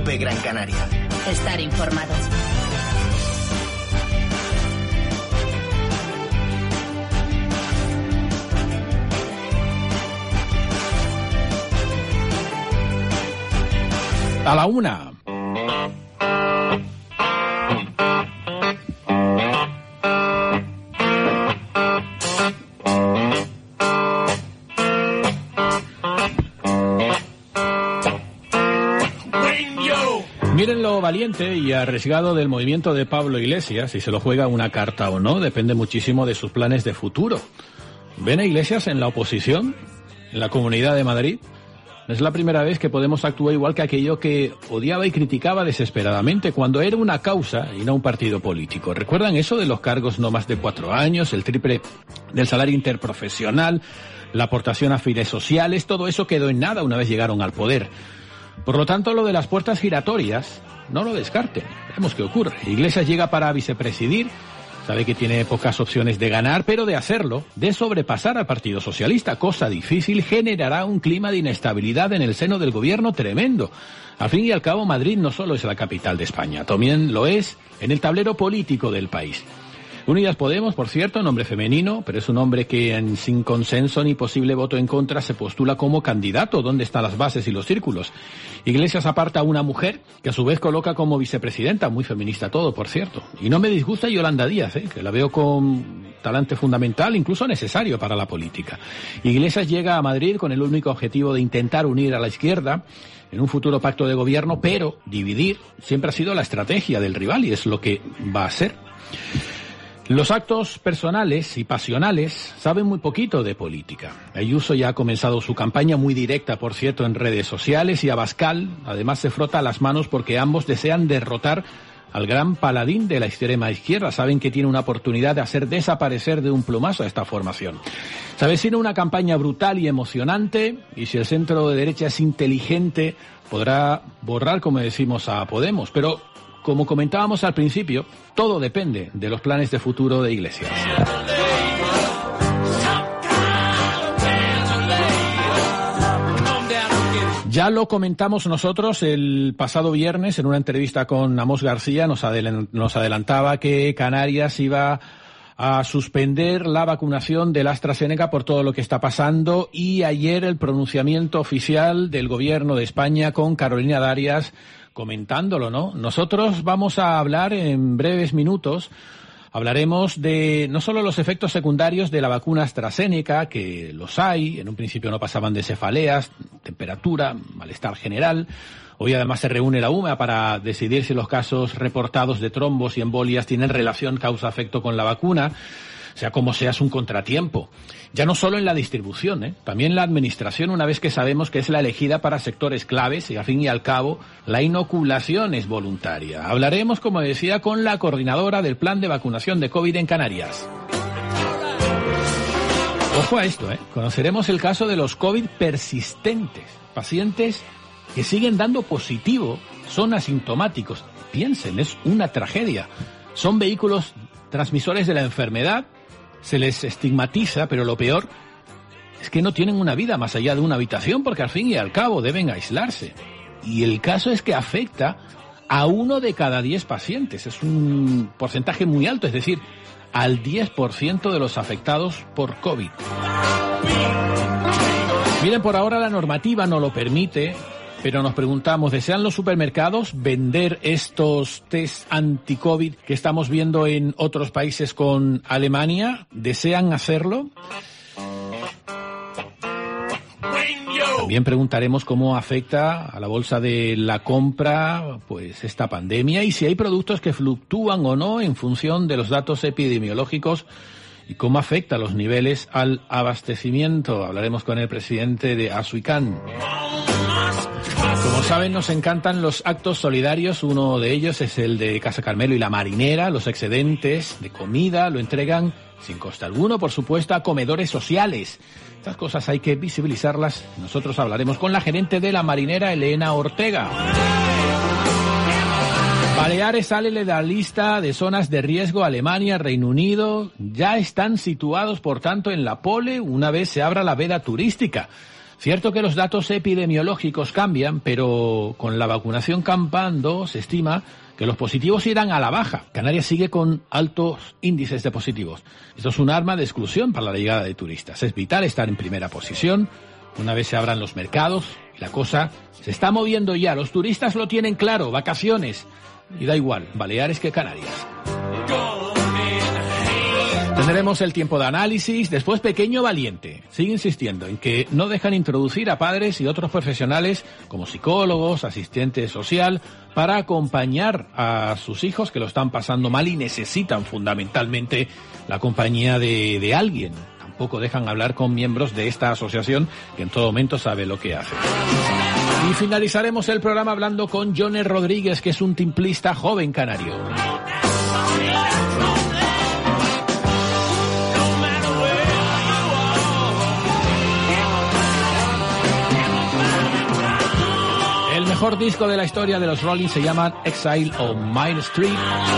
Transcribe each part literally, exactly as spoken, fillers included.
COPE Gran Canaria. Estar informado. A la una. Miren lo valiente y arriesgado del movimiento de Pablo Iglesias, si se lo juega una carta o no, depende muchísimo de sus planes de futuro. ¿Ven a Iglesias en la oposición, en la Comunidad de Madrid? No es la primera vez que Podemos actúa igual que aquello que odiaba y criticaba desesperadamente cuando era una causa y no un partido político. ¿Recuerdan eso de los cargos no más de cuatro años, el triple del salario interprofesional, la aportación a fines sociales? Todo eso quedó en nada una vez llegaron al poder. Por lo tanto, lo de las puertas giratorias, no lo descarten. Veremos qué ocurre. Iglesias llega para vicepresidir, sabe que tiene pocas opciones de ganar, pero de hacerlo, de sobrepasar al Partido Socialista, cosa difícil, generará un clima de inestabilidad en el seno del gobierno tremendo. Al fin y al cabo, Madrid no solo es la capital de España, también lo es en el tablero político del país. Unidas Podemos, por cierto, nombre femenino, pero es un hombre que en, sin consenso ni posible voto en contra se postula como candidato. ¿Dónde están las bases y los círculos? Iglesias aparta a una mujer que a su vez coloca como vicepresidenta, muy feminista todo, por cierto. Y no me disgusta Yolanda Díaz, ¿eh? que la veo con talante fundamental, incluso necesario para la política. Iglesias llega a Madrid con el único objetivo de intentar unir a la izquierda en un futuro pacto de gobierno, pero dividir siempre ha sido la estrategia del rival y es lo que va a hacer. Los actos personales y pasionales saben muy poquito de política. Ayuso ya ha comenzado su campaña muy directa, por cierto, en redes sociales, y Abascal además se frota las manos porque ambos desean derrotar al gran paladín de la extrema izquierda. Saben que tiene una oportunidad de hacer desaparecer de un plumazo a esta formación. Se avecina una campaña brutal y emocionante, y si el centro de derecha es inteligente, podrá borrar, como decimos, a Podemos. Pero, como comentábamos al principio, todo depende de los planes de futuro de Iglesias. Ya lo comentamos nosotros el pasado viernes en una entrevista con Amos García, nos adelantaba que Canarias iba a suspender la vacunación del AstraZeneca por todo lo que está pasando, y ayer el pronunciamiento oficial del gobierno de España con Carolina Darias comentándolo, ¿no? Nosotros vamos a hablar en breves minutos, hablaremos de no solo los efectos secundarios de la vacuna AstraZeneca, que los hay, en un principio no pasaban de cefaleas, temperatura, malestar general. Hoy además se reúne la U M A para decidir si los casos reportados de trombos y embolias tienen relación causa-efecto con la vacuna. Sea como sea, es un contratiempo. Ya no solo en la distribución, ¿eh? también la administración, una vez que sabemos que es la elegida para sectores claves y, al fin y al cabo, la inoculación es voluntaria. Hablaremos, como decía, con la coordinadora del plan de vacunación de COVID en Canarias. Ojo a esto, ¿eh? Conoceremos el caso de los COVID persistentes, pacientes que siguen dando positivo, son asintomáticos. Piensen, es una tragedia. Son vehículos transmisores de la enfermedad, se les estigmatiza, pero lo peor es que no tienen una vida más allá de una habitación, porque al fin y al cabo deben aislarse. Y el caso es que afecta a uno de cada diez pacientes. Es un porcentaje muy alto, es decir, al diez por ciento de los afectados por COVID. Miren, por ahora la normativa no lo permite, pero nos preguntamos, ¿desean los supermercados vender estos test anti-COVID que estamos viendo en otros países con Alemania? ¿Desean hacerlo? También preguntaremos cómo afecta a la bolsa de la compra pues esta pandemia, y si hay productos que fluctúan o no en función de los datos epidemiológicos, y cómo afecta los niveles al abastecimiento. Hablaremos con el presidente de Asuicán. Como saben, nos encantan los actos solidarios. Uno de ellos es el de Casa Carmelo y La Marinera. Los excedentes de comida lo entregan sin coste alguno, por supuesto, a comedores sociales. Estas cosas hay que visibilizarlas. Nosotros hablaremos con la gerente de La Marinera, Elena Ortega. Baleares sale de la lista de zonas de riesgo. Alemania, Reino Unido ya están situados, por tanto, en la pole una vez se abra la veda turística. Cierto que los datos epidemiológicos cambian, pero con la vacunación campando se estima que los positivos irán a la baja. Canarias sigue con altos índices de positivos. Esto es un arma de exclusión para la llegada de turistas. Es vital estar en primera posición. Una vez se abran los mercados y la cosa se está moviendo ya. Los turistas lo tienen claro, vacaciones. Y da igual, Baleares que Canarias. Tendremos el tiempo de análisis, después Pequeño Valiente. Sigue insistiendo en que no dejan introducir a padres y otros profesionales como psicólogos, asistentes social, para acompañar a sus hijos que lo están pasando mal y necesitan fundamentalmente la compañía de, de alguien. Tampoco dejan hablar con miembros de esta asociación que en todo momento sabe lo que hace. Y finalizaremos el programa hablando con Johnny Rodríguez, que es un timplista joven canario. El mejor disco de la historia de los Rolling se llama Exile on Main Street.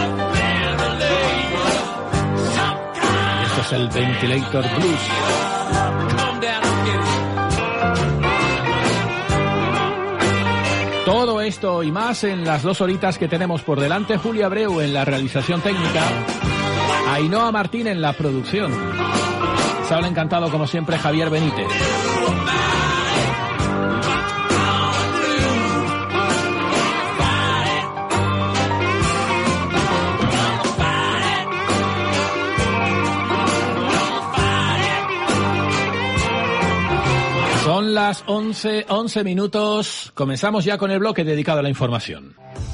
Esto es el Ventilator Blues. Todo esto y más en las dos horitas que tenemos por delante. Julia Abreu en la realización técnica, Ainhoa Martín en la producción. Se habla encantado como siempre Javier Benítez. Son las once, once minutos. Comenzamos ya con el bloque dedicado a la información.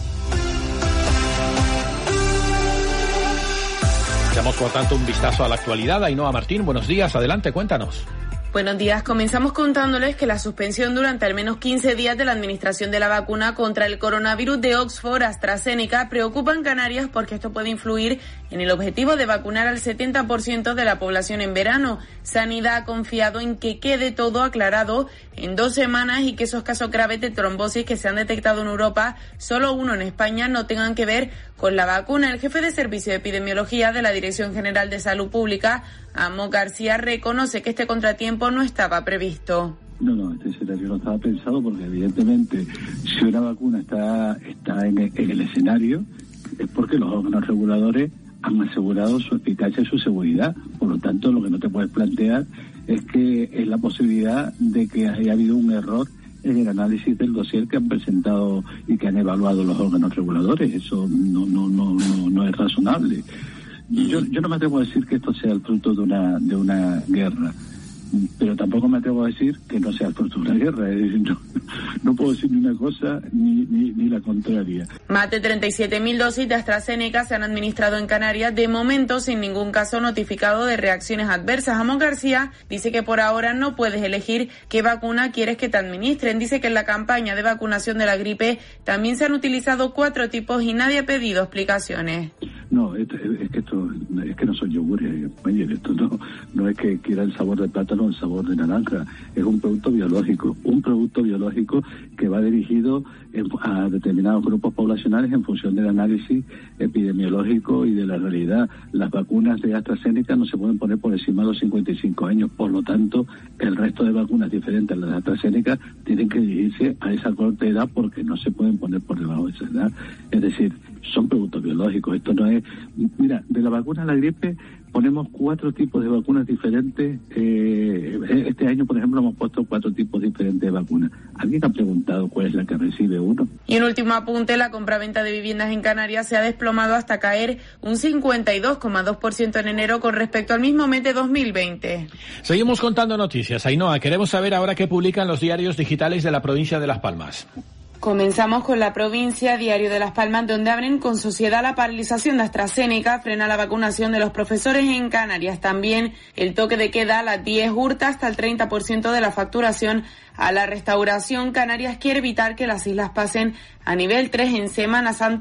Echamos por tanto un vistazo a la actualidad. Ainhoa Martín, buenos días. Adelante, cuéntanos. Buenos días. Comenzamos contándoles que la suspensión durante al menos quince días de la administración de la vacuna contra el coronavirus de Oxford AstraZeneca preocupa en Canarias porque esto puede influir en el objetivo de vacunar al setenta por ciento de la población en verano. Sanidad ha confiado en que quede todo aclarado en dos semanas y que esos casos graves de trombosis que se han detectado en Europa, solo uno en España, no tengan que ver con la vacuna. El jefe de Servicio de Epidemiología de la Dirección General de Salud Pública, Amos García, reconoce que este contratiempo no estaba previsto. No, no, este escenario no estaba pensado porque evidentemente si una vacuna está, está en, el, en el escenario es porque los órganos reguladores han asegurado su eficacia y su seguridad. Por lo tanto, lo que no te puedes plantear es que es la posibilidad de que haya habido un error en el análisis del dossier que han presentado y que han evaluado los órganos reguladores. Eso no no no no, no es razonable. Yo, yo no me atrevo a decir que esto sea el fruto de una de una guerra, pero tampoco me atrevo a decir que no sea el fruto de una guerra. Es decir, no, no puedo decir ni una cosa ni, ni, ni la contraria. Más de treinta y siete mil dosis de AstraZeneca se han administrado en Canarias, de momento sin ningún caso notificado de reacciones adversas. Amos García dice que por ahora no puedes elegir qué vacuna quieres que te administren. Dice que en la campaña de vacunación de la gripe también se han utilizado cuatro tipos y nadie ha pedido explicaciones. No, es, es que esto es que no son yogures, esto no, no es que quiera el sabor de plátano o el sabor de naranja, es un producto biológico, un producto biológico que va dirigido en, a determinados grupos poblacionales en función del análisis epidemiológico y de la realidad. Las vacunas de AstraZeneca no se pueden poner por encima de los cincuenta y cinco años, por lo tanto, el resto de vacunas diferentes a las de AstraZeneca tienen que dirigirse a esa corta edad porque no se pueden poner por debajo de esa edad. Es decir, son productos biológicos, esto no es... Mira, de la vacuna a la gripe ponemos cuatro tipos de vacunas diferentes. Eh, este año, por ejemplo, hemos puesto cuatro tipos diferentes de vacunas. ¿Alguien ha preguntado cuál es la que recibe uno? Y un último apunte, la compraventa de viviendas en Canarias se ha desplomado hasta caer un cincuenta y dos coma dos por ciento en enero con respecto al mismo mes de dos mil veinte. Seguimos contando noticias. Ainhoa, queremos saber ahora qué publican los diarios digitales de la provincia de Las Palmas. Comenzamos con La Provincia, diario de Las Palmas, donde abren con sociedad la paralización de AstraZeneca, frena la vacunación de los profesores en Canarias. También el toque de queda a las diez hurta hasta el treinta por ciento de la facturación a la restauración. Canarias quiere evitar que las islas pasen a nivel tres en Semana Santa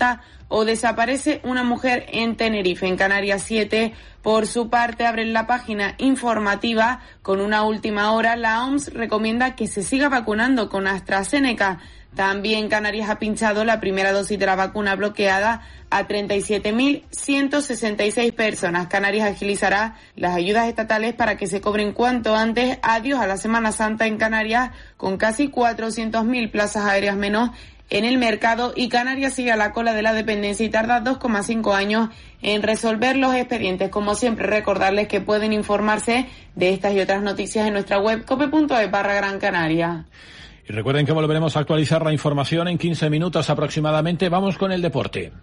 o desaparece una mujer en Tenerife. En Canarias siete, por su parte, abren la página informativa con una última hora. La O M S recomienda que se siga vacunando con AstraZeneca. También Canarias ha pinchado la primera dosis de la vacuna bloqueada a treinta y siete mil ciento sesenta y seis personas. Canarias agilizará las ayudas estatales para que se cobren cuanto antes. Adiós a la Semana Santa en Canarias, con casi cuatrocientas mil plazas aéreas menos en el mercado, y Canarias sigue a la cola de la dependencia y tarda dos coma cinco años en resolver los expedientes. Como siempre, recordarles que pueden informarse de estas y otras noticias en nuestra web cope punto es barra Gran Canaria. Y recuerden que volveremos a actualizar la información en quince minutos aproximadamente. Vamos con el deporte.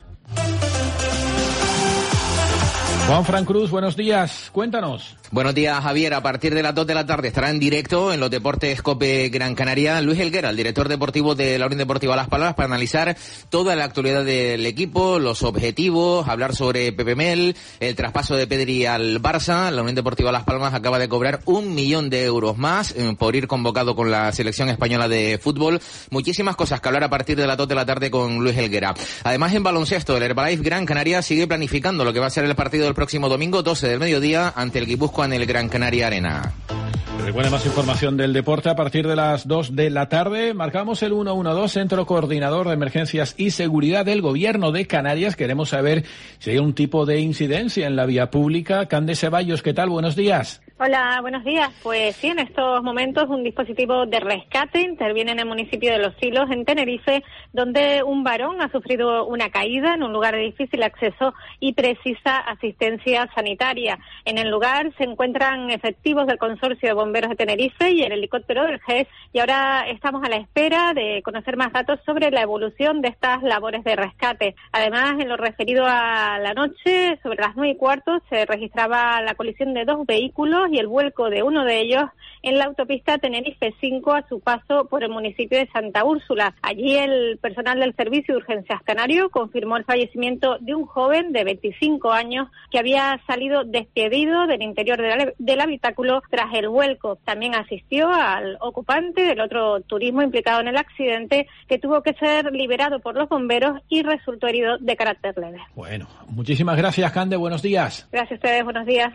Juan Fran Cruz, buenos días, cuéntanos. Buenos días, Javier. A partir de las dos de la tarde estará en directo en los deportes COPE Gran Canaria Luis Helguera, el director deportivo de la Unión Deportiva Las Palmas, para analizar toda la actualidad del equipo, los objetivos, hablar sobre Pepe Mel, el traspaso de Pedri al Barça. La Unión Deportiva Las Palmas acaba de cobrar un millón de euros más eh, por ir convocado con la selección española de fútbol. Muchísimas cosas que hablar a partir de las dos de la tarde con Luis Helguera. Además, en baloncesto, el Herbalife Gran Canaria sigue planificando lo que va a ser el partido del próximo domingo, doce del mediodía, ante el Guipúzcoa en el Gran Canaria Arena. Recuerden más información del deporte a partir de las dos de la tarde. Marcamos el uno uno dos, Centro Coordinador de Emergencias y Seguridad del Gobierno de Canarias. Queremos saber si hay un tipo de incidencia en la vía pública. Cande Ceballos, ¿qué tal? Buenos días. Hola, buenos días. Pues sí, en estos momentos un dispositivo de rescate interviene en el municipio de Los Silos, en Tenerife, donde un varón ha sufrido una caída en un lugar de difícil acceso y precisa asistencia sanitaria. En el lugar se encuentran efectivos del Consorcio de Bomberos de Tenerife y el helicóptero del G E S, y ahora estamos a la espera de conocer más datos sobre la evolución de estas labores de rescate. Además, en lo referido a la noche, sobre las nueve y cuarto, se registraba la colisión de dos vehículos y el vuelco de uno de ellos en la autopista Tenerife cinco a su paso por el municipio de Santa Úrsula. Allí el personal del Servicio de Urgencias Canario confirmó el fallecimiento de un joven de veinticinco años que había salido despedido del interior del, del habitáculo tras el vuelco. También asistió al ocupante del otro turismo implicado en el accidente, que tuvo que ser liberado por los bomberos y resultó herido de carácter leve. Bueno, muchísimas gracias, Cande. Buenos días. Gracias a ustedes. Buenos días.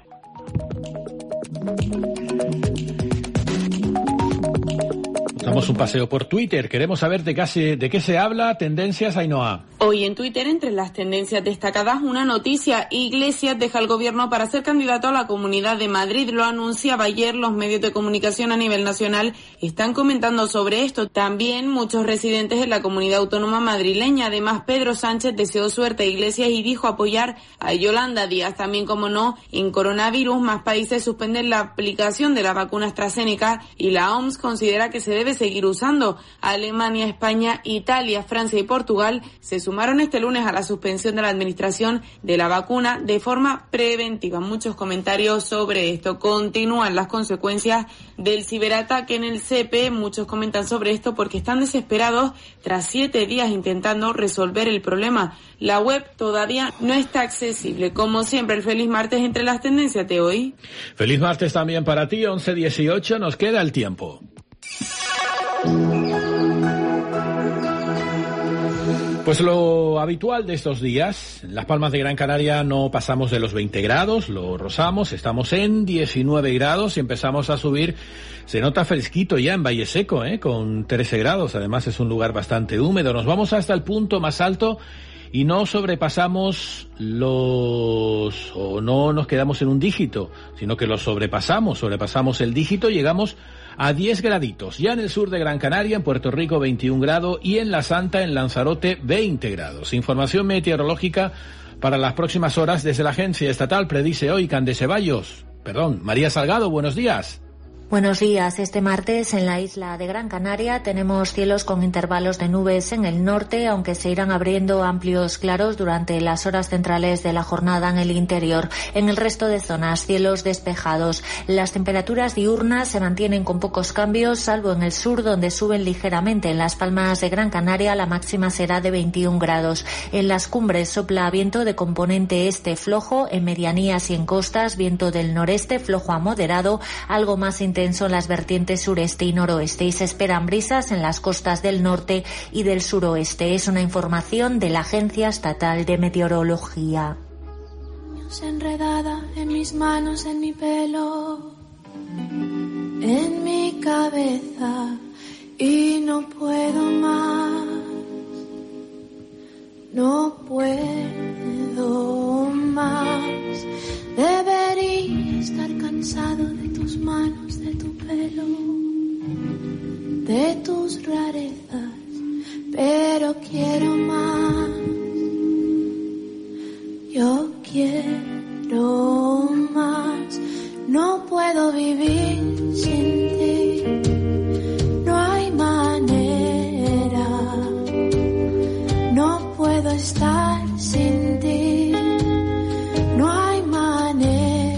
Damos un paseo por Twitter. Queremos saber de qué se, de qué se habla. Tendencias, Ainhoa. Hoy en Twitter, entre las tendencias destacadas, una noticia. Iglesias deja el gobierno para ser candidato a la Comunidad de Madrid. Lo anunciaba ayer. Los medios de comunicación a nivel nacional están comentando sobre esto. También muchos residentes en la comunidad autónoma madrileña. Además, Pedro Sánchez deseó suerte a Iglesias y dijo apoyar a Yolanda Díaz. También, como no, en coronavirus, más países suspenden la aplicación de la vacuna AstraZeneca y la O M S considera que se debe seguir usando. Alemania, España, Italia, Francia y Portugal se sumaron este lunes a la suspensión de la administración de la vacuna de forma preventiva. Muchos comentarios sobre esto. Continúan las consecuencias del ciberataque en el C E P. Muchos comentan sobre esto porque están desesperados tras siete días intentando resolver el problema. La web todavía no está accesible. Como siempre, el feliz martes entre las tendencias de hoy. Feliz martes también para ti, once dieciocho. Nos queda el tiempo. Pues lo habitual de estos días, en Las Palmas de Gran Canaria no pasamos de los veinte grados, lo rozamos, estamos en diecinueve grados y empezamos a subir. Se nota fresquito ya en Valle Seco, ¿eh? Con trece grados, además es un lugar bastante húmedo. Nos vamos hasta el punto más alto y no sobrepasamos los, o no nos quedamos en un dígito, sino que lo sobrepasamos, sobrepasamos el dígito, llegamos a diez graditos. Ya en el sur de Gran Canaria, en Puerto Rico, veintiún grados y en La Santa, en Lanzarote, veinte grados. Información meteorológica para las próximas horas desde la Agencia Estatal, predice hoy Cande Ceballos. Perdón, María Salgado, buenos días. Buenos días. Este martes en la isla de Gran Canaria tenemos cielos con intervalos de nubes en el norte, aunque se irán abriendo amplios claros durante las horas centrales de la jornada en el interior. En el resto de zonas, cielos despejados. Las temperaturas diurnas se mantienen con pocos cambios, salvo en el sur, donde suben ligeramente. En Las Palmas de Gran Canaria la máxima será de veintiún grados. En las cumbres sopla viento de componente este flojo, en medianías y en costas viento del noreste flojo a moderado, algo más intenso intenso en las vertientes sureste y noroeste y se esperan brisas en las costas del norte y del suroeste. Es una información de la Agencia Estatal de Meteorología. Enredada en mis manos, en mi pelo, en mi cabeza, y no puedo más, no puedo más. Debería estar cansado de tus manos, de tu pelo, de tus rarezas, pero quiero más. Yo quiero más, no puedo vivir sin ti, no hay manera, no puedo estar sin ti, no hay manera.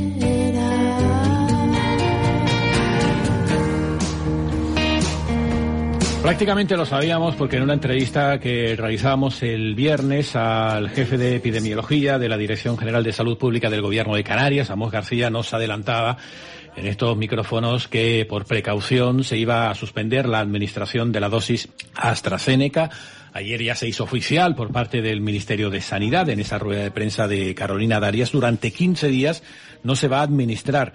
Prácticamente lo sabíamos porque en una entrevista que realizábamos el viernes al jefe de epidemiología de la Dirección General de Salud Pública del Gobierno de Canarias, Amos García, nos adelantaba en estos micrófonos que por precaución se iba a suspender la administración de la dosis AstraZeneca. Ayer ya se hizo oficial por parte del Ministerio de Sanidad en esa rueda de prensa de Carolina Darias. Durante quince días no se va a administrar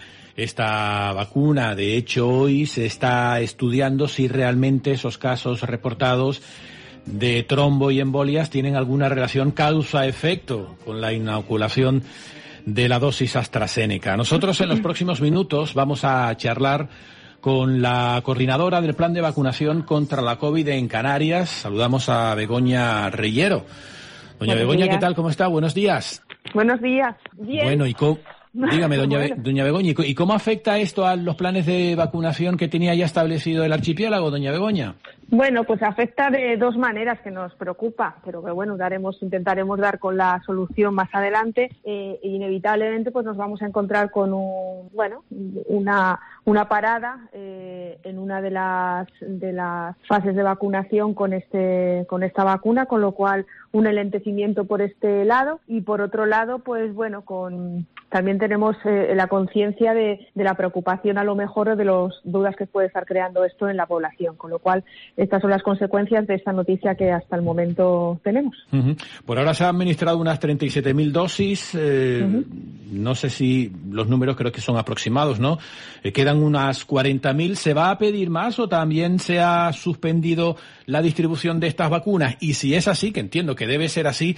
esta vacuna. De hecho, hoy se está estudiando si realmente esos casos reportados de trombo y embolias tienen alguna relación causa-efecto con la inoculación de la dosis AstraZeneca. Nosotros en los próximos minutos vamos a charlar con la coordinadora del plan de vacunación contra la COVID en Canarias. Saludamos a Begoña Reyero. Doña Buenos Begoña, días. ¿Qué tal? ¿Cómo está? Buenos días. Buenos días. Bien. Bueno, y cómo... Dígame, doña, bueno. Be- doña Begoña, ¿y cómo afecta esto a los planes de vacunación que tenía ya establecido el archipiélago, doña Begoña? Bueno, pues afecta de dos maneras que nos preocupa, pero que bueno, daremos, intentaremos dar con la solución más adelante. Eh, e inevitablemente, pues nos vamos a encontrar con un, bueno, una una parada eh, en una de las de las fases de vacunación con este con esta vacuna, con lo cual un enlentecimiento por este lado y por otro lado, pues bueno, con también tenemos eh, la conciencia de, de la preocupación a lo mejor de las dudas que puede estar creando esto en la población, con lo cual estas son las consecuencias de esta noticia que hasta el momento tenemos. Uh-huh. Por ahora se han administrado unas treinta y siete mil dosis, eh, uh-huh. no sé si los números creo que son aproximados, ¿no? Eh, quedan unas cuarenta mil. ¿Se va a pedir más o también se ha suspendido la distribución de estas vacunas? Y si es así, que entiendo que debe ser así,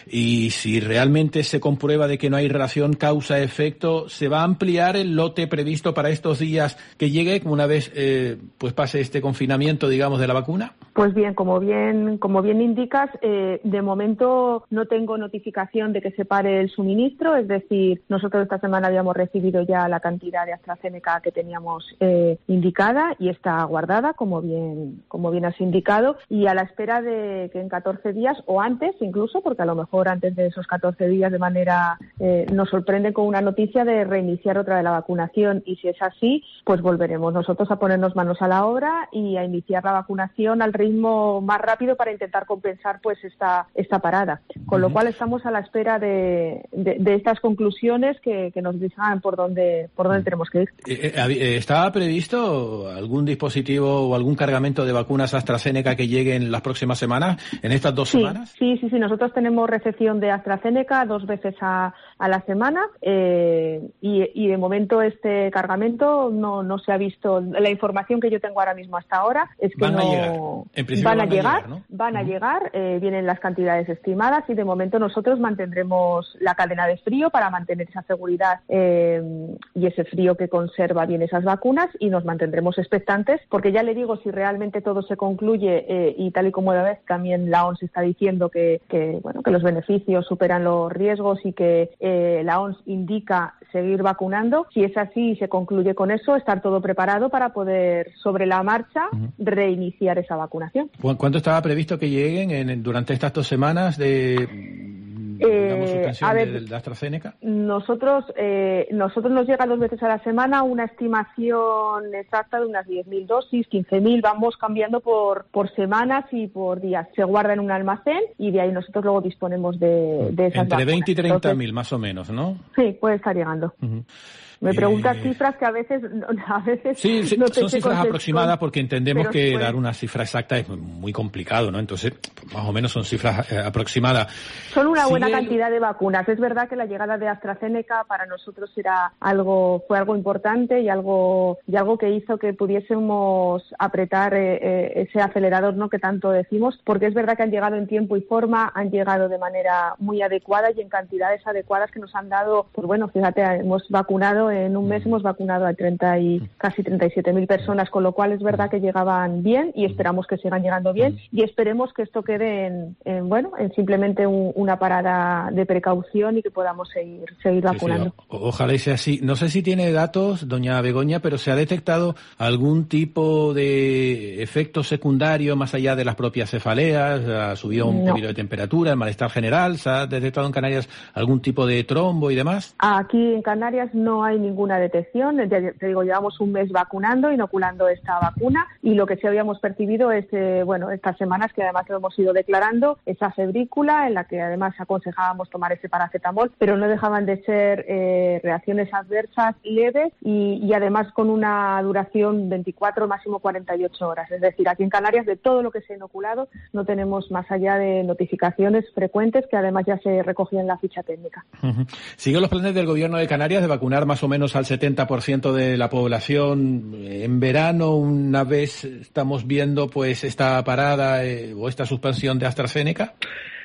y si realmente se comprueba de que no hay relación causa-efecto, ¿se va a ampliar el lote previsto para estos días que llegue una vez eh, pues pase este confinamiento, digamos, de la vacuna? Pues bien, como bien como bien indicas, eh, de momento no tengo notificación de que se pare el suministro, es decir, nosotros esta semana habíamos recibido ya la cantidad de AstraZeneca que teníamos eh, indicada y está guardada, como bien como bien has indicado, y a la espera de que en catorce días o antes incluso, porque a lo mejor antes de esos catorce días de manera eh, nos sorprende con una noticia de reiniciar otra de la vacunación, y si es así, pues volveremos nosotros a ponernos manos a la obra y a iniciar la vacunación al ritmo más rápido para intentar compensar pues esta esta parada, con lo cual estamos a la espera de, de, de estas conclusiones que, que nos digan por dónde por dónde tenemos que ir. Eh, eh, ¿Estaba previsto algún dispositivo o algún cargamento de vacunas AstraZeneca que llegue en las próximas semanas, en estas dos sí, semanas? Sí, sí, sí. Nosotros tenemos recepción de AstraZeneca dos veces a, a la semana eh, y, y de momento este cargamento no no se ha visto. La información que yo tengo ahora mismo hasta ahora es que van no a llegar. En principio van a van llegar, a llegar, ¿no? van a uh-huh. llegar, eh, vienen las cantidades estimadas y de momento nosotros mantendremos la cadena de frío para mantener esa seguridad eh, y ese frío que conserva bien esas vacunas, y nos mantendremos expectantes porque ya le digo, si realmente todo se concluye eh, y tal y como de vez también la O M S está diciendo que, que bueno que los beneficios superan los riesgos y que eh, la O M S indica seguir vacunando, si es así y se concluye con eso, estar todo preparado para poder sobre la marcha uh-huh. reiniciar esa vacunación. ¿Cuánto estaba previsto que lleguen en, durante estas dos semanas de, digamos, suspensión a ver, de, de AstraZeneca? Nosotros eh, nosotros nos llega dos veces a la semana una estimación exacta de unas diez mil dosis, quince mil, vamos cambiando por por semanas y por días. Se guarda en un almacén y de ahí nosotros luego disponemos de, de esas Entre vacunas. veinte y treinta mil más o menos, ¿no? Sí, puede estar llegando. Uh-huh. Me preguntas eh... cifras que a veces, a veces sí, sí, no te son cifras contexto, aproximadas porque entendemos que después... dar una cifra exacta es muy complicado, ¿no? Entonces, más o menos son cifras eh, aproximadas. Son una buena Sigue... cantidad de vacunas. Es verdad que la llegada de AstraZeneca para nosotros era algo, fue algo importante y algo, y algo que hizo que pudiésemos apretar eh, eh, ese acelerador, ¿no?, que tanto decimos, porque es verdad que han llegado en tiempo y forma, han llegado de manera muy adecuada y en cantidades adecuadas que nos han dado, pues bueno, fíjate, hemos vacunado, en un mes hemos vacunado a treinta y casi treinta y siete mil personas, con lo cual es verdad que llegaban bien y esperamos que sigan llegando bien y esperemos que esto quede en, en bueno, en simplemente un, una parada de precaución y que podamos seguir, seguir vacunando. Sí, sí, o, ojalá y sea así. No sé si tiene datos, doña Begoña, pero ¿se ha detectado algún tipo de efecto secundario más allá de las propias cefaleas? ¿Ha subido un no. poquito de temperatura, el malestar general? ¿Se ha detectado en Canarias algún tipo de trombo y demás? Aquí en Canarias no hay ninguna detección. Ya te digo, llevamos un mes vacunando, inoculando esta vacuna y lo que sí habíamos percibido es, eh, bueno, estas semanas que además lo hemos ido declarando, esa febrícula en la que además aconsejábamos tomar ese paracetamol, pero no dejaban de ser eh, reacciones adversas leves y, y además con una duración veinticuatro, máximo cuarenta y ocho horas. Es decir, aquí en Canarias de todo lo que se ha inoculado no tenemos más allá de notificaciones frecuentes que además ya se recogían en la ficha técnica. Uh-huh. ¿Siguen los planes del Gobierno de Canarias de vacunar más o menos al setenta por ciento de la población en verano, una vez estamos viendo pues esta parada eh, o esta suspensión de AstraZeneca?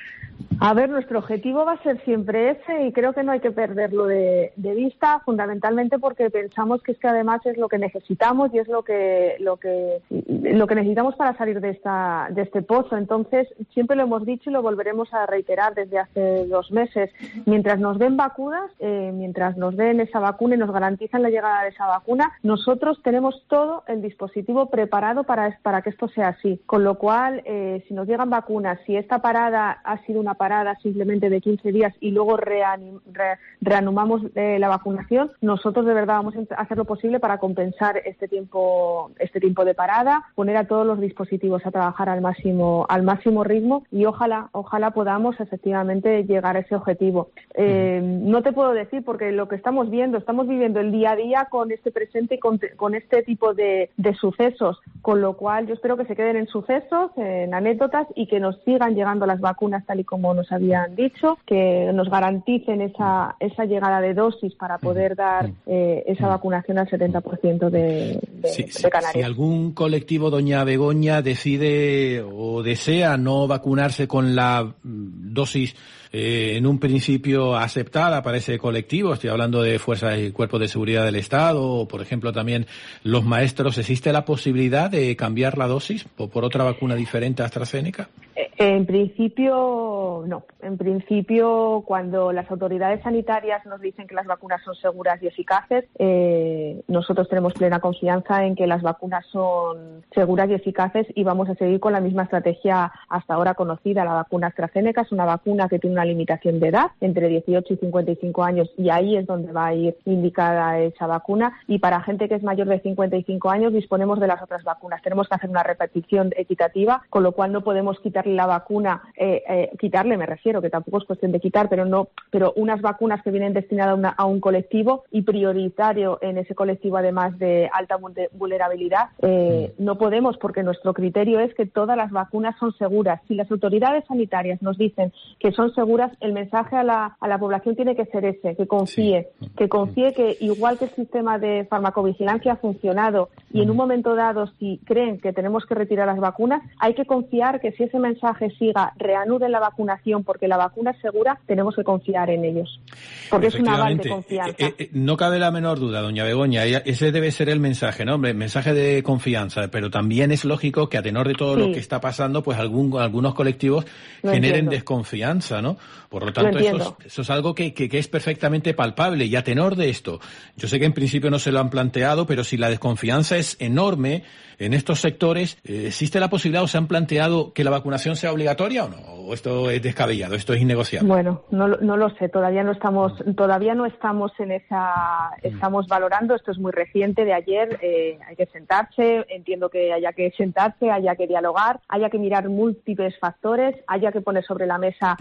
A ver, nuestro objetivo va a ser siempre ese y creo que no hay que perderlo de, de vista, fundamentalmente porque pensamos que es que además es lo que necesitamos y es lo que lo que lo que necesitamos para salir de esta de este pozo. Entonces, siempre lo hemos dicho y lo volveremos a reiterar desde hace dos meses. Mientras nos den vacunas, eh, mientras nos den esa vacuna y nos garantizan la llegada de esa vacuna, nosotros tenemos todo el dispositivo preparado para, para que esto sea así. Con lo cual, eh, si nos llegan vacunas, si esta parada ha sido una parada simplemente de quince días y luego reanim, re, reanimamos eh, la vacunación, nosotros de verdad vamos a hacer lo posible para compensar este tiempo este tiempo de parada, poner a todos los dispositivos a trabajar al máximo al máximo ritmo y ojalá ojalá podamos efectivamente llegar a ese objetivo. Eh, no te puedo decir porque lo que estamos viendo, estamos viviendo el día a día con este presente y con, con este tipo de, de sucesos, con lo cual yo espero que se queden en sucesos, en anécdotas y que nos sigan llegando las vacunas tal y como nos habían dicho, que nos garanticen esa esa llegada de dosis para poder dar eh, esa vacunación al setenta por ciento de, de, sí, de Canarias. Si algún colectivo, doña Begoña, decide o desea no vacunarse con la dosis eh, en un principio aceptada para ese colectivo, estoy hablando de fuerzas y cuerpos de seguridad del Estado o, por ejemplo, también los maestros, ¿existe la posibilidad de cambiar la dosis o por otra vacuna diferente a AstraZeneca? En principio, no. En principio, cuando las autoridades sanitarias nos dicen que las vacunas son seguras y eficaces, eh, nosotros tenemos plena confianza en que las vacunas son seguras y eficaces y vamos a seguir con la misma estrategia hasta ahora conocida. La vacuna AstraZeneca es una vacuna que tiene una limitación de edad, entre dieciocho y cincuenta y cinco años, y ahí es donde va a ir indicada esa vacuna. Y para gente que es mayor de cincuenta y cinco años disponemos de las otras vacunas. Tenemos que hacer una repetición equitativa, con lo cual no podemos quitarle la vacuna, eh, eh, quitarle me refiero, que tampoco es cuestión de quitar, pero no, pero unas vacunas que vienen destinadas a, una, a un colectivo y prioritario en ese colectivo además de alta vulnerabilidad, eh, no podemos porque nuestro criterio es que todas las vacunas son seguras. Si las autoridades sanitarias nos dicen que son seguras, el mensaje a la, a la población tiene que ser ese, que confíe, sí. que confíe que igual que el sistema de farmacovigilancia ha funcionado y en un momento dado si creen que tenemos que retirar las vacunas, hay que confiar que si ese mensaje siga, reanuden la vacunación porque la vacuna es segura, tenemos que confiar en ellos. Porque es un aval de confianza. Eh, eh, no cabe la menor duda, doña Begoña, ese debe ser el mensaje, ¿no? Hombre, mensaje de confianza, pero también es lógico que a tenor de todo sí. lo que está pasando, pues algún, algunos colectivos lo generen entiendo. desconfianza, ¿no? Por lo tanto, lo eso, es, eso es algo que, que, que es perfectamente palpable. Y a tenor de esto, yo sé que en principio no se lo han planteado, pero si la desconfianza es enorme en estos sectores, eh, ¿existe la posibilidad o se han planteado que la vacunación sea obligatoria o no? ¿O esto es descabellado, esto es innegociable? Bueno, no, no lo sé, todavía no estamos todavía no estamos en esa, estamos valorando, esto es muy reciente, de ayer, eh, hay que sentarse, entiendo que haya que sentarse, haya que dialogar, haya que mirar múltiples factores, haya que poner sobre la mesa eh,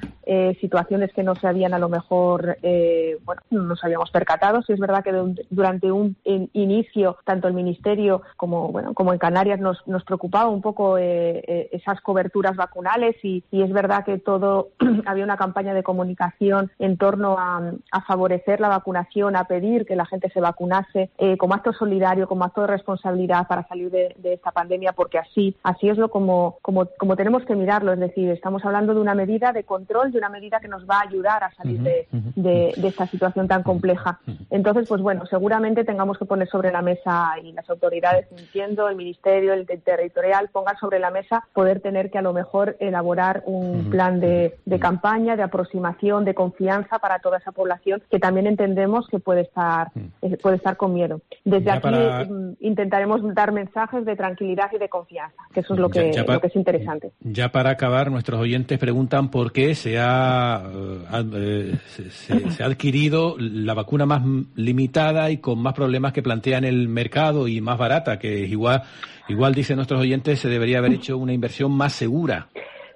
eh, situaciones que no se habían a lo mejor, eh, bueno, no nos habíamos percatado. Sí es verdad que de, durante un in, inicio, tanto el Ministerio como, bueno, como en Canarias nos, nos preocupaba un poco eh, eh, esas coberturas vacunales y, y es verdad que todo, había una campaña de comunicación en torno a, a favorecer la vacunación, a pedir que la gente se vacunase eh, como acto solidario, como acto de responsabilidad para salir de, de esta pandemia, porque así, así es lo como, como, como tenemos que mirarlo, es decir, estamos hablando de una medida de control, de una medida que nos va a ayudar a salir de, de, de esta situación tan compleja. Entonces, pues bueno, seguramente tengamos que poner sobre la mesa, y las autoridades, entiendo, el Ministerio, el territorial, pongan sobre la mesa poder tener que a lo mejor elaborar un plan de, de campaña, de aproximación, de confianza para toda esa población que también entendemos que puede estar, eh, puede estar con miedo. Desde ya aquí para... intentaremos dar mensajes de tranquilidad y de confianza, que eso es lo que, ya, ya para, lo que es interesante. Ya para acabar, nuestros oyentes preguntan por qué se ha, eh, se, se, se ha adquirido la vacuna más limitada y con más problemas que plantea en el mercado y más barata, que igual, igual dicen nuestros oyentes, se debería haber hecho una inversión más segura.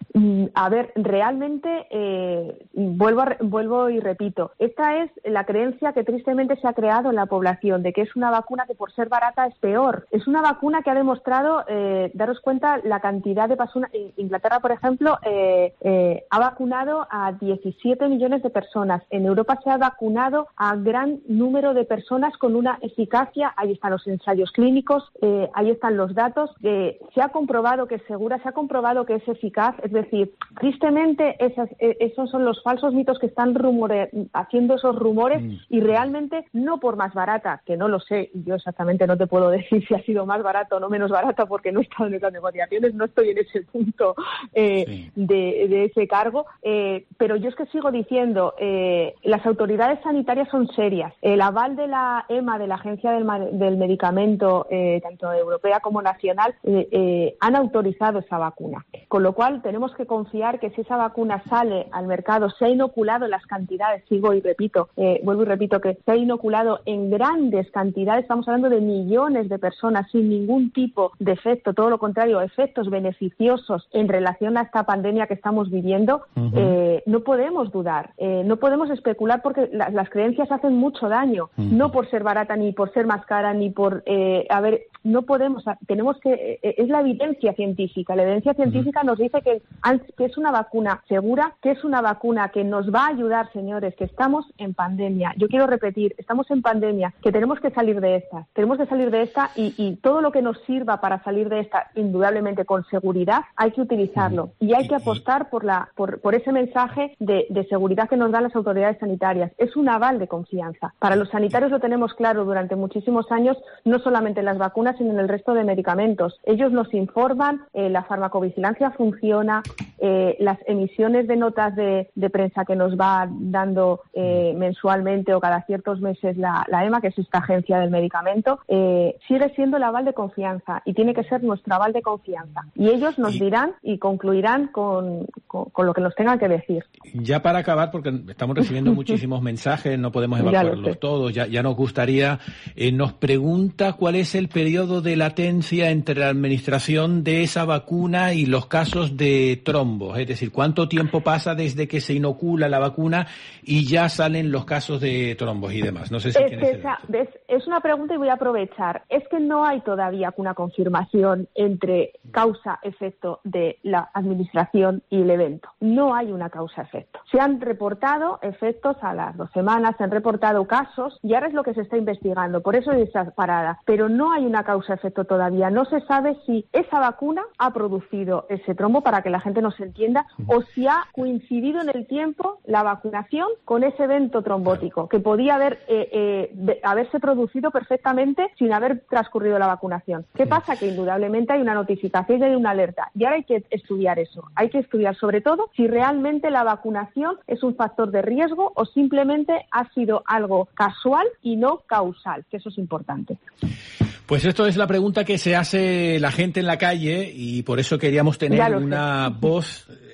A ver, realmente, eh, vuelvo, a, vuelvo y repito, esta es la creencia que tristemente se ha creado en la población, de que es una vacuna que por ser barata es peor. Es una vacuna que ha demostrado, eh, daros cuenta, la cantidad de personas. Inglaterra, por ejemplo, eh, eh, ha vacunado a diecisiete millones de personas. En Europa se ha vacunado a gran número de personas con una eficacia. Ahí están los ensayos clínicos, eh, ahí están los datos. Eh, se ha comprobado que es segura, se ha comprobado que es eficaz. Es decir, tristemente esas, esos son los falsos mitos que están rumore, haciendo esos rumores mm. y realmente no por más barata, que no lo sé, yo exactamente no te puedo decir si ha sido más barata o no menos barata porque no he estado en esas negociaciones, no estoy en ese punto eh, sí. de, de ese cargo, eh, pero yo es que sigo diciendo, eh, las autoridades sanitarias son serias. El aval de la E M A, de la Agencia del, del Medicamento, eh, tanto europea como nacional, eh, eh, han autorizado esa vacuna, con lo cual tenemos que confiar que si esa vacuna sale al mercado, se ha inoculado en las cantidades, sigo y repito, eh, vuelvo y repito que se ha inoculado en grandes cantidades, estamos hablando de millones de personas sin ningún tipo de efecto, todo lo contrario, efectos beneficiosos en relación a esta pandemia que estamos viviendo, uh-huh. eh, no podemos dudar, eh, no podemos especular porque la, las creencias hacen mucho daño, uh-huh. no por ser barata, ni por ser más cara, ni por, eh, a ver, no podemos, tenemos que, eh, es la evidencia científica, la evidencia científica uh-huh. nos dice que que es una vacuna segura, que es una vacuna que nos va a ayudar, señores, que estamos en pandemia. Yo quiero repetir, estamos en pandemia, que tenemos que salir de esta, tenemos que salir de esta y, y todo lo que nos sirva para salir de esta, indudablemente con seguridad, hay que utilizarlo y hay que apostar por la por, por ese mensaje de, de seguridad que nos dan las autoridades sanitarias. Es un aval de confianza. Para los sanitarios lo tenemos claro durante muchísimos años, no solamente en las vacunas, sino en el resto de medicamentos. Ellos nos informan, eh, la farmacovigilancia funciona, Eh, las emisiones de notas de, de prensa que nos va dando eh, mensualmente o cada ciertos meses la, la E M A, que es esta agencia del medicamento, eh, sigue siendo el aval de confianza y tiene que ser nuestro aval de confianza. Y ellos nos dirán y concluirán con, con, con lo que nos tengan que decir. Ya para acabar, porque estamos recibiendo muchísimos mensajes, no podemos evacuarlos todos, ya, ya nos gustaría, eh, nos pregunta cuál es el periodo de latencia entre la administración de esa vacuna y los casos de trombos, es decir, cuánto tiempo pasa desde que se inocula la vacuna y ya salen los casos de trombos y demás. No sé si es, que esa, ¿ves? Es una pregunta y voy a aprovechar. Es que no hay todavía una confirmación entre causa-efecto de la administración y el evento. No hay una causa-efecto. Se han reportado efectos a las dos semanas, se han reportado casos y ahora es lo que se está investigando. Por eso hay esa parada. Pero no hay una causa-efecto todavía. No se sabe si esa vacuna ha producido ese trombo, para que la gente nos entienda, o si ha coincidido en el tiempo la vacunación con ese evento trombótico, que podía haber eh, eh, de, haberse producido perfectamente sin haber transcurrido la vacunación. ¿Qué pasa? Que indudablemente hay una notificación y hay una alerta. Y ahora hay que estudiar eso. Hay que estudiar sobre todo si realmente la vacunación es un factor de riesgo o simplemente ha sido algo casual y no causal, que eso es importante. Pues esto es la pregunta que se hace la gente en la calle y por eso queríamos tener una voz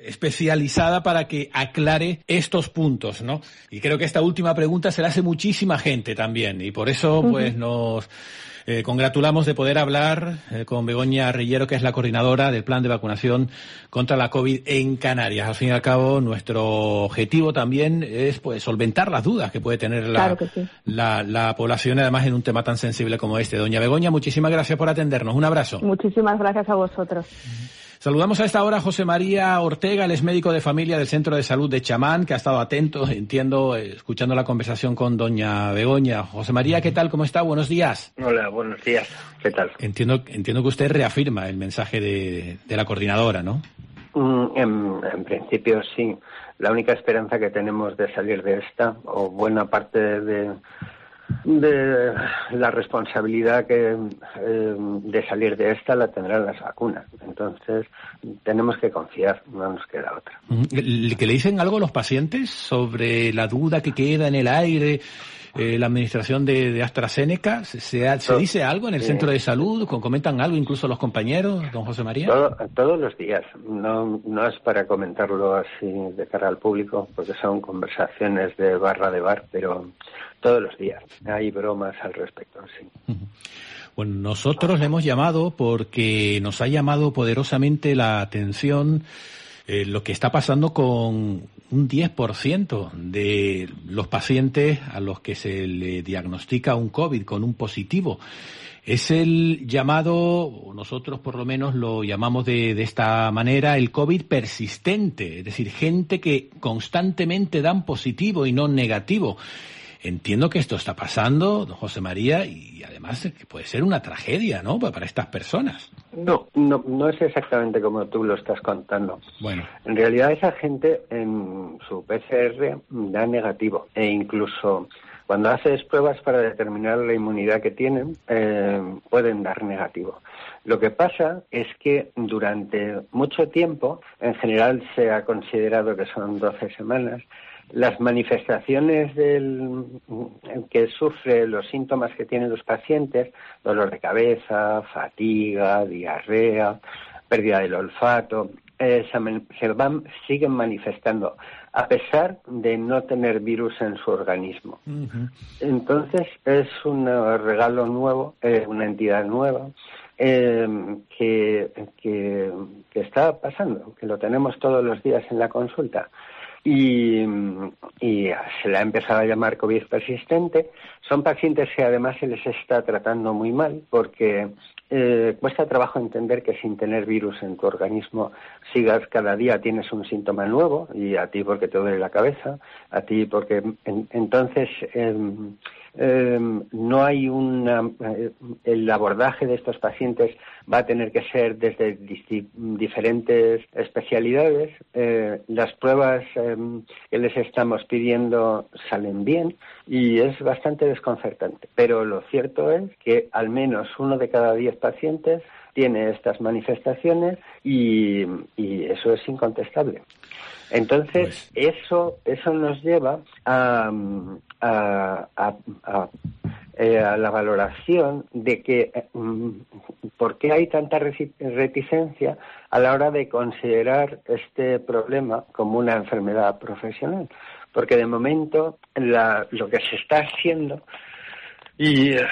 especializada para que aclare estos puntos, ¿no? Y creo que esta última pregunta se la hace muchísima gente también, y por eso pues uh-huh. nos eh, congratulamos de poder hablar eh, con Begoña Rillero, que es la coordinadora del plan de vacunación contra la COVID en Canarias. Al fin y al cabo, nuestro objetivo también es pues solventar las dudas que puede tener la, claro que sí. la, la población, además en un tema tan sensible como este. Doña Begoña, muchísimas gracias por atendernos. Un abrazo. Muchísimas gracias a vosotros. Saludamos a esta hora a José María Ortega, él es médico de familia del Centro de Salud de Chamán, que ha estado atento, entiendo, escuchando la conversación con doña Begoña. José María, ¿qué tal? ¿Cómo está? Buenos días. Hola, buenos días. ¿Qué tal? Entiendo, entiendo que usted reafirma el mensaje de, de la coordinadora, ¿no? Mm, en, en principio sí. La única esperanza que tenemos de salir de esta, o buena parte de... de la responsabilidad que eh, de salir de esta la tendrán las vacunas. Entonces tenemos que confiar, no nos queda otra. ¿Que le dicen algo los pacientes sobre la duda que queda en el aire? Eh, la administración de, de AstraZeneca, ¿se, se, ¿se dice algo en el sí. centro de salud? ¿Comentan algo incluso los compañeros, don José María? Todo, todos los días. No, no es para comentarlo así de cara al público, porque son conversaciones de barra de bar, pero todos los días hay bromas al respecto, sí. Uh-huh. Bueno, nosotros le hemos llamado porque nos ha llamado poderosamente la atención eh, lo que está pasando con un diez por ciento de los pacientes a los que se le diagnostica un COVID con un positivo. Es el llamado, nosotros por lo menos lo llamamos de, de esta manera, el COVID persistente, es decir, gente que constantemente dan positivo y no negativo. Entiendo que esto está pasando, don José María, y además que puede ser una tragedia, ¿no?, para estas personas. No, no, no es exactamente como tú lo estás contando. Bueno. En realidad esa gente en su P C R da negativo, e incluso cuando haces pruebas para determinar la inmunidad que tienen, eh, pueden dar negativo. Lo que pasa es que durante mucho tiempo, en general se ha considerado que son doce semanas, las manifestaciones del, que sufre, los síntomas que tienen los pacientes, dolor de cabeza, fatiga, diarrea, pérdida del olfato, eh, se, se van, siguen manifestando a pesar de no tener virus en su organismo. Uh-huh. Entonces es un regalo nuevo, eh, una entidad nueva, eh, que, que, que está pasando, que lo tenemos todos los días en la consulta. Y, y se le ha empezado a llamar COVID persistente. Son pacientes que además se les está tratando muy mal porque eh, cuesta trabajo entender que sin tener virus en tu organismo sigas cada día, tienes un síntoma nuevo, y a ti porque te duele la cabeza, a ti porque... En, entonces... Eh, Eh, no hay una eh, el abordaje de estos pacientes va a tener que ser desde dis- diferentes especialidades. Eh, las pruebas eh, que les estamos pidiendo salen bien y es bastante desconcertante, pero lo cierto es que al menos uno de cada diez pacientes tiene estas manifestaciones y, y eso es incontestable. Entonces, pues... eso eso nos lleva a, a, a, a, a la valoración de que um, por qué hay tanta reticencia a la hora de considerar este problema como una enfermedad profesional. Porque de momento la, lo que se está haciendo y es,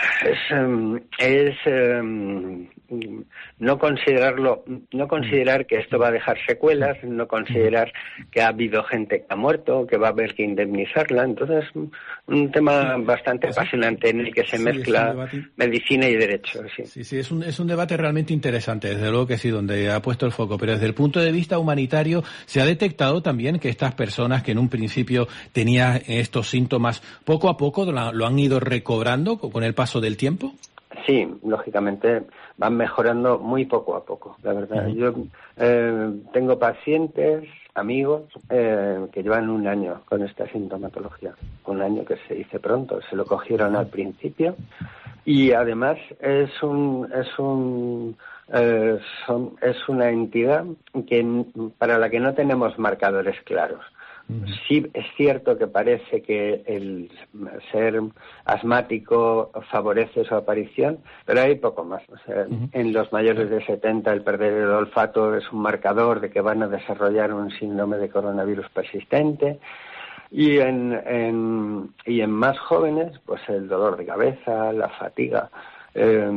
es um, no considerarlo, no considerar que esto va a dejar secuelas, no considerar que ha habido gente que ha muerto, que va a haber que indemnizarla. Entonces, un tema bastante apasionante en el que se sí, mezcla medicina y derecho. Sí, sí, sí es, un, es un debate realmente interesante, desde luego que sí, donde ha puesto el foco. Pero desde el punto de vista humanitario, se ha detectado también que estas personas que en un principio tenían estos síntomas, poco a poco lo, lo han ido recobrando con el paso del tiempo. Sí, lógicamente van mejorando muy poco a poco, la verdad. Uh-huh. Yo eh, tengo pacientes, amigos, eh, que llevan un año con esta sintomatología. Un año que se dice pronto, se lo cogieron al principio y además es un es un eh, son, es una entidad que para la que no tenemos marcadores claros. Sí es cierto que parece que el ser asmático favorece su aparición, pero hay poco más. O sea, uh-huh. En los mayores de setenta el perder el olfato es un marcador de que van a desarrollar un síndrome de coronavirus persistente. Y en, en, y en más jóvenes, pues el dolor de cabeza, la fatiga, eh,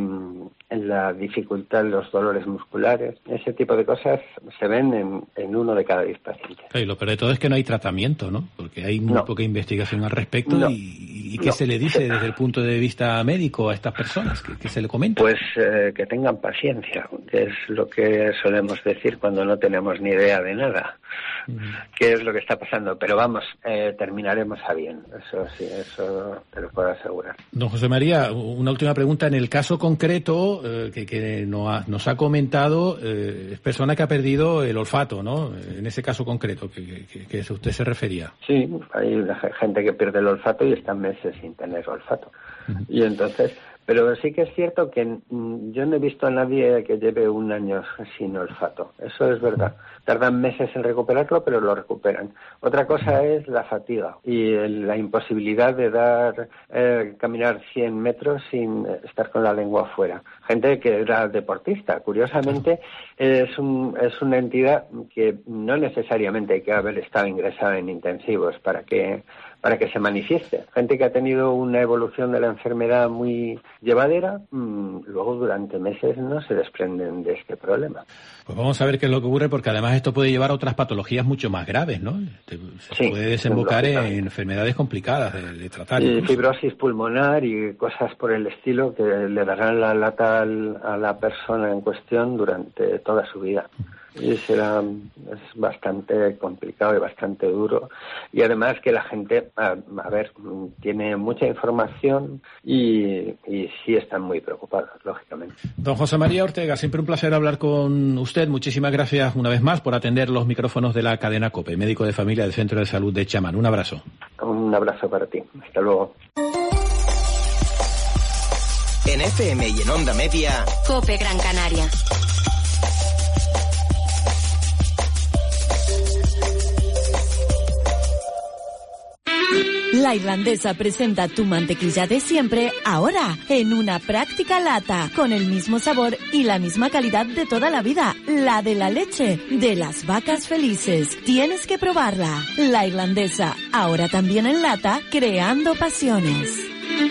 la dificultad, los dolores musculares, ese tipo de cosas se ven en, en uno de cada diez pacientes. Y lo peor de todo es que no hay tratamiento, ¿no? Porque hay muy no. poca investigación al respecto. No. y, y ¿qué no. se le dice desde el punto de vista médico a estas personas? ¿Qué, qué se le comenta? Pues eh, que tengan paciencia, que es lo que solemos decir cuando no tenemos ni idea de nada. ¿Qué es lo que está pasando? Pero vamos, eh, terminaremos a bien, eso sí, eso te lo puedo asegurar. Don José María, una última pregunta. En el caso concreto eh, que, que nos, ha, nos ha comentado, eh, es persona que ha perdido el olfato, ¿no? En ese caso concreto que, que, que usted se refería. Sí, hay gente que pierde el olfato y está meses sin tener olfato. Uh-huh. Y entonces... Pero sí que es cierto que mm, yo no he visto a nadie que lleve un año sin olfato. Eso es verdad. Tardan meses en recuperarlo, pero lo recuperan. Otra cosa es la fatiga y la imposibilidad de dar eh, caminar cien metros sin estar con la lengua afuera. Gente que era deportista. Curiosamente, es, un, es una entidad que no necesariamente hay que haber estado ingresada en intensivos para que... para que se manifieste. Gente que ha tenido una evolución de la enfermedad muy llevadera, mmm, luego durante meses no se desprenden de este problema. Pues vamos a ver qué es lo que ocurre, porque además esto puede llevar a otras patologías mucho más graves, ¿no? Se sí, puede desembocar en enfermedades complicadas de, de tratar. Y fibrosis pulmonar y cosas por el estilo que le darán la lata al, a la persona en cuestión durante toda su vida. Y será es bastante complicado y bastante duro. Y además que la gente, a, a ver, tiene mucha información y, y sí están muy preocupados, lógicamente. Don José María Ortega, siempre un placer hablar con usted. Muchísimas gracias una vez más por atender los micrófonos de la cadena COPE, médico de familia del Centro de Salud de Chamán. Un abrazo. Un abrazo para ti. Hasta luego. En F M y en Onda Media, COPE Gran Canaria. La Irlandesa presenta tu mantequilla de siempre, ahora, en una práctica lata, con el mismo sabor y la misma calidad de toda la vida, la de la leche, de las vacas felices. Tienes que probarla. La Irlandesa, ahora también en lata, creando pasiones.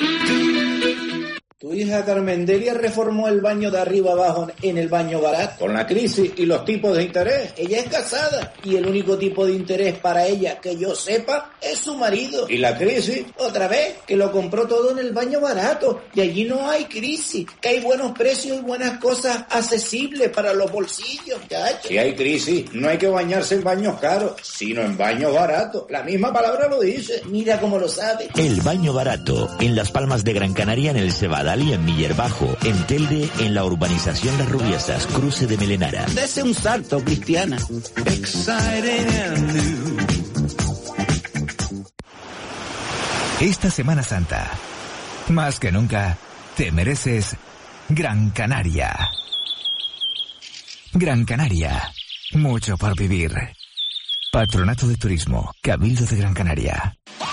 Tu hija Carmendelia reformó el baño de arriba abajo en el baño barato. Con la crisis y los tipos de interés, ella es casada y el único tipo de interés para ella que yo sepa es su marido. Y la crisis, otra vez, que lo compró todo en el baño barato y allí no hay crisis, que hay buenos precios y buenas cosas accesibles para los bolsillos, chacho. Si hay crisis, no hay que bañarse en baños caros, sino en baños baratos. La misma palabra lo dice. Mira cómo lo sabe. El baño barato, en Las Palmas de Gran Canaria, en el Cebadal y en Miller Bajo, en Telde, en la urbanización Las Rubiesas, cruce de Melenara. Dese un salto, Cristiana. Esta Semana Santa, más que nunca, te mereces Gran Canaria. Gran Canaria, mucho por vivir. Patronato de Turismo, Cabildo de Gran Canaria.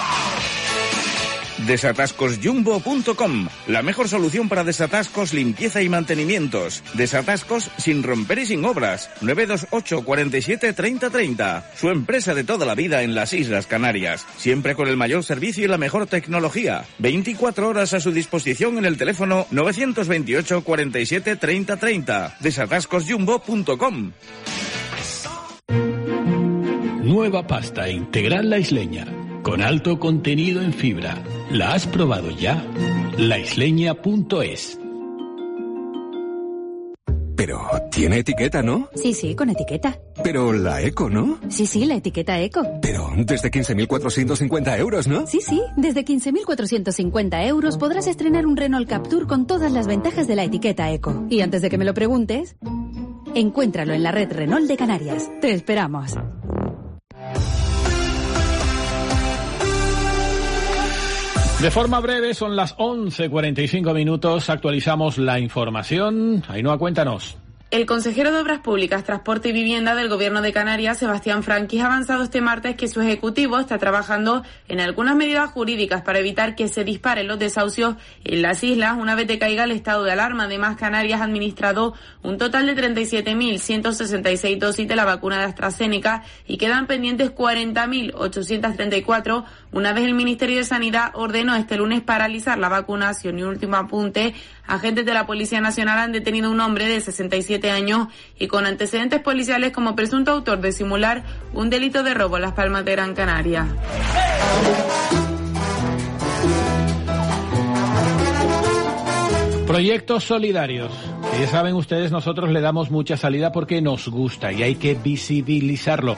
desatascos jumbo punto com, la mejor solución para desatascos, limpieza y mantenimientos. Desatascos sin romper y sin obras. nueve dos ocho, cuarenta y siete, treinta, treinta. Su empresa de toda la vida en las Islas Canarias. Siempre con el mayor servicio y la mejor tecnología. veinticuatro horas a su disposición en el teléfono nueve dos ocho, cuarenta y siete, treinta, treinta. desatascos jumbo punto com. Nueva pasta integral La Isleña, con alto contenido en fibra. ¿La has probado ya? la isleña punto es. Pero tiene etiqueta, ¿no? Sí, sí, con etiqueta. Pero la eco, ¿no? Sí, sí, la etiqueta eco. Pero desde quince mil cuatrocientos cincuenta euros, ¿no? Sí, sí, desde quince mil cuatrocientos cincuenta euros podrás estrenar un Renault Captur con todas las ventajas de la etiqueta eco. Y antes de que me lo preguntes, encuéntralo en la red Renault de Canarias. Te esperamos. De forma breve, son las once cuarenta y cinco minutos, actualizamos la información. Ainhoa, cuéntanos. El consejero de Obras Públicas, Transporte y Vivienda del Gobierno de Canarias, Sebastián Franquis, ha avanzado este martes que su ejecutivo está trabajando en algunas medidas jurídicas para evitar que se disparen los desahucios en las islas una vez decaiga el estado de alarma. Además, Canarias ha administrado un total de treinta y siete mil ciento sesenta y seis dosis de la vacuna de AstraZeneca y quedan pendientes cuarenta mil ochocientos treinta y cuatro una vez el Ministerio de Sanidad ordenó este lunes paralizar la vacunación. Y último apunte, agentes de la Policía Nacional han detenido a un hombre de sesenta y siete años y con antecedentes policiales como presunto autor de simular un delito de robo en Las Palmas de Gran Canaria. Proyectos solidarios. Que ya saben ustedes, nosotros le damos mucha salida porque nos gusta y hay que visibilizarlo.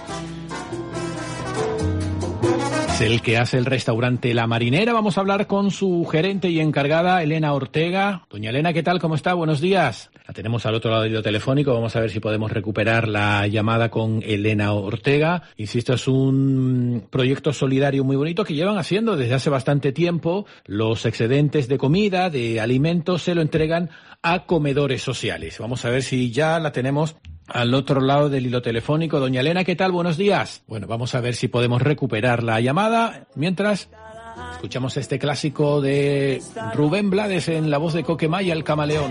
Es el que hace el restaurante La Marinera. Vamos a hablar con su gerente y encargada, Elena Ortega. Doña Elena, ¿qué tal? ¿Cómo está? Buenos días. La tenemos al otro lado del hilo telefónico. Vamos a ver si podemos recuperar la llamada con Elena Ortega. Insisto, es un proyecto solidario muy bonito que llevan haciendo desde hace bastante tiempo. Los excedentes de comida, de alimentos, se lo entregan a comedores sociales. Vamos a ver si ya la tenemos al otro lado del hilo telefónico. Doña Elena, ¿qué tal? Buenos días. Bueno, vamos a ver si podemos recuperar la llamada. Mientras, escuchamos este clásico de Rubén Blades en la voz de Coquemaya, el camaleón.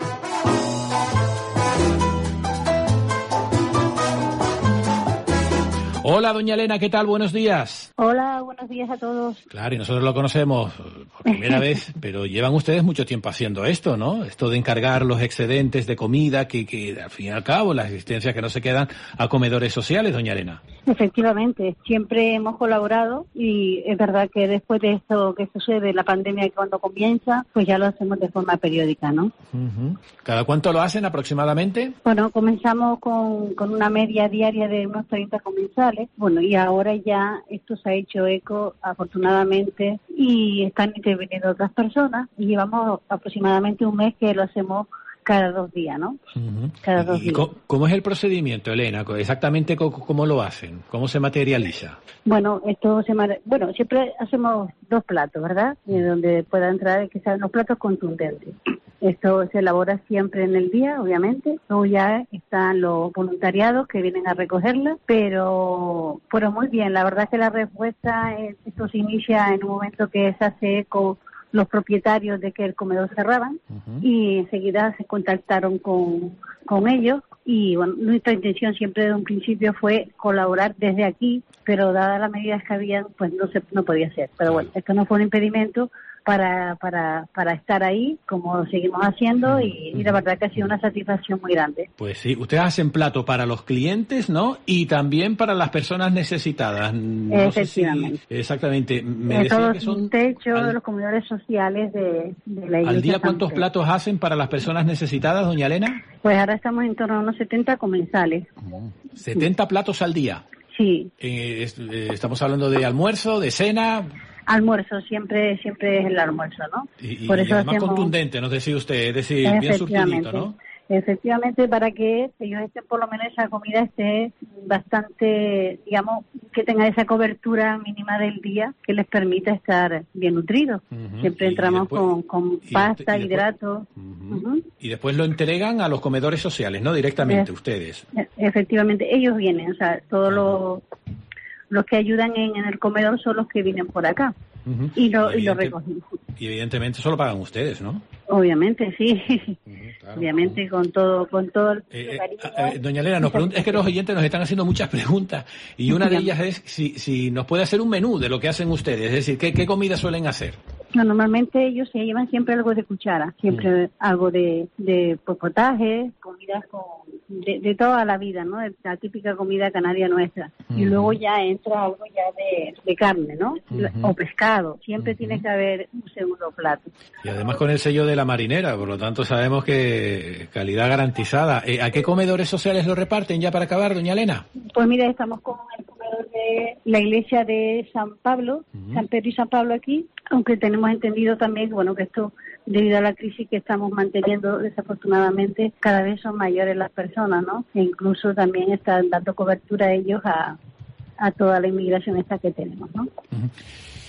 Hola, doña Elena, ¿qué tal? Buenos días. Hola, buenos días a todos. Claro, y nosotros lo conocemos por primera vez, pero llevan ustedes mucho tiempo haciendo esto, ¿no? Esto de encargar los excedentes de comida que, que al fin y al cabo, las existencias que no se quedan a comedores sociales, doña Elena. Efectivamente, siempre hemos colaborado y es verdad que después de esto que sucede, la pandemia cuando comienza, pues ya lo hacemos de forma periódica, ¿no? Uh-huh. ¿Cada cuánto lo hacen aproximadamente? Bueno, comenzamos con, con una media diaria de unos treinta comensales. Bueno, y ahora ya esto se ha hecho eco, afortunadamente, y están interviniendo otras personas, y llevamos aproximadamente un mes que lo hacemos cada dos días, ¿no? Uh-huh. Cada dos ¿Y días. cómo, cómo es el procedimiento, Elena? Exactamente cómo, cómo lo hacen, cómo se materializa. Bueno, esto se mar... bueno, siempre hacemos dos platos, ¿verdad? Uh-huh. Donde pueda entrar, que sean los platos contundentes. Esto se elabora siempre en el día, obviamente. Luego ya están los voluntariados que vienen a recogerla, pero, pero muy bien. La verdad es que la respuesta, es, esto se inicia en un momento que se hace con los propietarios de que el comedor cerraban, uh-huh. y enseguida se contactaron con, con ellos. Y bueno, nuestra intención siempre desde un principio fue colaborar desde aquí, pero dadas las medidas que habían, pues no se no podía ser. Pero bueno, esto no fue un impedimento para para para estar ahí, como lo seguimos haciendo, y, y la verdad que ha sido una satisfacción muy grande. Pues sí, ustedes hacen plato para los clientes, ¿no? Y también para las personas necesitadas. No Efectivamente. Sé si, exactamente. Me de decía todos que son un techo al, de los comedores sociales de, de la iglesia. ¿Al día cuántos platos hacen para las personas necesitadas, doña Elena? Pues ahora estamos en torno a unos setenta comensales. setenta sí. Platos al día. Sí. Eh, es, eh, estamos hablando de almuerzo, de cena. Almuerzo, siempre siempre es el almuerzo, ¿no? Y, Por y eso además hacemos... contundente, nos decía usted, es decir, bien surtidito, ¿no? Efectivamente, para que ellos estén, por lo menos esa comida esté bastante, digamos, que tenga esa cobertura mínima del día que les permita estar bien nutridos. Uh-huh. Siempre y entramos después, con, con y pasta, y hidratos. Uh-huh. Uh-huh. Y después lo entregan a los comedores sociales, ¿no? Directamente, es, ustedes. Efectivamente, ellos vienen, o sea, todos los, los que ayudan en, en el comedor son los que vienen por acá. Uh-huh. Y lo, y, y lo recogimos. Y evidentemente eso lo pagan ustedes, ¿no? Obviamente, sí. Uh-huh, claro, obviamente uh-huh. con todo con todo el eh, eh, eh, doña Elena, nos pregunta, es que los oyentes nos están haciendo muchas preguntas y una de ellas es si, si nos puede hacer un menú de lo que hacen ustedes, es decir, ¿qué, qué comida suelen hacer? No, normalmente ellos se llevan siempre algo de cuchara, siempre uh-huh. algo de, de potaje, comidas con de, de toda la vida, ¿no? La típica comida canaria nuestra. Uh-huh. Y luego ya entra algo ya de, de carne, ¿no? Uh-huh. O pescado. Siempre uh-huh. tiene que haber un segundo plato. Y además con el sello de La Marinera, por lo tanto sabemos que calidad garantizada. Eh, ¿A qué comedores sociales lo reparten ya para acabar, doña Elena? Pues mira, estamos con el comedor de la iglesia de San Pablo, uh-huh. San Pedro y San Pablo aquí, aunque tenemos entendido también, bueno, que esto, debido a la crisis que estamos manteniendo, desafortunadamente, cada vez son mayores las personas, ¿no? E incluso también están dando cobertura a ellos a, a toda la inmigración esta que tenemos, ¿no? Uh-huh.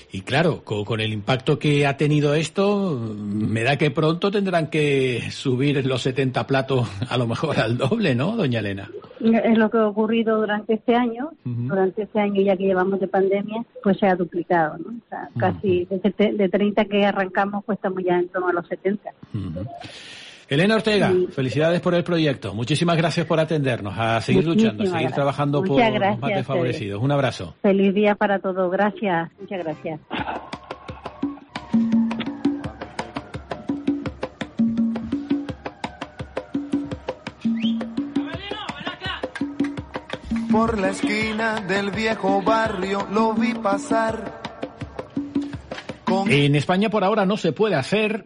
Y claro, con, con el impacto que ha tenido esto, me da que pronto tendrán que subir los setenta platos a lo mejor al doble, ¿no, doña Elena? Es lo que ha ocurrido durante este año, uh-huh. durante este año ya que llevamos de pandemia, pues se ha duplicado, ¿no? O sea, uh-huh. casi de, de treinta que arrancamos, pues estamos ya en torno a los setenta. Uh-huh. Elena Ortega, sí. Felicidades por el proyecto. Muchísimas gracias por atendernos. A seguir Muchísimas luchando, a seguir gracias. trabajando Muchas por gracias los más desfavorecidos. Un abrazo. Feliz día para todos. Gracias. Muchas gracias. Por la esquina del viejo barrio lo vi pasar. En España por ahora no se puede hacer,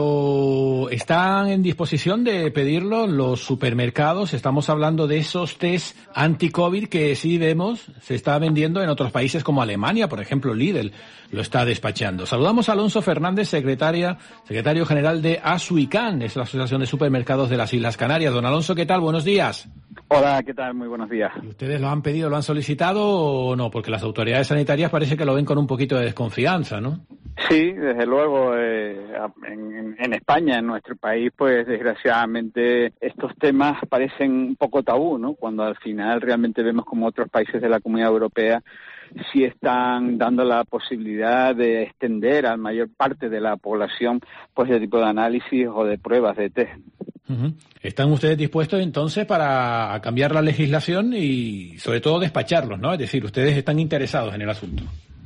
pero están en disposición de pedirlo los supermercados. Estamos hablando de esos test anti-COVID que sí vemos se está vendiendo en otros países como Alemania, por ejemplo Lidl lo está despachando. Saludamos a Alonso Fernández, secretaria, secretario general de ASUICAN, es la Asociación de Supermercados de las Islas Canarias. Don Alonso, ¿qué tal? Buenos días. Hola, ¿qué tal? Muy buenos días. ¿Y ustedes lo han pedido, lo han solicitado o no? Porque las autoridades sanitarias parece que lo ven con un poquito de desconfianza, ¿no? Sí, desde luego, eh, en, en España, en nuestro país, pues desgraciadamente estos temas parecen un poco tabú, ¿no? Cuando al final realmente vemos como otros países de la Comunidad Europea sí están dando la posibilidad de extender a la mayor parte de la población pues este tipo de análisis o de pruebas de test. Uh-huh. ¿Están ustedes dispuestos entonces para cambiar la legislación y sobre todo despacharlos, ¿no? Es decir, ustedes están interesados en el asunto.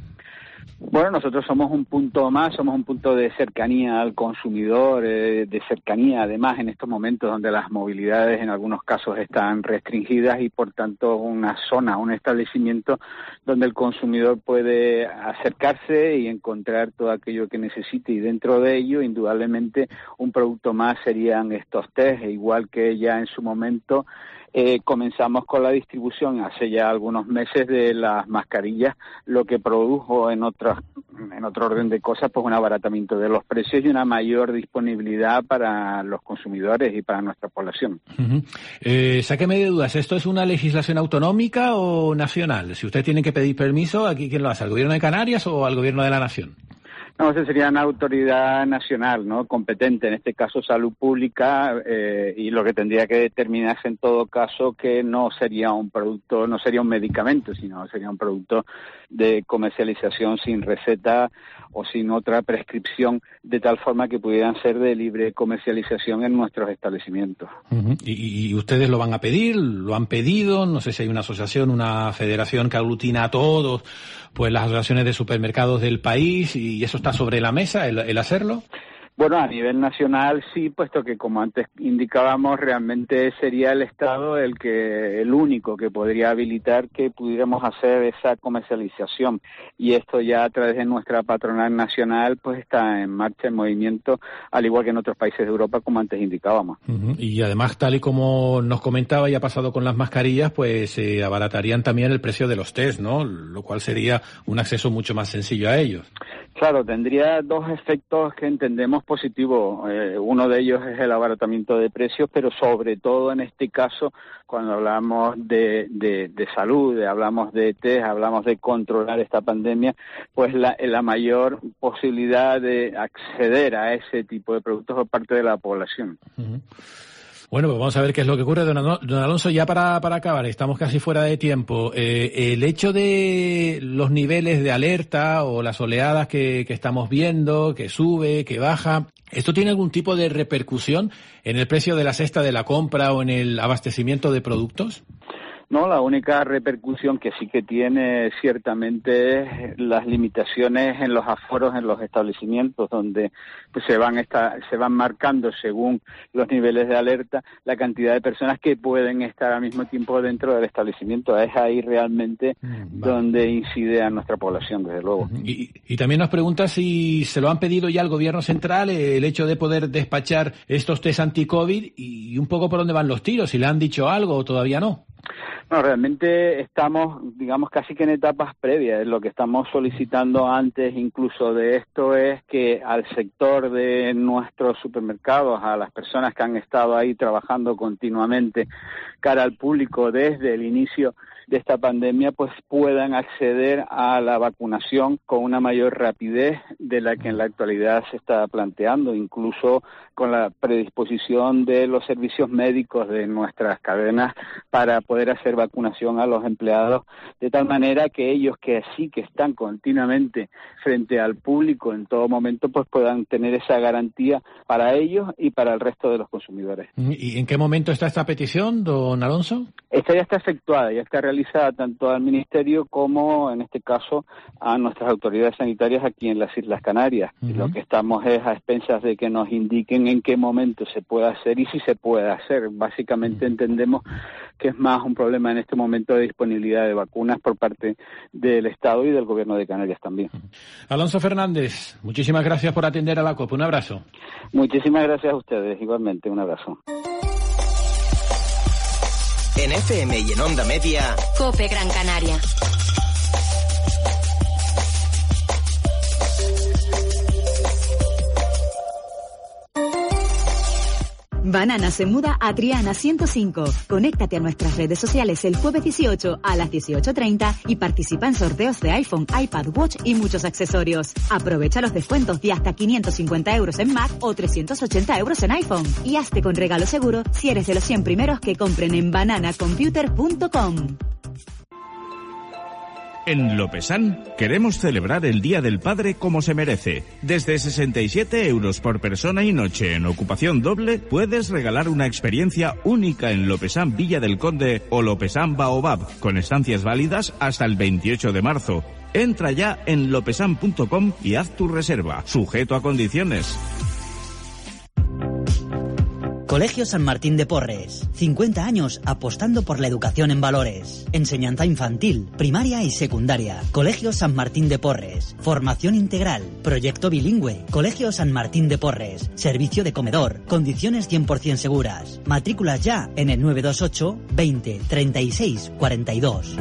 Bueno, nosotros somos un punto más, somos un punto de cercanía al consumidor, eh, de cercanía además en estos momentos donde las movilidades en algunos casos están restringidas y por tanto una zona, un establecimiento donde el consumidor puede acercarse y encontrar todo aquello que necesite y dentro de ello indudablemente un producto más serían estos test, e igual que ya en su momento Eh, comenzamos con la distribución hace ya algunos meses de las mascarillas, lo que produjo en otro, en otro orden de cosas pues un abaratamiento de los precios y una mayor disponibilidad para los consumidores y para nuestra población. Uh-huh. Eh, sáqueme de dudas, ¿esto es una legislación autonómica o nacional? Si usted tiene que pedir permiso, ¿aquí quién lo hace? ¿Al gobierno de Canarias o al gobierno de la nación? No, esa sería una autoridad nacional, ¿no? Competente, en este caso Salud Pública, eh, y lo que tendría que determinarse en todo caso que no sería un producto, no sería un medicamento, sino sería un producto de comercialización sin receta o sin otra prescripción, de tal forma que pudieran ser de libre comercialización en nuestros establecimientos. Uh-huh. ¿Y, y ustedes lo van a pedir? ¿Lo han pedido? No sé si hay una asociación, una federación que aglutina a todos, pues las asociaciones de supermercados del país, y eso está sobre la mesa, el, el hacerlo. Bueno, a nivel nacional sí, puesto que como antes indicábamos, realmente sería el Estado el que el único que podría habilitar que pudiéramos hacer esa comercialización, y esto ya a través de nuestra patronal nacional pues está en marcha, en movimiento, al igual que en otros países de Europa, como antes indicábamos. Uh-huh. Y además, tal y como nos comentaba y ha pasado con las mascarillas, pues se eh, abaratarían también el precio de los test, ¿no? Lo cual sería un acceso mucho más sencillo a ellos. Claro, tendría dos efectos que entendemos positivos. Eh, uno de ellos es el abaratamiento de precios, pero sobre todo en este caso, cuando hablamos de, de, de salud, de, hablamos de test, hablamos de controlar esta pandemia, pues la, la mayor posibilidad de acceder a ese tipo de productos por parte de la población. Uh-huh. Bueno, pues vamos a ver qué es lo que ocurre. Don, don Alonso, ya para, para acabar, estamos casi fuera de tiempo. Eh, el hecho de los niveles de alerta o las oleadas que, que estamos viendo, que sube, que baja, ¿esto tiene algún tipo de repercusión en el precio de la cesta de la compra o en el abastecimiento de productos? No, la única repercusión que sí que tiene ciertamente es las limitaciones en los aforos en los establecimientos, donde pues se van esta, se van marcando según los niveles de alerta la cantidad de personas que pueden estar al mismo tiempo dentro del establecimiento. Es ahí realmente mm, vale. donde incide a nuestra población, desde luego. Y, y también nos pregunta si se lo han pedido ya al gobierno central, el hecho de poder despachar estos test anti-COVID, y un poco por dónde van los tiros, si le han dicho algo o todavía no. No, realmente estamos, digamos, casi que en etapas previas. Lo que estamos solicitando antes incluso de esto es que al sector de nuestros supermercados, a las personas que han estado ahí trabajando continuamente cara al público desde el inicio de esta pandemia, pues puedan acceder a la vacunación con una mayor rapidez de la que en la actualidad se está planteando, incluso con la predisposición de los servicios médicos de nuestras cadenas para poder hacer vacunación a los empleados, de tal manera que ellos que sí que están continuamente frente al público en todo momento, pues puedan tener esa garantía para ellos y para el resto de los consumidores. ¿Y en qué momento está esta petición, don Alonso? Esta ya está efectuada, ya está realizada tanto al Ministerio como, en este caso, a nuestras autoridades sanitarias aquí en las Islas Canarias. Uh-huh. Y lo que estamos es a expensas de que nos indiquen en qué momento se puede hacer y si se puede hacer. Básicamente uh-huh. entendemos que es más un problema en este momento de disponibilidad de vacunas por parte del Estado y del Gobierno de Canarias también. Uh-huh. Alonso Fernández, muchísimas gracias por atender a la COPE. Un abrazo. Muchísimas gracias a ustedes, igualmente, un abrazo. En F M y en Onda Media, COPE Gran Canaria. Banana se muda a Triana ciento cinco. Conéctate a nuestras redes sociales el jueves dieciocho a las dieciocho treinta y participa en sorteos de iPhone, iPad, Watch y muchos accesorios. Aprovecha los descuentos de hasta quinientos cincuenta euros en Mac o trescientos ochenta euros en iPhone. Y hazte con regalo seguro si eres de los cien primeros que compren en banana computer punto com. En Lopesan queremos celebrar el Día del Padre como se merece. Desde sesenta y siete euros por persona y noche en ocupación doble puedes regalar una experiencia única en Lopesan Villa del Conde o Lopesan Baobab, con estancias válidas hasta el veintiocho de marzo. Entra ya en lopesan punto com y haz tu reserva, sujeto a condiciones. Colegio San Martín de Porres. cincuenta años apostando por la educación en valores. Enseñanza infantil, primaria y secundaria. Colegio San Martín de Porres. Formación integral. Proyecto bilingüe. Colegio San Martín de Porres. Servicio de comedor. Condiciones cien por ciento seguras. Matrículas ya en el nueve dos ocho, veinte, treinta y seis, cuarenta y dos.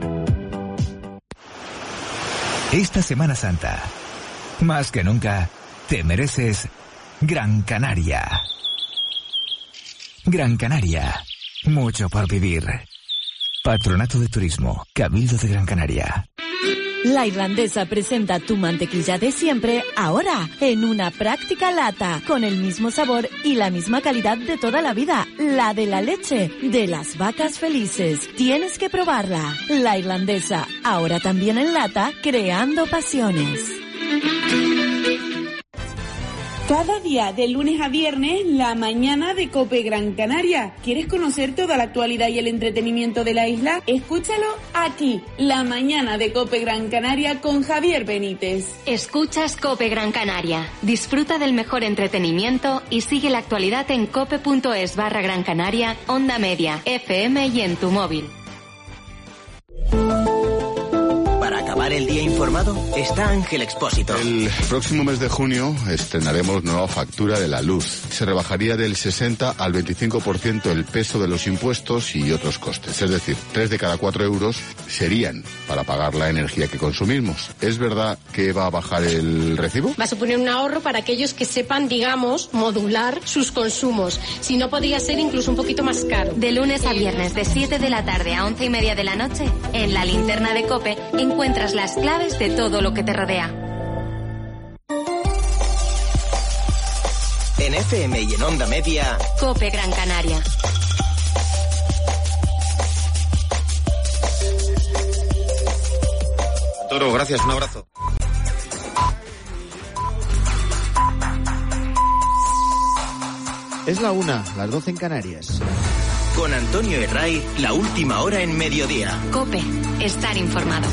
Esta Semana Santa, más que nunca, te mereces Gran Canaria. Gran Canaria, mucho por vivir. Patronato de Turismo, Cabildo de Gran Canaria. La Irlandesa presenta tu mantequilla de siempre, ahora, en una práctica lata, con el mismo sabor y la misma calidad de toda la vida, la de la leche, de las vacas felices. Tienes que probarla. La Irlandesa, ahora también en lata, creando pasiones. Cada día, de lunes a viernes, la mañana de COPE Gran Canaria. ¿Quieres conocer toda la actualidad y el entretenimiento de la isla? Escúchalo aquí, la mañana de COPE Gran Canaria con Javier Benítez. Escuchas COPE Gran Canaria. Disfruta del mejor entretenimiento y sigue la actualidad en cope.es barra Gran Canaria, Onda Media, F M y en tu móvil. Para acabar el día informado está Ángel Expósito. El próximo mes de junio estrenaremos nueva factura de la luz. Se rebajaría del sesenta al veinticinco por ciento el peso de los impuestos y otros costes. Es decir, tres de cada cuatro euros serían para pagar la energía que consumimos. ¿Es verdad que va a bajar el recibo? Va a suponer un ahorro para aquellos que sepan, digamos, modular sus consumos. Si no, podría ser incluso un poquito más caro. De lunes a viernes, de siete de la tarde a once y media de la noche, en la linterna de COPE, encuentras las claves de todo lo que te rodea. En F M y en Onda Media, COPE Gran Canaria. Toro, gracias, un abrazo. Es la una, las doce en Canarias. Con Antonio Herray, la última hora en mediodía. COPE, estar informado.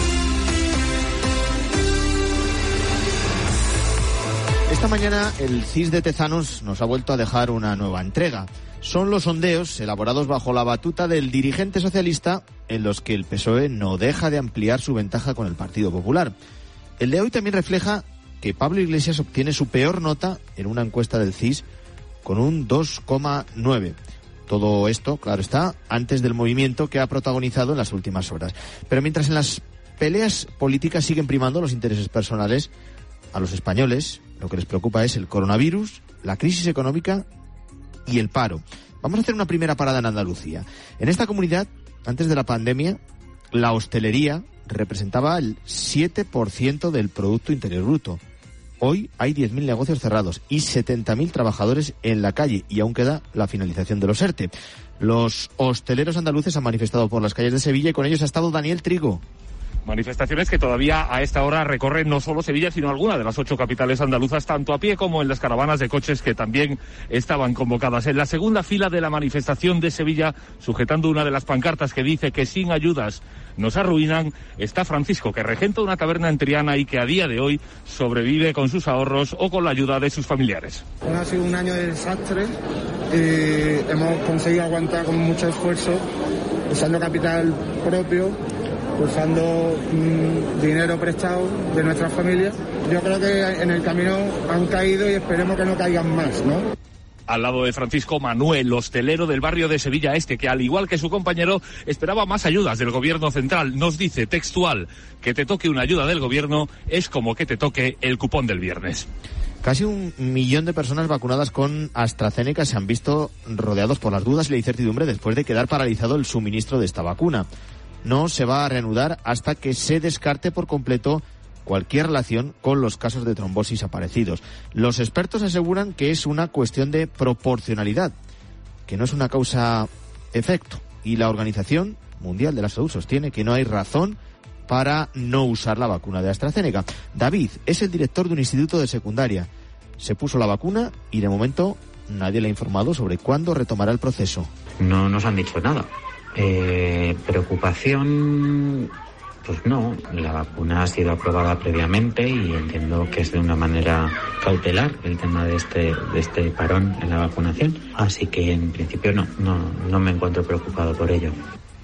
Esta mañana el C I S de Tezanos nos ha vuelto a dejar una nueva entrega. Son los sondeos elaborados bajo la batuta del dirigente socialista en los que el P S O E no deja de ampliar su ventaja con el Partido Popular. El de hoy también refleja que Pablo Iglesias obtiene su peor nota en una encuesta del C I S con un dos coma nueve. Todo esto, claro está, antes del movimiento que ha protagonizado en las últimas horas. Pero mientras en las peleas políticas siguen primando los intereses personales, a los españoles lo que les preocupa es el coronavirus, la crisis económica y el paro. Vamos a hacer una primera parada en Andalucía. En esta comunidad antes de la pandemia, la hostelería representaba el siete por ciento del Producto Interior Bruto. Hoy hay diez mil negocios cerrados y setenta mil trabajadores en la calle, y aún queda la finalización de los ERTE. Los hosteleros andaluces han manifestado por las calles de Sevilla y con ellos ha estado Daniel Trigo. Manifestaciones que todavía a esta hora recorren no solo Sevilla, sino alguna de las ocho capitales andaluzas, tanto a pie como en las caravanas de coches que también estaban convocadas. En la segunda fila de la manifestación de Sevilla, sujetando una de las pancartas que dice que sin ayudas nos arruinan, está Francisco, que regenta una taberna en Triana y que a día de hoy sobrevive con sus ahorros o con la ayuda de sus familiares. Ha sido un año de desastre y hemos conseguido aguantar con mucho esfuerzo, usando capital propio, usando mmm, dinero prestado de nuestras familias. Yo creo que en el camino han caído y esperemos que no caigan más, ¿no? Al lado de Francisco, Manuel, hostelero del barrio de Sevilla Este, que al igual que su compañero esperaba más ayudas del gobierno central. Nos dice textual: que te toque una ayuda del gobierno es como que te toque el cupón del viernes. Casi un millón de personas vacunadas con AstraZeneca se han visto rodeados por las dudas y la incertidumbre después de quedar paralizado el suministro de esta vacuna. No se va a reanudar hasta que se descarte por completo cualquier relación con los casos de trombosis aparecidos. Los expertos aseguran que es una cuestión de proporcionalidad, que no es una causa-efecto. Y la Organización Mundial de la Salud sostiene que no hay razón para no usar la vacuna de AstraZeneca. David es el director de un instituto de secundaria. Se puso la vacuna y de momento nadie le ha informado sobre cuándo retomará el proceso. No nos han dicho nada. Eh, preocupación, pues no, la vacuna ha sido aprobada previamente y entiendo que es de una manera cautelar el tema de este de este parón en la vacunación, así que en principio no, no, no me encuentro preocupado por ello.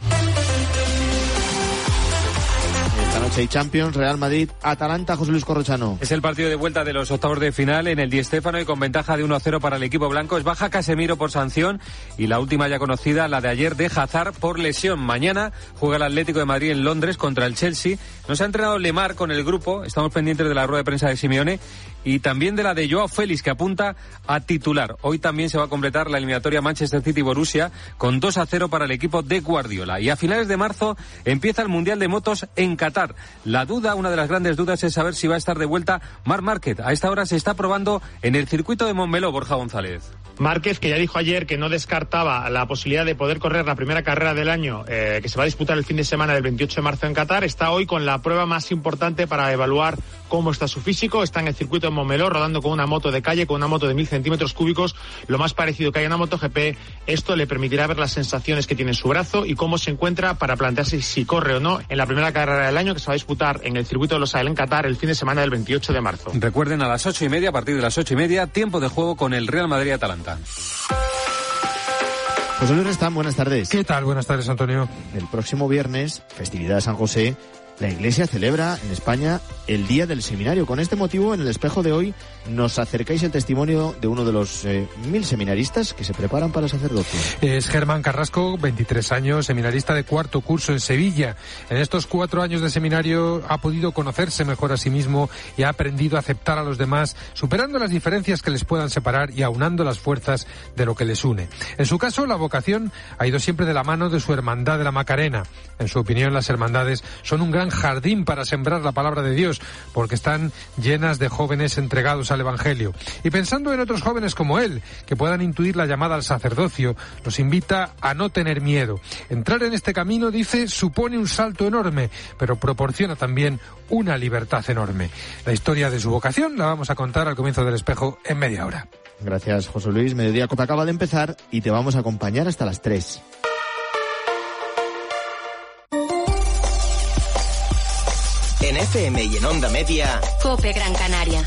Esta noche hay Champions, Real Madrid, Atalanta, José Luis Corrochano. Es el partido de vuelta de los octavos de final en el Di Stéfano y con ventaja de uno a cero para el equipo blanco. Es baja Casemiro por sanción y la última ya conocida, la de ayer de Hazard por lesión. Mañana juega el Atlético de Madrid en Londres contra el Chelsea. Nos ha entrenado Lemar con el grupo, estamos pendientes de la rueda de prensa de Simeone y también de la de Joao Félix, que apunta a titular. Hoy también se va a completar la eliminatoria Manchester City-Borussia con dos a cero para el equipo de Guardiola. Y a finales de marzo empieza el Mundial de Motos en Qatar. La duda, una de las grandes dudas, es saber si va a estar de vuelta Marc Márquez. A esta hora se está probando en el circuito de Montmeló, Borja González. Márquez, que ya dijo ayer que no descartaba la posibilidad de poder correr la primera carrera del año, eh, que se va a disputar el fin de semana del veintiocho de marzo en Qatar, está hoy con la prueba más importante para evaluar cómo está su físico. Está en el circuito de Montmeló, rodando con una moto de calle, con una moto de mil centímetros cúbicos, lo más parecido que hay a una MotoGP. Esto le permitirá ver las sensaciones que tiene en su brazo y cómo se encuentra para plantearse si corre o no en la primera carrera del año, que se va a disputar en el circuito de Los Ailes en Qatar el fin de semana del veintiocho de marzo. Recuerden, a las ocho y media, a partir de las ocho y media, tiempo de juego con el Real Madrid-Atalanta. José Luis Restán, buenas tardes. ¿Qué tal? Buenas tardes, Antonio. El próximo viernes, festividad de San José, la Iglesia celebra en España el Día del Seminario. Con este motivo, en el espejo de hoy, nos acercáis el testimonio de uno de los eh, mil seminaristas que se preparan para el sacerdocio. Es Germán Carrasco, veintitrés años, seminarista de cuarto curso en Sevilla. En estos cuatro años de seminario ha podido conocerse mejor a sí mismo y ha aprendido a aceptar a los demás, superando las diferencias que les puedan separar y aunando las fuerzas de lo que les une. En su caso, la vocación ha ido siempre de la mano de su hermandad de la Macarena. En su opinión, las hermandades son un gran jardín para sembrar la palabra de Dios, porque están llenas de jóvenes entregados al Evangelio. Y pensando en otros jóvenes como él, que puedan intuir la llamada al sacerdocio, los invita a no tener miedo. Entrar en este camino, dice, supone un salto enorme, pero proporciona también una libertad enorme. La historia de su vocación la vamos a contar al comienzo del espejo en media hora. Gracias, José Luis. Mediodía Copa acaba de empezar y te vamos a acompañar hasta las tres. En F M y en Onda Media, COPE Gran Canaria.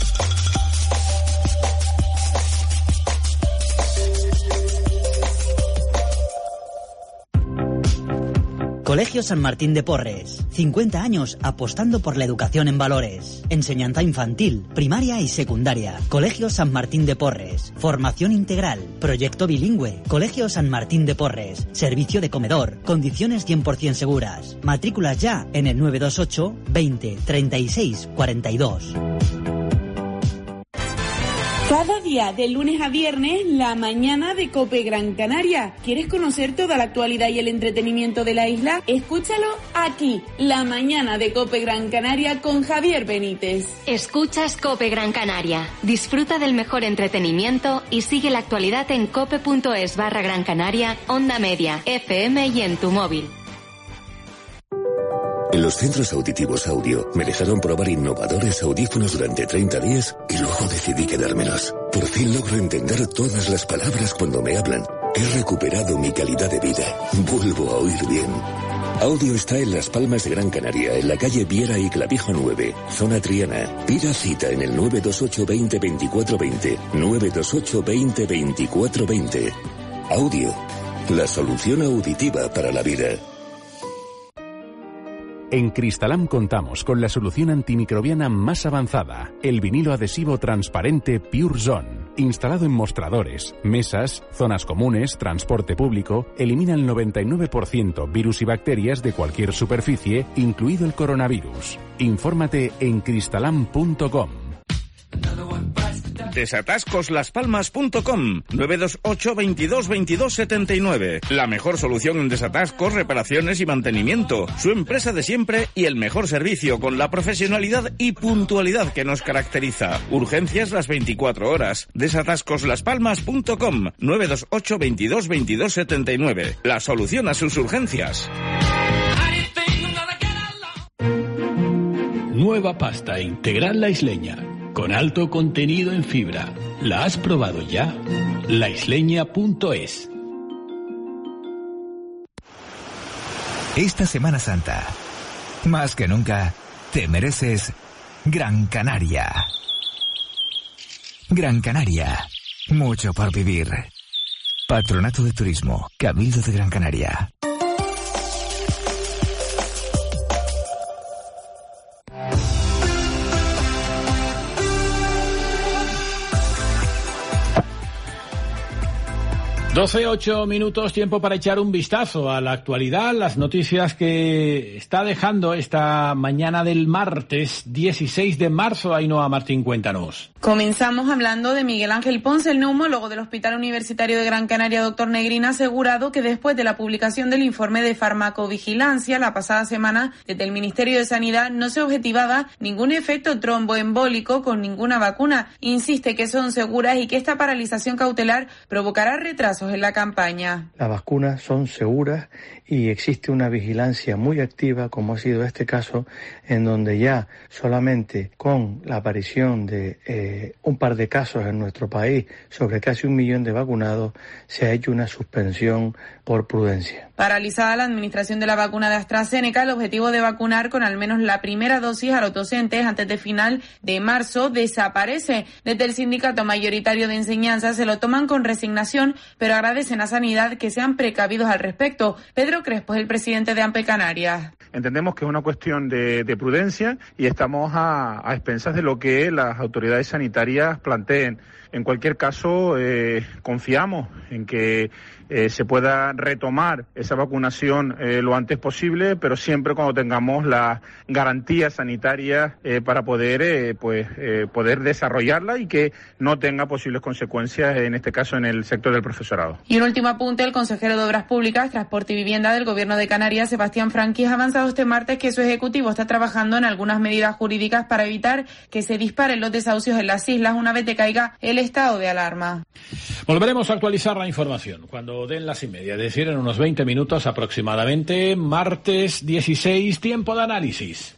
Colegio San Martín de Porres. cincuenta años apostando por la educación en valores. Enseñanza infantil, primaria y secundaria. Colegio San Martín de Porres. Formación integral. Proyecto bilingüe. Colegio San Martín de Porres. Servicio de comedor. Condiciones cien por ciento seguras. Matrículas ya en el nueve dos ocho, veinte, treinta y seis, cuarenta y dos. Cada día, de lunes a viernes, la mañana de COPE Gran Canaria. ¿Quieres conocer toda la actualidad y el entretenimiento de la isla? Escúchalo aquí, la mañana de COPE Gran Canaria con Javier Benítez. Escuchas COPE Gran Canaria. Disfruta del mejor entretenimiento y sigue la actualidad en cope.es barra Gran Canaria, Onda Media, F M y en tu móvil. En los centros auditivos Audio me dejaron probar innovadores audífonos durante treinta días y luego decidí quedármelos. Por fin logro entender todas las palabras cuando me hablan. He recuperado mi calidad de vida. Vuelvo a oír bien. Audio está en Las Palmas de Gran Canaria, en la calle Viera y Clavijo nueve, zona Triana. Pida cita en el nueve dos ocho veinte veinticuatro veinte, nueve dos ocho veinte veinticuatro veinte. Audio, la solución auditiva para la vida. En Cristalam contamos con la solución antimicrobiana más avanzada, el vinilo adhesivo transparente Pure Zone. Instalado en mostradores, mesas, zonas comunes, transporte público, elimina el noventa y nueve por ciento virus y bacterias de cualquier superficie, incluido el coronavirus. Infórmate en cristalam punto com. desatascos las palmas punto com, nueve dos ocho veintidós veintidós setenta y nueve. La mejor solución en desatascos, reparaciones y mantenimiento. Su empresa de siempre y el mejor servicio con la profesionalidad y puntualidad que nos caracteriza. Urgencias las veinticuatro horas. desatascos las palmas punto com, nueve dos ocho veintidós veintidós setenta y nueve. La solución a sus urgencias. Nueva pasta integral La Isleña, con alto contenido en fibra. ¿La has probado ya? la isleña punto es. Esta Semana Santa, más que nunca, te mereces Gran Canaria. Gran Canaria, mucho por vivir. Patronato de Turismo, Cabildo de Gran Canaria. doce, ocho minutos, tiempo para echar un vistazo a la actualidad, las noticias que está dejando esta mañana del martes dieciséis de marzo. Ainhoa Martín, cuéntanos. Comenzamos hablando de Miguel Ángel Ponce, el neumólogo del Hospital Universitario de Gran Canaria, doctor Negrín, ha asegurado que después de la publicación del informe de farmacovigilancia la pasada semana, desde el Ministerio de Sanidad no se objetivaba ningún efecto tromboembólico con ninguna vacuna. Insiste que son seguras y que esta paralización cautelar provocará retrasos en la campaña. Las vacunas son seguras y existe una vigilancia muy activa, como ha sido este caso, en donde ya solamente con la aparición de eh, un par de casos en nuestro país sobre casi un millón de vacunados, se ha hecho una suspensión por prudencia. Paralizada la administración de la vacuna de AstraZeneca, el objetivo de vacunar con al menos la primera dosis a los docentes antes de final de marzo desaparece. Desde el sindicato mayoritario de enseñanza se lo toman con resignación, pero agradecen a Sanidad que sean precavidos al respecto. Pedro Crespo es el presidente de AMPE Canarias. Entendemos que es una cuestión de, de prudencia y estamos a, a expensas de lo que las autoridades sanitarias planteen. En cualquier caso, eh, confiamos en que eh, se pueda retomar esa vacunación eh, lo antes posible, pero siempre cuando tengamos las garantías sanitarias eh, para poder eh, pues eh, poder desarrollarla y que no tenga posibles consecuencias, en este caso en el sector del profesorado. Y un último apunte: el consejero de Obras Públicas, Transporte y Vivienda del Gobierno de Canarias, Sebastián Franquis, ha avanzado este martes que su ejecutivo está trabajando en algunas medidas jurídicas para evitar que se disparen los desahucios en las islas una vez decaiga el estado de alarma. Volveremos a actualizar la información cuando den las y media, es decir, en unos veinte minutos aproximadamente. Martes dieciséis, tiempo de análisis.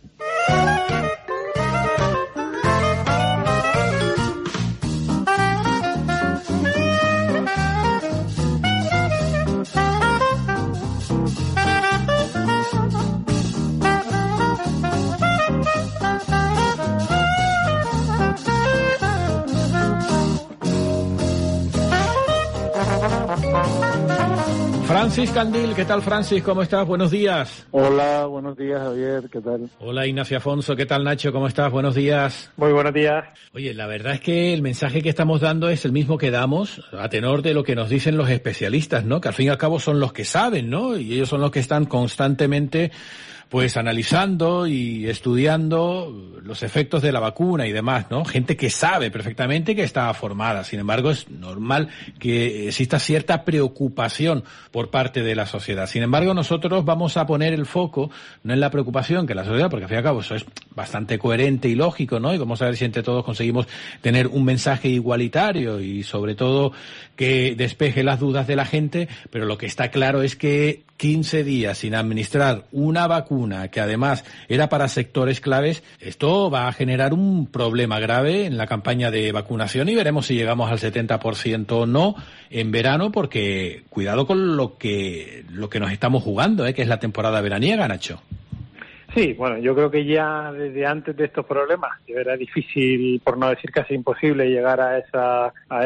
Francis Candil, ¿qué tal, Francis? ¿Cómo estás? Buenos días. Hola, buenos días, Javier, ¿qué tal? Hola, Ignacio Afonso, ¿qué tal, Nacho? ¿Cómo estás? Buenos días. Muy buenos días. Oye, la verdad es que el mensaje que estamos dando es el mismo que damos a tenor de lo que nos dicen los especialistas, ¿no? Que al fin y al cabo son los que saben, ¿no? Y ellos son los que están constantemente pues analizando y estudiando los efectos de la vacuna y demás, ¿no? Gente que sabe perfectamente que está formada. Sin embargo, es normal que exista cierta preocupación por parte de la sociedad. Sin embargo, nosotros vamos a poner el foco no en la preocupación que la sociedad, porque al fin y al cabo eso es bastante coherente y lógico, ¿no? Y vamos a ver si entre todos conseguimos tener un mensaje igualitario y sobre todo que despeje las dudas de la gente, pero lo que está claro es que quince días sin administrar una vacuna que además era para sectores claves, esto va a generar un problema grave en la campaña de vacunación y veremos si llegamos al setenta por ciento o no en verano, porque cuidado con lo que lo que nos estamos jugando, ¿eh? Que es la temporada veraniega, Nacho. Sí, bueno, yo creo que ya desde antes de estos problemas era difícil, por no decir casi imposible, llegar a esa a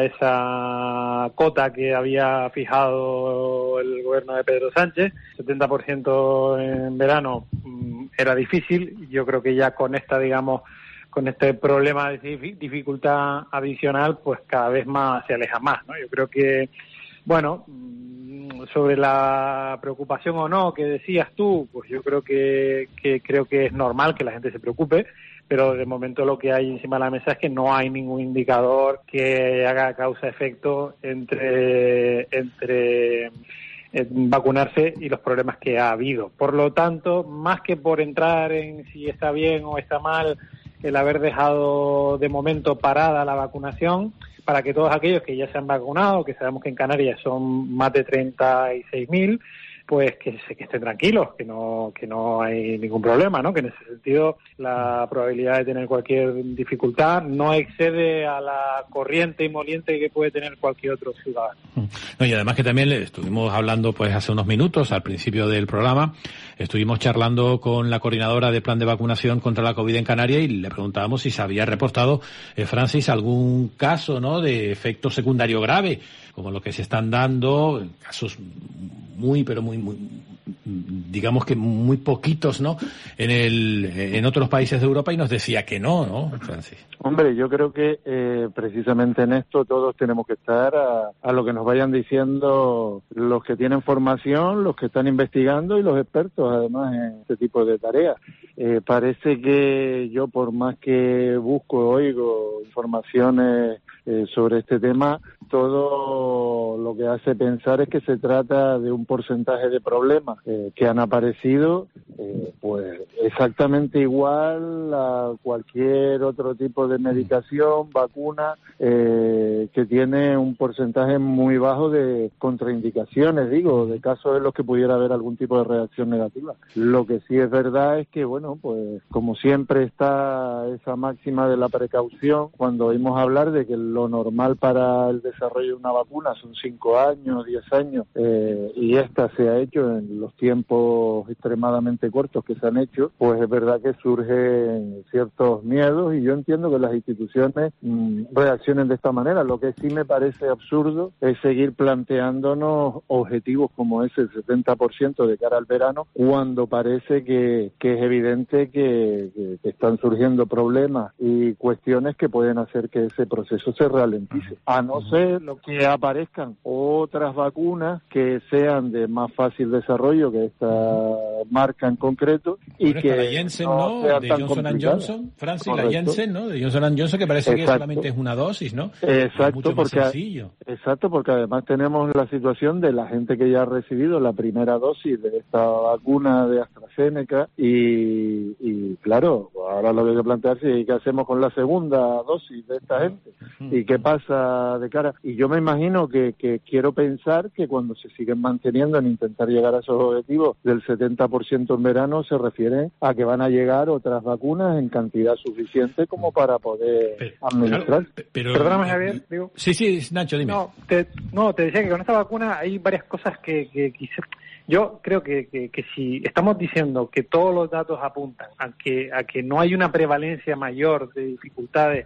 esa cota que había fijado el gobierno de Pedro Sánchez. setenta por ciento en verano era difícil. Yo creo que ya con esta, digamos, con este problema de dificultad adicional, pues cada vez más se aleja más, ¿no? Yo creo que, bueno, sobre la preocupación o no que decías tú, pues yo creo que, que creo que es normal que la gente se preocupe, pero de momento lo que hay encima de la mesa es que no hay ningún indicador que haga causa-efecto entre entre vacunarse y los problemas que ha habido. Por lo tanto, más que por entrar en si está bien o está mal el haber dejado de momento parada la vacunación, para que todos aquellos que ya se han vacunado, que sabemos que en Canarias son más de treinta y seis mil, pues que, que estén tranquilos, que no que no hay ningún problema, ¿no? Que en ese sentido la probabilidad de tener cualquier dificultad no excede a la corriente y moliente que puede tener cualquier otro ciudadano. No, y además que también estuvimos hablando pues hace unos minutos, al principio del programa, estuvimos charlando con la coordinadora del plan de vacunación contra la COVID en Canarias y le preguntábamos si se había reportado, eh, Francis, algún caso, ¿no?, de efecto secundario grave, como lo que se están dando, casos muy, pero muy, muy, digamos que muy poquitos, ¿no?, en el, en otros países de Europa, y nos decía que no, ¿no, Francis? Hombre, yo creo que eh, precisamente en esto todos tenemos que estar a, a lo que nos vayan diciendo los que tienen formación, los que están investigando y los expertos, además, en este tipo de tareas. Eh, parece que yo, por más que busco, oigo informaciones eh, sobre este tema, todo lo que hace pensar es que se trata de un porcentaje de problemas eh, que han aparecido eh, pues exactamente igual a cualquier otro tipo de medicación, vacuna, eh, que tiene un porcentaje muy bajo de contraindicaciones, digo, de casos en los que pudiera haber algún tipo de reacción negativa. Lo que sí es verdad es que, bueno, pues como siempre está esa máxima de la precaución cuando oímos hablar de que lo normal para el desarrollo de una vacuna son cinco años, diez años, eh, y esta se ha hecho en los tiempos extremadamente cortos que se han hecho, pues es verdad que surgen ciertos miedos y yo entiendo que las instituciones mmm, reaccionen de esta manera. Lo que sí me parece absurdo es seguir planteándonos objetivos como ese, el setenta por ciento de cara al verano, cuando parece que, que es evidente que, que, que están surgiendo problemas y cuestiones que pueden hacer que ese proceso se ralentice. A no ser lo que aparezcan otras vacunas que sean de más fácil desarrollo que esta marca en concreto y bueno, que la Janssen, no, ¿no?, sea de tan Johnson and Johnson, Francis, la Janssen, ¿no?, de Johnson and Johnson, que parece exacto. que solamente es una dosis, ¿no? Exacto, es mucho más porque sencillo. Exacto, porque además tenemos la situación de la gente que ya ha recibido la primera dosis de esta vacuna de AstraZeneca y, y claro, ahora lo que hay que plantearse es qué hacemos con la segunda dosis de esta gente y qué pasa de cara. Y yo me imagino que, que quiero pensar que cuando se siguen manteniendo en intentar llegar a esos objetivos del setenta por ciento en verano, se refiere a que van a llegar otras vacunas en cantidad suficiente como para poder pero, administrar. Claro, pero, Perdóname, Javier, digo. Sí, sí, Nacho, dime. No, te, no, te decía que con esta vacuna hay varias cosas que, que quise... Yo creo que, que, que si estamos diciendo que todos los datos apuntan a que, a que no hay una prevalencia mayor de dificultades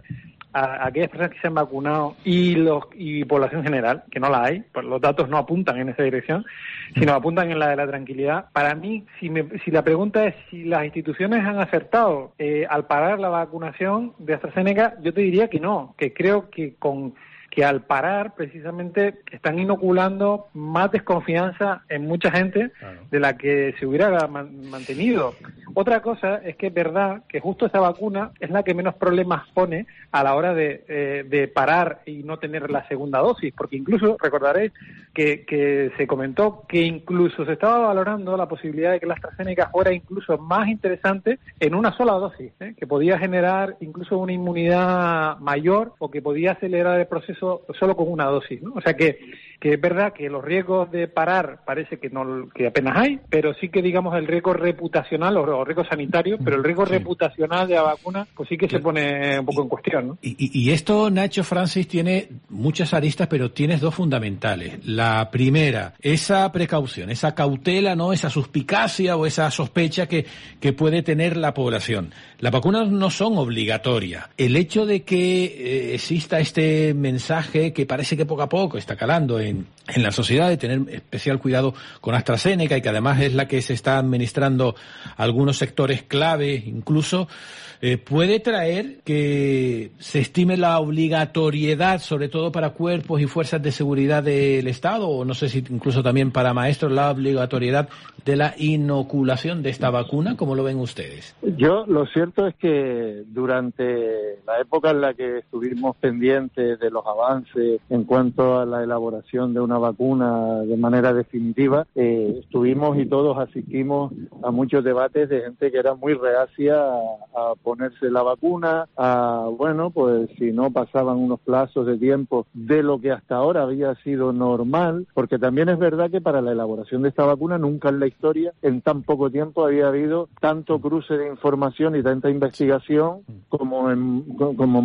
a, a aquellas personas que se han vacunado y los y población general, que no la hay, pues los datos no apuntan en esa dirección, sino apuntan en la de la tranquilidad. Para mí, si, me, si la pregunta es si las instituciones han acertado eh, al parar la vacunación de AstraZeneca, yo te diría que no, que creo que con que al parar precisamente están inoculando más desconfianza en mucha gente claro. de la que se hubiera man- mantenido. Otra cosa es que es verdad que justo esta vacuna es la que menos problemas pone a la hora de, eh, de parar y no tener la segunda dosis, porque incluso recordaréis que, que se comentó que incluso se estaba valorando la posibilidad de que la AstraZeneca fuera incluso más interesante en una sola dosis, ¿eh? que podía generar incluso una inmunidad mayor o que podía acelerar el proceso solo con una dosis, ¿no? O sea que, que es verdad que los riesgos de parar parece que no que apenas hay, pero sí que digamos el riesgo reputacional o, o riesgo sanitario, pero el riesgo sí. reputacional de la vacuna pues sí que se pone un poco en cuestión, ¿no? Y, y, y esto, Nacho, Francis, tiene muchas aristas, pero tienes dos fundamentales. La primera, esa precaución, esa cautela, ¿no? Esa suspicacia o esa sospecha que, que puede tener la población. Las vacunas no son obligatorias. El hecho de que eh, exista este mensaje que parece que poco a poco está calando en, en la sociedad, de tener especial cuidado con AstraZeneca y que además es la que se está administrando a algunos sectores clave incluso, eh, puede traer que se estime la obligatoriedad, sobre todo para cuerpos y fuerzas de seguridad del Estado, o no sé si incluso también para maestros, la obligatoriedad de la inoculación de esta vacuna. ¿Cómo lo ven ustedes? Yo, lo cierto es que durante la época en la que estuvimos pendientes de los avances en cuanto a la elaboración de una vacuna de manera definitiva, eh, estuvimos y todos asistimos a muchos debates de gente que era muy reacia a, a ponerse la vacuna, a, bueno, pues si no pasaban unos plazos de tiempo de lo que hasta ahora había sido normal, porque también es verdad que para la elaboración de esta vacuna nunca en la historia, en tan poco tiempo, había habido tanto cruce de información y tanta investigación como en, como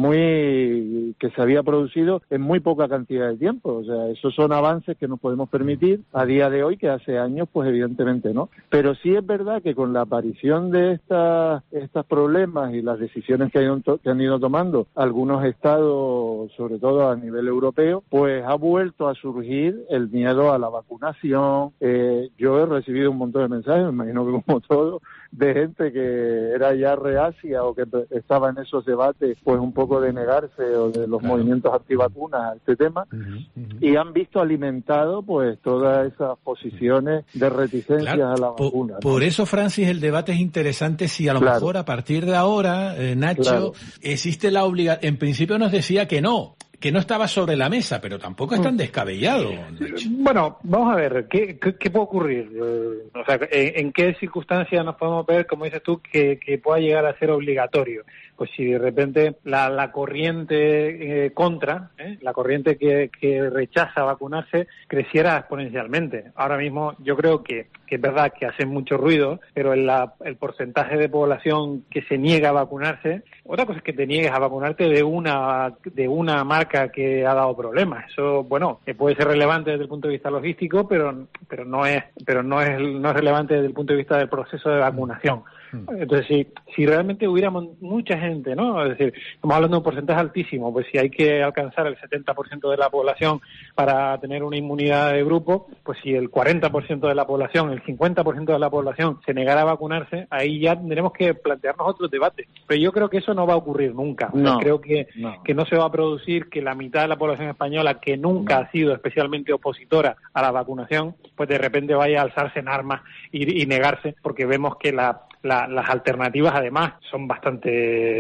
muy que se había producido en muy poca cantidad de tiempo. O sea, esos son avances que nos podemos permitir a día de hoy, que hace años pues evidentemente no. Pero sí es verdad que con la aparición de estas estos problemas y las decisiones que, hay, que han ido tomando algunos estados, sobre todo a nivel europeo, pues ha vuelto a surgir el miedo a la vacunación. Eh, yo he recibido un montón de mensajes, me imagino que como todo, de gente que era ya reacia o que estaba en esos debates pues un poco de negarse o de los claro. movimientos antivacunas a este tema, uh-huh, uh-huh. y han visto alimentado pues todas esas posiciones de reticencias claro. a la vacuna, ¿no? Por eso, Francis, el debate es interesante si a lo claro. mejor a partir de ahora, eh, Nacho, claro. existe la obligación. En principio nos decía que no, que no estaba sobre la mesa, pero tampoco es tan descabellado, Nacho. Bueno, vamos a ver, ¿qué, qué, qué puede ocurrir? Eh, o sea, ¿en, ¿en qué circunstancias nos podemos ver, como dices tú, que, que pueda llegar a ser obligatorio? Pues si de repente la, la corriente eh, contra, ¿eh? la corriente que, que rechaza vacunarse, creciera exponencialmente. Ahora mismo yo creo que, que es verdad que hacen mucho ruido, pero el, la, el porcentaje de población que se niega a vacunarse, otra cosa es que te niegues a vacunarte de una de una marca que ha dado problemas. Eso, bueno, puede ser relevante desde el punto de vista logístico, pero pero no es pero no es no es relevante desde el punto de vista del proceso de vacunación. Entonces, si, si realmente hubiéramos mucha gente, ¿no? Es decir, estamos hablando de un porcentaje altísimo, pues si hay que alcanzar el setenta por ciento de la población para tener una inmunidad de grupo, pues si el cuarenta por ciento de la población, el cincuenta por ciento de la población se negara a vacunarse, ahí ya tendremos que plantearnos otros debates. Pero yo creo que eso no va a ocurrir nunca. No, o sea, creo que no. que no se va a producir que la mitad de la población española, que nunca no. ha sido especialmente opositora a la vacunación, pues de repente vaya a alzarse en armas y, y negarse, porque vemos que la La, las alternativas además son bastante,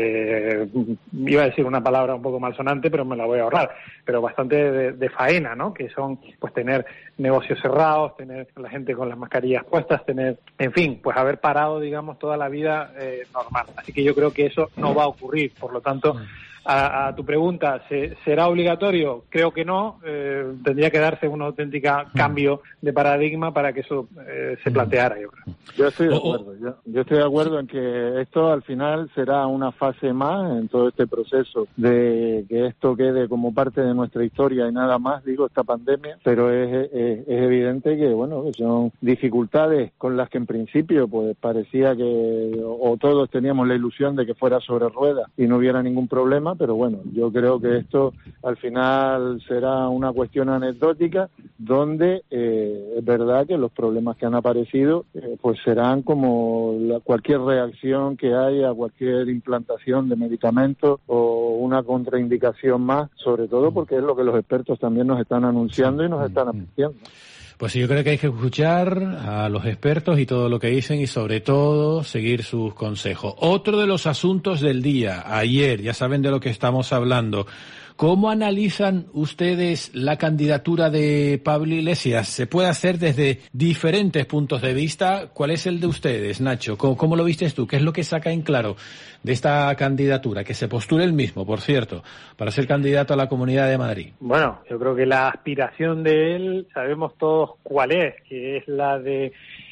eh, iba a decir una palabra un poco malsonante, pero me la voy a ahorrar, pero bastante de, de faena, ¿no? Que son pues tener negocios cerrados, tener la gente con las mascarillas puestas, tener, en fin, pues haber parado, digamos, toda la vida eh, normal. Así que yo creo que eso no va a ocurrir, por lo tanto, a, a tu pregunta, ¿será obligatorio? Creo que no, eh, tendría que darse un auténtico cambio de paradigma para que eso eh, se planteara, yo creo. Yo estoy de acuerdo, yo, yo estoy de acuerdo en que esto al final será una fase más en todo este proceso de que esto quede como parte de nuestra historia y nada más, digo, esta pandemia, pero es, es, es evidente que, bueno, que son dificultades con las que en principio pues parecía que o todos teníamos la ilusión de que fuera sobre ruedas y no hubiera ningún problema, pero bueno, yo creo que esto al final será una cuestión anecdótica, donde eh, es verdad que los problemas que han aparecido eh, pues serán como la, cualquier reacción que haya a cualquier implantación de medicamentos o una contraindicación más, sobre todo porque es lo que los expertos también nos están anunciando y nos están anunciando. Pues yo creo que hay que escuchar a los expertos y todo lo que dicen y sobre todo seguir sus consejos. Otro de los asuntos del día, ayer, ya saben de lo que estamos hablando. ¿Cómo analizan ustedes la candidatura de Pablo Iglesias? Se puede hacer desde diferentes puntos de vista. ¿Cuál es el de ustedes, Nacho? ¿Cómo, cómo lo vistes tú? ¿Qué es lo que saca en claro de esta candidatura? Que se postule él mismo, por cierto, para ser candidato a la Comunidad de Madrid. Bueno, yo creo que la aspiración de él, sabemos todos cuál es, que es la de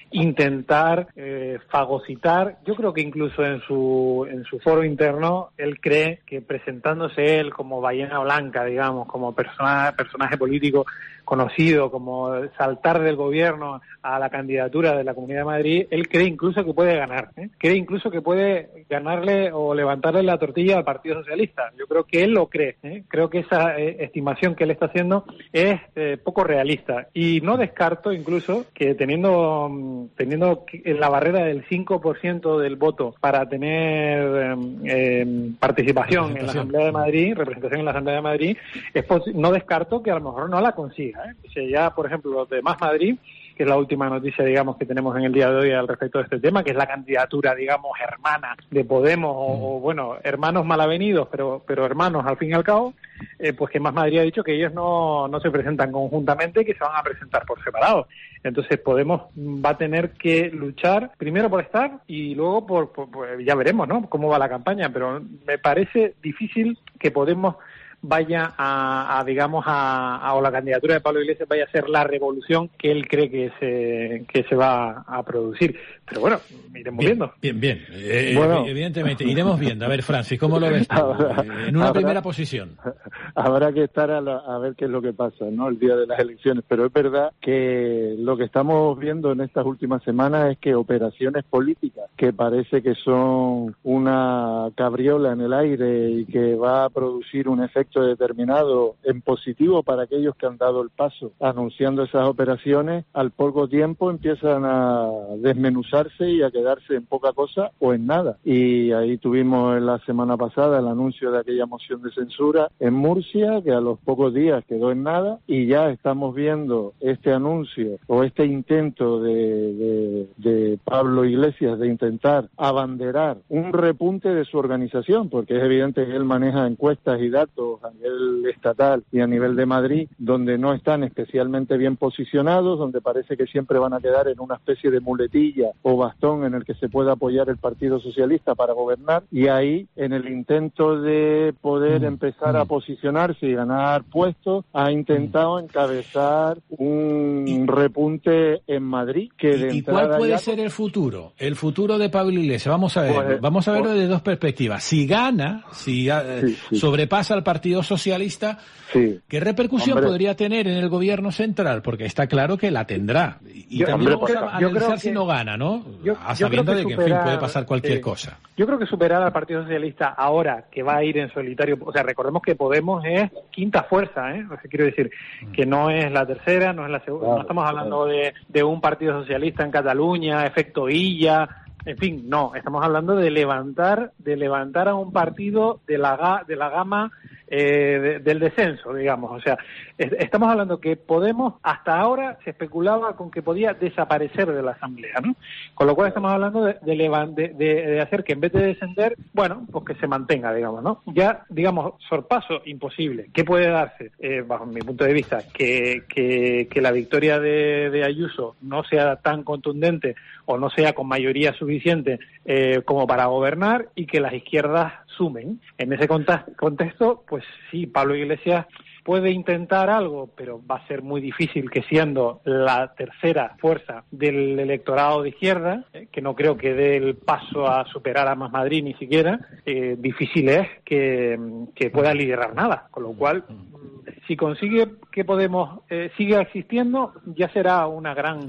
intentar eh, fagocitar. Yo creo que incluso en su en su foro interno él cree que presentándose él como ballena blanca, digamos, como persona, personaje político conocido, como saltar del gobierno a la candidatura de la Comunidad de Madrid, él cree incluso que puede ganar, ¿eh? cree incluso que puede ganarle o levantarle la tortilla al Partido Socialista. Yo creo que él lo cree, ¿eh? creo que esa eh, estimación que él está haciendo es eh, poco realista, y no descarto incluso que teniendo teniendo la barrera del cinco por ciento del voto para tener eh, participación en la Asamblea de Madrid, representación en la Asamblea de Madrid, es no descarto que a lo mejor no la consiga. ¿eh? Si ya, por ejemplo, los de Más Madrid, que es la última noticia, digamos, que tenemos en el día de hoy al respecto de este tema, que es la candidatura, digamos, hermana de Podemos, o, o bueno, hermanos malavenidos, pero pero hermanos al fin y al cabo, eh, pues que Más Madrid ha dicho que ellos no, no se presentan conjuntamente, que se van a presentar por separado. Entonces Podemos va a tener que luchar primero por estar y luego por, por, por ya veremos, ¿no?, cómo va la campaña, pero me parece difícil que Podemos vaya a, a digamos, a, a, o la candidatura de Pablo Iglesias vaya a ser la revolución que él cree que se que se va a producir. Pero bueno, iremos bien, viendo. Bien, bien. Eh, bueno. Evidentemente, iremos viendo. A ver, Francis, ¿cómo lo ves tú? Habrá, en una habrá, primera posición. Habrá que estar a, la, a ver qué es lo que pasa, ¿no?, el día de las elecciones. Pero es verdad que lo que estamos viendo en estas últimas semanas es que operaciones políticas que parece que son una cabriola en el aire y que va a producir un efecto determinado en positivo para aquellos que han dado el paso anunciando esas operaciones, al poco tiempo empiezan a desmenuzarse y a quedarse en poca cosa o en nada. Y ahí tuvimos la semana pasada el anuncio de aquella moción de censura en Murcia, que a los pocos días quedó en nada, y ya estamos viendo este anuncio o este intento de, de, de Pablo Iglesias de intentar abanderar un repunte de su organización, porque es evidente que él maneja encuestas y datos a nivel estatal y a nivel de Madrid, donde no están especialmente bien posicionados, donde parece que siempre van a quedar en una especie de muletilla o bastón en el que se pueda apoyar el Partido Socialista para gobernar, y ahí, en el intento de poder mm, empezar mm. a posicionarse y ganar puestos, ha intentado mm. encabezar un y, repunte en Madrid. Que de ¿Y cuál puede ya... ser el futuro? El futuro de Pablo Iglesias. Vamos a ver, pues, vamos a verlo pues, desde dos perspectivas. Si gana, si eh, sí, sí. sobrepasa al Partido Socialista, sí. ¿qué repercusión hombre. podría tener en el gobierno central? Porque está claro que la tendrá. Y yo, también hombre, vamos a yo analizar creo si que, no gana, ¿no? Yo, a sabiendo yo de que superar, en fin, puede pasar cualquier sí. cosa. Yo creo que superar al Partido Socialista ahora, que va a ir en solitario, o sea, recordemos que Podemos es quinta fuerza, ¿eh? O sea, quiero decir, que no es la tercera, no es la segunda, claro, no estamos hablando claro. de, de un Partido Socialista en Cataluña, efecto Illa, en fin, no, estamos hablando de levantar, de levantar a un partido de la, de la gama eh, de, del descenso, digamos. O sea, es, estamos hablando que Podemos, hasta ahora se especulaba con que podía desaparecer de la Asamblea, ¿no? Con lo cual estamos hablando de, de, de, de hacer que en vez de descender, bueno, pues que se mantenga, digamos, ¿no? Ya, digamos, sorpaso imposible. ¿Qué puede darse? Eh, bajo mi punto de vista, que, que, que la victoria de, de Ayuso no sea tan contundente o no sea con mayoría suficiente eh, como para gobernar, y que las izquierdas sumen. En ese contexto, pues sí, Pablo Iglesias puede intentar algo, pero va a ser muy difícil, que siendo la tercera fuerza del electorado de izquierda, eh, que no creo que dé el paso a superar a Más Madrid ni siquiera, eh, difícil es que, que pueda liderar nada. Con lo cual, si consigue que Podemos eh, siga existiendo, ya será una gran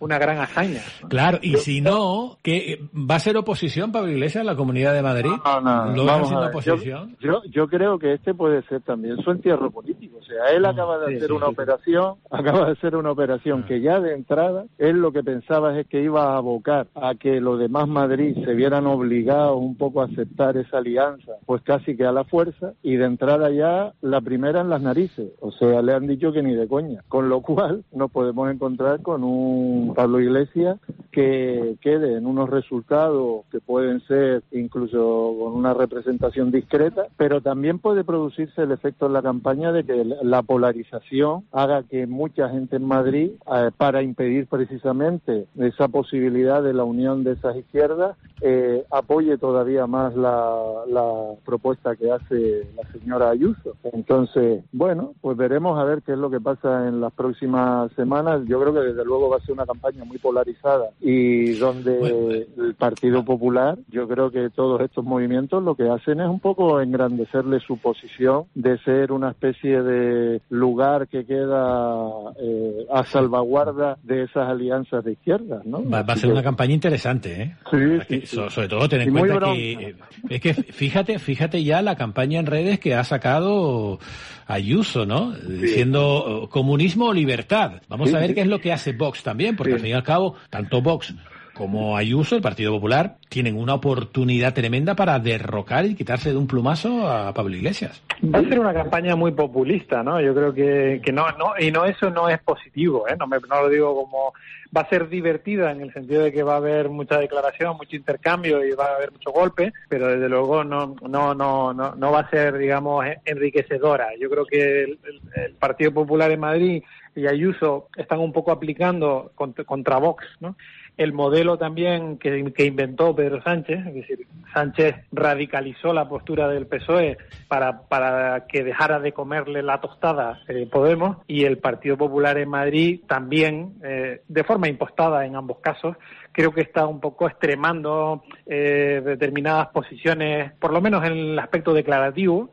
una gran hazaña, ¿no? Claro, y si no, ¿qué va a ser oposición Pablo Iglesias a la Comunidad de Madrid? No, no, ¿Lo vamos haciendo a ver. oposición? Yo, yo, yo creo que este puede ser también su entierro político. O sea, él acaba de sí, hacer sí, una sí. operación, acaba de hacer una operación que ya de entrada, él lo que pensaba es que iba a abocar a que los demás Madrid se vieran obligados un poco a aceptar esa alianza, pues casi que a la fuerza, y de entrada ya la primera en las narices. O sea, le han dicho que ni de coña. Con lo cual nos podemos encontrar con un Pablo Iglesias que quede en unos resultados que pueden ser incluso con una representación discreta, pero también puede producirse el efecto en la campaña de que la polarización haga que mucha gente en Madrid, eh, para impedir precisamente esa posibilidad de la unión de esas izquierdas, eh, apoye todavía más la, la propuesta que hace la señora Ayuso. Entonces, bueno, pues veremos a ver qué es lo que pasa en las próximas semanas. Yo creo que desde luego va a ser una campaña muy polarizada y donde bueno, el Partido Popular, yo creo que todos estos movimientos lo que hacen es un poco engrandecerle su posición de ser una especie de lugar que queda eh, a salvaguarda de esas alianzas de izquierdas, ¿no? Va, va a ser que... una campaña interesante, ¿eh? Sí, que, sí, sí. So, sobre todo ten en cuenta que es que fíjate, fíjate ya la campaña en redes que ha sacado Ayuso, ¿no? Sí. Diciendo comunismo o libertad. Vamos sí, a ver sí. qué es lo que hace Vox también, porque sí. al fin y al cabo, tanto Vox como Ayuso, el Partido Popular, tienen una oportunidad tremenda para derrocar y quitarse de un plumazo a Pablo Iglesias. Va a ser una campaña muy populista, ¿no? Yo creo que, que no, no, y no, eso no es positivo, ¿eh? No, me, no lo digo como, va a ser divertida en el sentido de que va a haber mucha declaración, mucho intercambio y va a haber mucho golpe, pero desde luego no, no, no, no, no va a ser, digamos, enriquecedora. Yo creo que el, el, el Partido Popular en Madrid y Ayuso están un poco aplicando contra, contra Vox, ¿no? El modelo también que, que inventó Pedro Sánchez, es decir, Sánchez radicalizó la postura del P S O E para, para que dejara de comerle la tostada eh, Podemos, y el Partido Popular en Madrid también, eh, de forma impostada en ambos casos, creo que está un poco extremando eh, determinadas posiciones, por lo menos en el aspecto declarativo,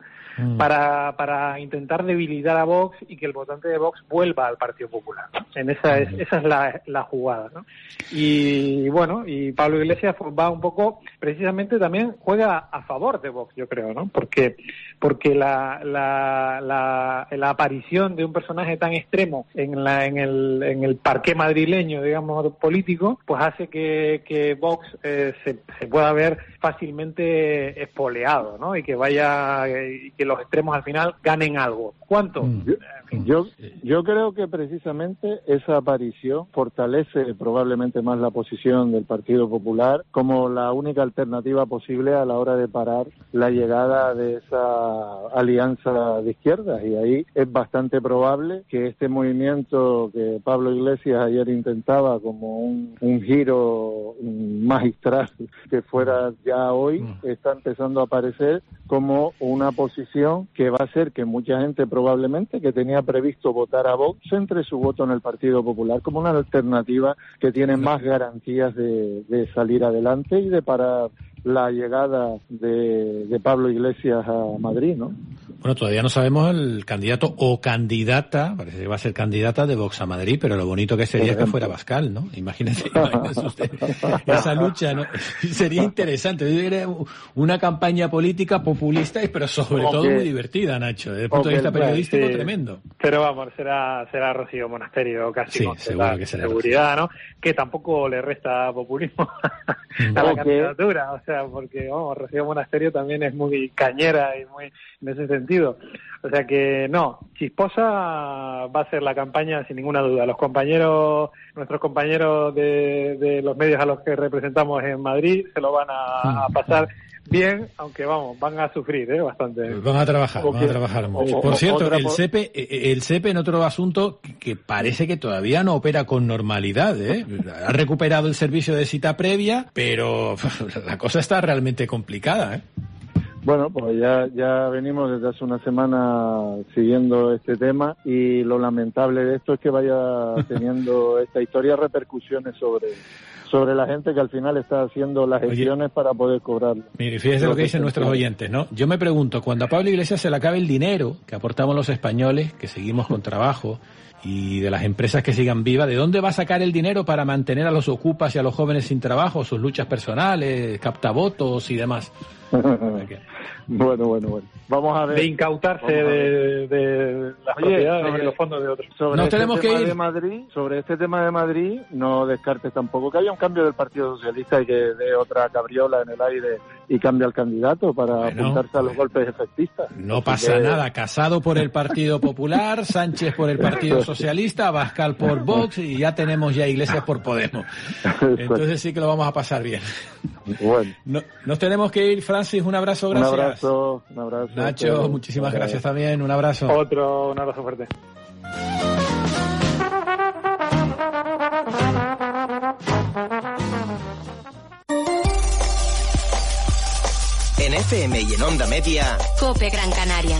para para intentar debilitar a Vox y que el votante de Vox vuelva al Partido Popular, ¿no? En esa es esa es la, la jugada, ¿no? Y bueno, y Pablo Iglesias va un poco, precisamente también juega a favor de Vox, yo creo, ¿no? Porque porque la la la, la aparición de un personaje tan extremo en la en el en el parqué madrileño, digamos, político, pues hace que que Vox eh, se se pueda ver fácilmente espoleado, ¿no? Y que vaya y que los extremos al final ganen algo. ¿Cuánto? Yo, yo, yo creo que precisamente esa aparición fortalece probablemente más la posición del Partido Popular como la única alternativa posible a la hora de parar la llegada de esa alianza de izquierdas, y ahí es bastante probable que este movimiento que Pablo Iglesias ayer intentaba como un, un giro magistral que fuera ya hoy, está empezando a aparecer como una posición que va a hacer que mucha gente probablemente que tenía previsto votar a Vox centre su voto en el Partido Popular como una alternativa que tiene más garantías de, de salir adelante y de parar la llegada de, de Pablo Iglesias a Madrid, ¿no? Bueno, todavía no sabemos el candidato o candidata, parece que va a ser candidata de Vox a Madrid, pero lo bonito que sería es que fuera Abascal, ¿no? Imagínense, imagínense usted esa lucha, ¿no? Sería interesante, una campaña política populista, pero sobre okay. todo muy divertida, Nacho, desde el punto okay, de vista periodístico, sí. tremendo. Pero vamos, será será Rocío Monasterio casi sí, con seguro que será seguridad, Rocío. ¿No? Que tampoco le resta populismo a la okay. candidatura, o sea, porque vamos, Rocío Monasterio también es muy cañera y muy en ese sentido. O sea que no, chisposa va a ser la campaña sin ninguna duda. Los compañeros, nuestros compañeros de, de los medios a los que representamos en Madrid se lo van a, a pasar bien, aunque vamos, van a sufrir, ¿eh? Bastante. Van a trabajar, van a trabajar mucho. Por cierto, el C E P, el C E P en otro asunto que parece que todavía no opera con normalidad, ¿eh? Ha recuperado el servicio de cita previa, pero la cosa está realmente complicada, ¿eh? Bueno, pues ya ya venimos desde hace una semana siguiendo este tema, y lo lamentable de esto es que vaya teniendo esta historia repercusiones sobre sobre la gente que al final está haciendo las gestiones Oye, para poder cobrarlo. Mire, fíjese lo que dicen nuestros oyentes, ¿no? Yo me pregunto, cuando a Pablo Iglesias se le acabe el dinero que aportamos los españoles, que seguimos con trabajo y de las empresas que sigan vivas, ¿de dónde va a sacar el dinero para mantener a los ocupas y a los jóvenes sin trabajo, sus luchas personales, captavotos y demás? Bueno, bueno, bueno. Vamos a ver. De incautarse de, de las Oye, propiedades sobre, y los fondos de otros. Sobre Nos este tenemos tema que ir. de Madrid, sobre este tema de Madrid, no descartes tampoco que haya un cambio del Partido Socialista y que dé otra cabriola en el aire y cambie al candidato para bueno, apuntarse a los golpes efectistas. No Así pasa que... nada. Casado por el Partido Popular, Sánchez por el Partido Socialista, Abascal por Vox y ya tenemos ya Iglesias por Podemos. Entonces sí que lo vamos a pasar bien. Bueno. No, nos tenemos que ir, Francis. Un abrazo, gracias. Un abrazo, un abrazo. Nacho, Pero... muchísimas gracias también. Un abrazo. Otro, un abrazo fuerte. En F M y en Onda Media, COPE Gran Canaria.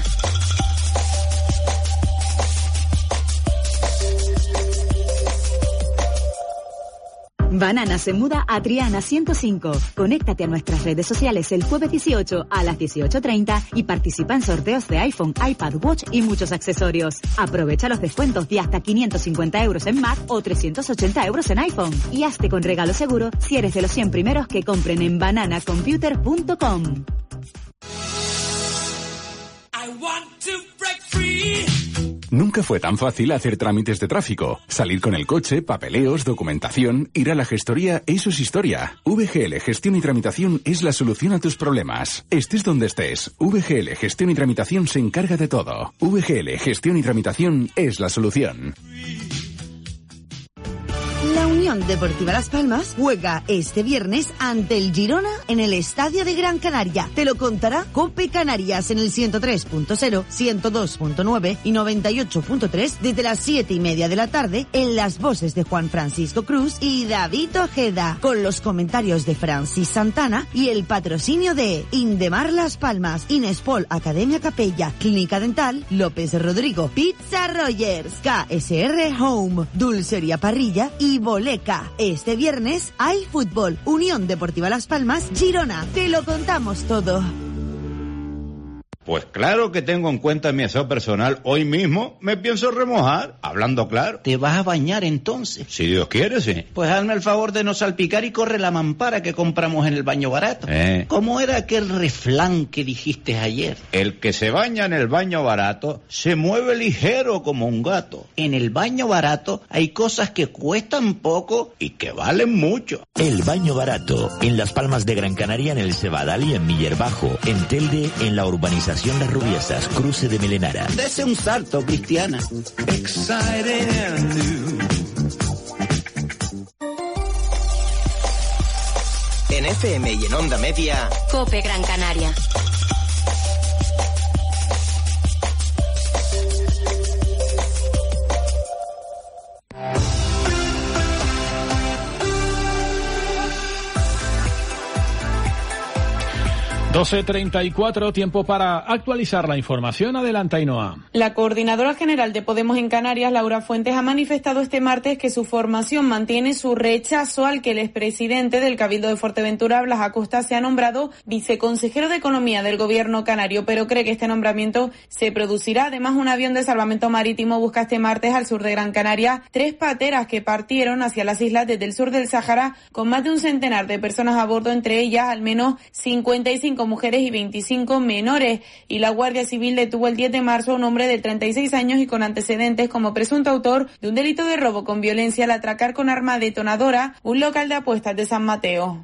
Banana se muda a Triana ciento cinco. Conéctate a nuestras redes sociales el jueves dieciocho a las dieciocho treinta y participa en sorteos de iPhone, iPad, Watch y muchos accesorios. Aprovecha los descuentos de hasta quinientos cincuenta euros en Mac o trescientos ochenta euros en iPhone. Y hazte con regalo seguro si eres de los cien primeros que compren en banana computer punto com. Nunca fue tan fácil hacer trámites de tráfico. Salir con el coche, papeleos, documentación, ir a la gestoría, eso es historia. V G L Gestión y Tramitación es la solución a tus problemas. Estés donde estés, V G L Gestión y Tramitación se encarga de todo. V G L Gestión y Tramitación es la solución. La Unión Deportiva Las Palmas juega este viernes ante el Girona en el Estadio de Gran Canaria. Te lo contará COPE Canarias en el ciento tres punto cero, ciento dos punto nueve y noventa y ocho punto tres desde las siete y media de la tarde en las voces de Juan Francisco Cruz y David Ojeda, con los comentarios de Francis Santana y el patrocinio de Indemar Las Palmas, Inespol Academia Capella, Clínica Dental, López Rodrigo, Pizza Rogers, K S R Home, Dulcería Parrilla y Boleca. Este viernes hay fútbol. Unión Deportiva Las Palmas, Girona. Te lo contamos todo. Pues claro que tengo en cuenta mi aseo personal. Hoy mismo me pienso remojar, hablando claro. ¿Te vas a bañar entonces? Si Dios quiere, sí. Pues hazme el favor de no salpicar y corre la mampara que compramos en el baño barato. Eh. ¿Cómo era aquel refrán que dijiste ayer? El que se baña en el baño barato se mueve ligero como un gato. En el baño barato hay cosas que cuestan poco y que valen mucho. El baño barato, en Las Palmas de Gran Canaria, en el Cebadal y en Miller Bajo. En Telde, en la urbanización Las Rubiesas, cruce de Melenara. Dese un salto, Cristiana. En F M y en Onda Media, COPE Gran Canaria. doce treinta y cuatro, tiempo para actualizar la información. Adelante, Ainhoa. La coordinadora general de Podemos en Canarias, Laura Fuentes, ha manifestado este martes que su formación mantiene su rechazo al que el expresidente del Cabildo de Fuerteventura, Blas Acosta, se ha nombrado viceconsejero de Economía del gobierno canario, pero cree que este nombramiento se producirá. Además, un avión de salvamento marítimo busca este martes al sur de Gran Canaria tres pateras que partieron hacia las islas desde el sur del Sáhara con más de un centenar de personas a bordo, entre ellas al menos cincuenta y cinco mujeres y veinticinco menores. Y la Guardia Civil detuvo el diez de marzo a un hombre de treinta y seis años y con antecedentes como presunto autor de un delito de robo con violencia al atracar con arma detonadora un local de apuestas de San Mateo.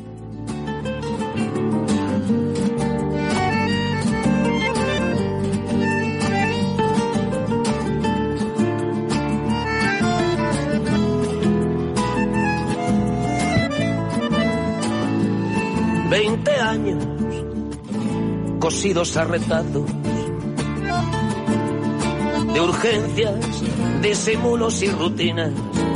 Veinte años cosidos a retazos de urgencias, disimulos y rutinas.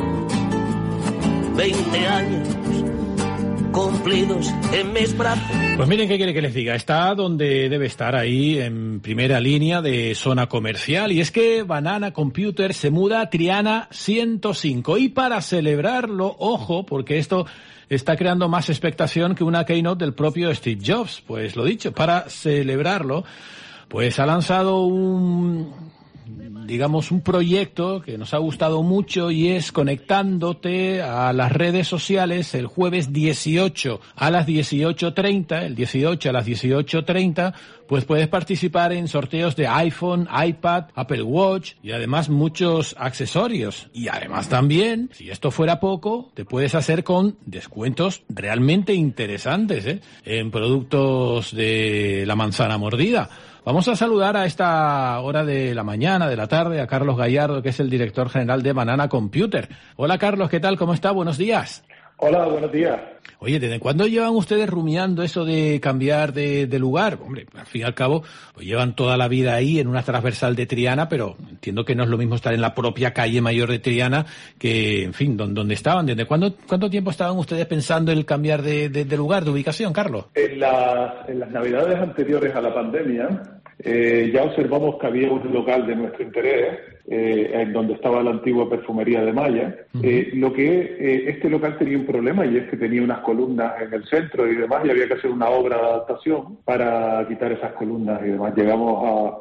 Veinte años cumplidos en mis brazos. Pues miren, ¿qué quiere que les diga? Está donde debe estar, ahí en primera línea de zona comercial, y es que Banana Computer se muda a Triana ciento cinco, y para celebrarlo, ojo, porque esto está creando más expectación que una keynote del propio Steve Jobs. Pues lo dicho, para celebrarlo, pues ha lanzado un digamos, un proyecto que nos ha gustado mucho y es conectándote a las redes sociales el jueves dieciocho a las dieciocho treinta, el dieciocho a las dieciocho treinta, pues puedes participar en sorteos de iPhone, iPad, Apple Watch y además muchos accesorios. Y además también, si esto fuera poco, te puedes hacer con descuentos realmente interesantes, ¿eh? En productos de la manzana mordida. Vamos a saludar a esta hora de la mañana, de la tarde, a Carlos Gallardo, que es el director general de Banana Computer. Hola Carlos, ¿qué tal? ¿Cómo está? Buenos días. Hola, buenos días. Oye, ¿desde cuándo llevan ustedes rumiando eso de cambiar de, de lugar? Hombre, al fin y al cabo, pues llevan toda la vida ahí en una transversal de Triana, pero entiendo que no es lo mismo estar en la propia calle mayor de Triana que, en fin, donde, donde estaban. ¿Desde cuándo, cuánto tiempo estaban ustedes pensando en cambiar de, de, de lugar, de ubicación, Carlos? En las, en las navidades anteriores a la pandemia, eh, ya observamos que había un local de nuestro interés, eh, en donde estaba la antigua perfumería de Maya. Uh-huh. Eh, lo que eh, este local tenía un problema, y es que tenía unas columnas en el centro y demás, y había que hacer una obra de adaptación para quitar esas columnas y demás. Llegamos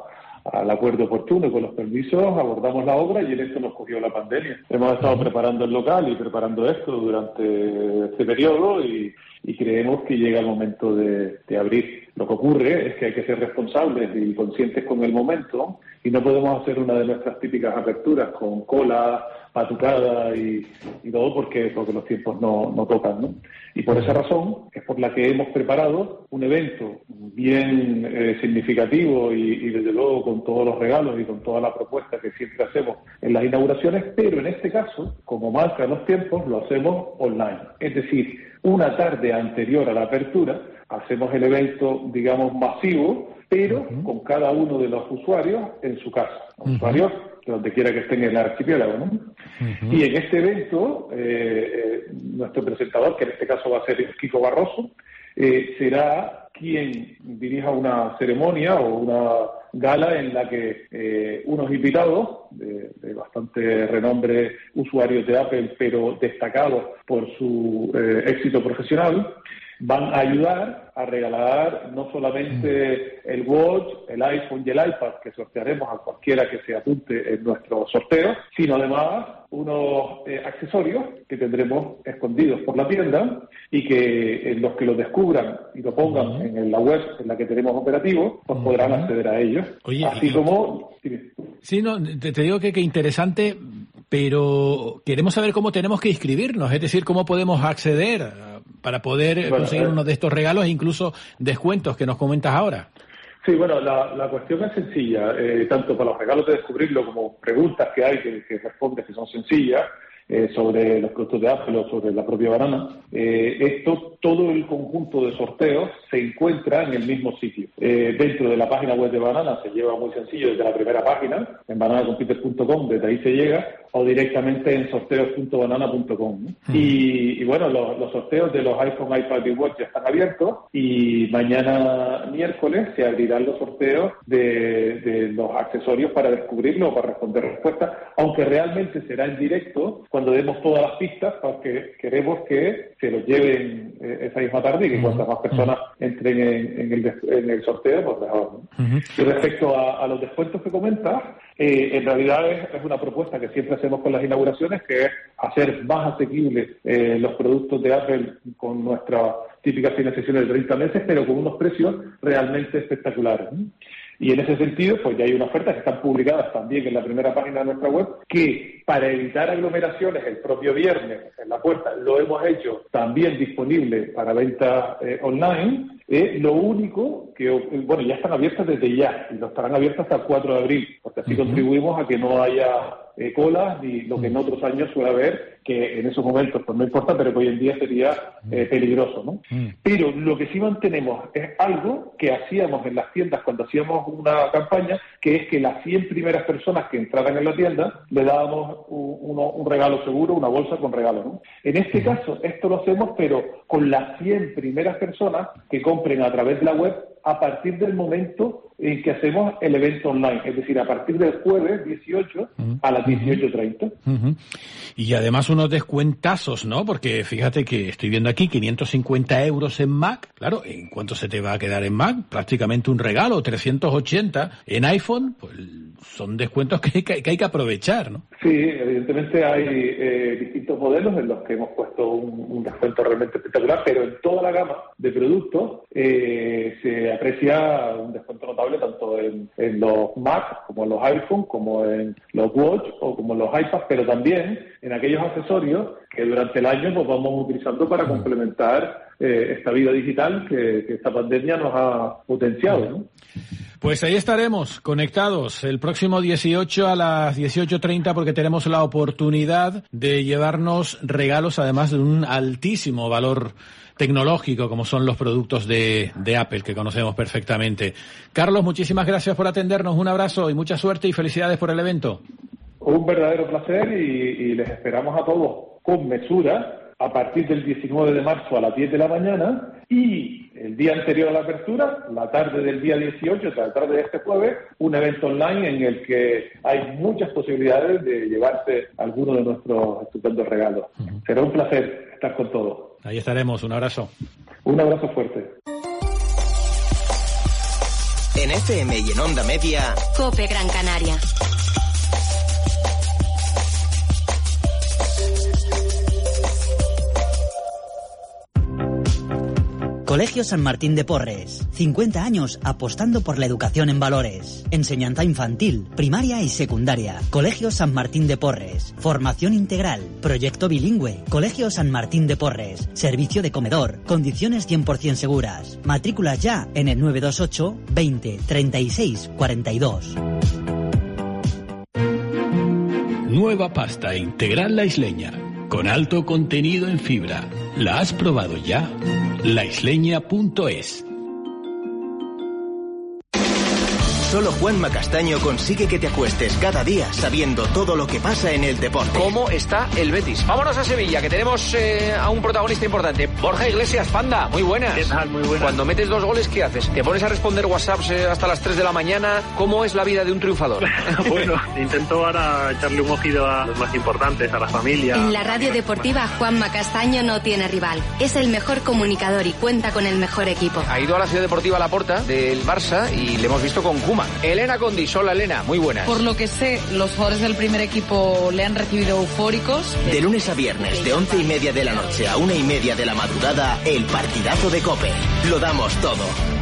a al acuerdo oportuno con los permisos, abordamos la obra y en esto nos cogió la pandemia. Hemos estado preparando el local y preparando esto durante este periodo y, y creemos que llega el momento de, de abrir. Lo que ocurre es que hay que ser responsables y conscientes con el momento y no podemos hacer una de nuestras típicas aperturas con cola, patucada y, y todo porque, porque los tiempos no, no tocan, ¿no? Y por esa razón es por la que hemos preparado un evento bien eh, significativo y, y desde luego con todos los regalos y con toda la propuesta que siempre hacemos en las inauguraciones, pero en este caso, como marcan los tiempos, lo hacemos online. Es decir, una tarde anterior a la apertura hacemos el evento, digamos, masivo, pero uh-huh. con cada uno de los usuarios en su casa. Uh-huh. Usuarios de donde quiera que estén en el archipiélago, ¿no? Uh-huh. Y en este evento, eh, eh, nuestro presentador, que en este caso va a ser Kiko Barroso, eh, será quien dirija una ceremonia o una gala en la que eh, unos invitados de, de bastante renombre, usuarios de Apple, pero destacados por su eh, éxito profesional, van a ayudar a regalar no solamente el Watch, el iPhone y el iPad que sortearemos a cualquiera que se apunte en nuestro sorteo, sino además unos eh, accesorios que tendremos escondidos por la tienda y que eh, los que lo descubran y lo pongan uh-huh. en la web en la que tenemos operativo, pues uh-huh. podrán acceder a ellos. Oye, así y... como... Sí, no, te, te digo que, que interesante, pero queremos saber cómo tenemos que inscribirnos, es decir, cómo podemos acceder a, para poder bueno, conseguir eh, uno de estos regalos e incluso descuentos que nos comentas ahora. Sí, bueno, la, la cuestión es sencilla, eh, tanto para los regalos de descubrirlo como preguntas que hay que, que respondes que son sencillas, eh, sobre los productos de Apple o sobre la propia banana. Eh, esto, todo el conjunto de sorteos se encuentra en el mismo sitio. Eh, dentro de la página web de Banana se lleva muy sencillo desde la primera página, en banana computer punto com, desde ahí se llega, o directamente en sorteos punto banana punto com. ¿no? Uh-huh. Y, y bueno, los, los sorteos de los iPhone, iPad y Watch ya están abiertos y mañana miércoles se abrirán los sorteos de, de los accesorios para descubrirlo o para responder respuestas, aunque realmente será en directo cuando demos todas las pistas, porque queremos que se los lleven eh, esa misma tarde y que uh-huh. cuantas más personas uh-huh. entren en, en, el, en el sorteo, pues mejor. ¿no? Uh-huh. Y respecto a, a los descuentos que comentas, eh, en realidad es, es una propuesta que siempre hacemos con las inauguraciones, que es hacer más asequibles eh, los productos de Apple con nuestra típica financiación de treinta meses, pero con unos precios realmente espectaculares, ¿no? Y en ese sentido, pues ya hay unas ofertas que están publicadas también en la primera página de nuestra web, que para evitar aglomeraciones el propio viernes en la puerta lo hemos hecho también disponible para venta eh, online. Eh, lo único que, bueno, ya están abiertas desde ya y lo estarán abiertas hasta el cuatro de abril, porque así uh-huh. contribuimos a que no haya eh, colas ni lo que en otros años suele haber, que en esos momentos pues no importa, pero que hoy en día sería eh, peligroso, ¿no? Uh-huh. Pero lo que sí mantenemos es algo que hacíamos en las tiendas cuando hacíamos una campaña, que es que las cien primeras personas que entraran en la tienda le dábamos un, uno, un regalo seguro, una bolsa con regalo, ¿no? En este uh-huh. caso, esto lo hacemos, pero con las cien primeras personas que compren a través de la web a partir del momento en que hacemos el evento online, es decir, a partir del jueves dieciocho uh-huh. a las dieciocho treinta. Uh-huh. Y además unos descuentazos, ¿no? Porque fíjate que estoy viendo aquí quinientos cincuenta euros en Mac. Claro, ¿en cuánto se te va a quedar en Mac? Prácticamente un regalo, trescientos ochenta. En iPhone, pues son descuentos que hay que, que, hay que aprovechar, ¿no? Sí, evidentemente hay eh, distintos modelos en los que hemos puesto un, un descuento realmente espectacular, pero en toda la gama de productos eh, se aprecia un descuento notable tanto en, en los Mac como en los iPhone, como en los Watch o como en los iPads, pero también en aquellos accesorios que durante el año pues vamos utilizando para complementar eh, esta vida digital que, que esta pandemia nos ha potenciado, ¿no? Pues ahí estaremos conectados el próximo dieciocho a las dieciocho treinta porque tenemos la oportunidad de llevarnos regalos además de un altísimo valor tecnológico como son los productos de, de Apple que conocemos perfectamente. Carlos, muchísimas gracias por atendernos, un abrazo y mucha suerte y felicidades por el evento. Un verdadero placer y, y les esperamos a todos con mesura a partir del diecinueve de marzo a las diez de la mañana y el día anterior a la apertura, la tarde del día dieciocho, o sea, la tarde de este jueves, un evento online en el que hay muchas posibilidades de llevarse alguno de nuestros estupendos regalos. Uh-huh. Será un placer estar con todos. Ahí estaremos, un abrazo. Un abrazo fuerte. En F M y en Onda Media, COPE Gran Canaria. Colegio San Martín de Porres. cincuenta años apostando por la educación en valores. Enseñanza infantil, primaria y secundaria. Colegio San Martín de Porres. Formación integral. Proyecto bilingüe. Colegio San Martín de Porres. Servicio de comedor. Condiciones cien por ciento seguras. Matrículas ya en el nueve dos ocho veinte treinta y seis cuarenta y dos. Nueva pasta integral La Isleña. Con alto contenido en fibra. ¿La has probado ya? la isleña punto es. Solo Juanma Castaño consigue que te acuestes cada día sabiendo todo lo que pasa en el deporte. ¿Cómo está el Betis? Vámonos a Sevilla, que tenemos eh, a un protagonista importante. Borja Iglesias, Panda, muy buenas. ¿Qué tal? Muy buenas. Cuando metes dos goles, ¿qué haces? ¿Te pones a responder WhatsApps eh, hasta las tres de la mañana? ¿Cómo es la vida de un triunfador? Bueno, intento ahora echarle un ojido a los más importantes, a la familia. En la radio deportiva, Juanma Castaño no tiene rival. Es el mejor comunicador y cuenta con el mejor equipo. Ha ido a la Ciudad Deportiva La Porta del Barça y le hemos visto con Koeman. Elena Condis, hola Elena, muy buenas. Por lo que sé, los jugadores del primer equipo le han recibido eufóricos. De lunes a viernes, de once y media de la noche a una y media de la madrugada, el partidazo de COPE. Lo damos todo.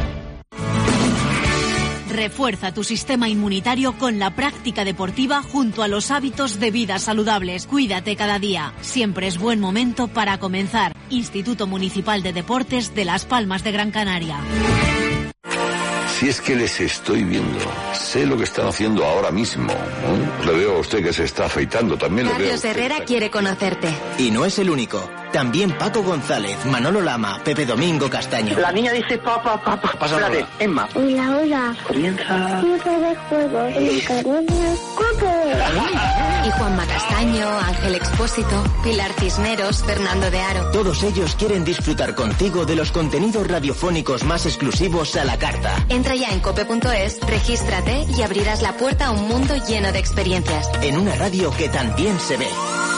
Refuerza tu sistema inmunitario con la práctica deportiva junto a los hábitos de vida saludables. Cuídate cada día. Siempre es buen momento para comenzar. Instituto Municipal de Deportes de Las Palmas de Gran Canaria. Si es que les estoy viendo, sé lo que están haciendo ahora mismo. ¿eh? Le veo a usted que se está afeitando, también lo veo. Carlos Herrera quiere conocerte. Y no es el único. También Paco González, Manolo Lama, Pepe Domingo Castaño. La niña dice papá, papá. Pasa Espérate, Emma. Hola, hola. Comienza. Tiempo de juego en el Canaria COPE. Y Juanma Castaño, Ángel Expósito, Pilar Cisneros, Fernando de Aro. Todos ellos quieren disfrutar contigo de los contenidos radiofónicos más exclusivos a la carta. Entra ya en cope punto es, regístrate y abrirás la puerta a un mundo lleno de experiencias. En una radio que también se ve.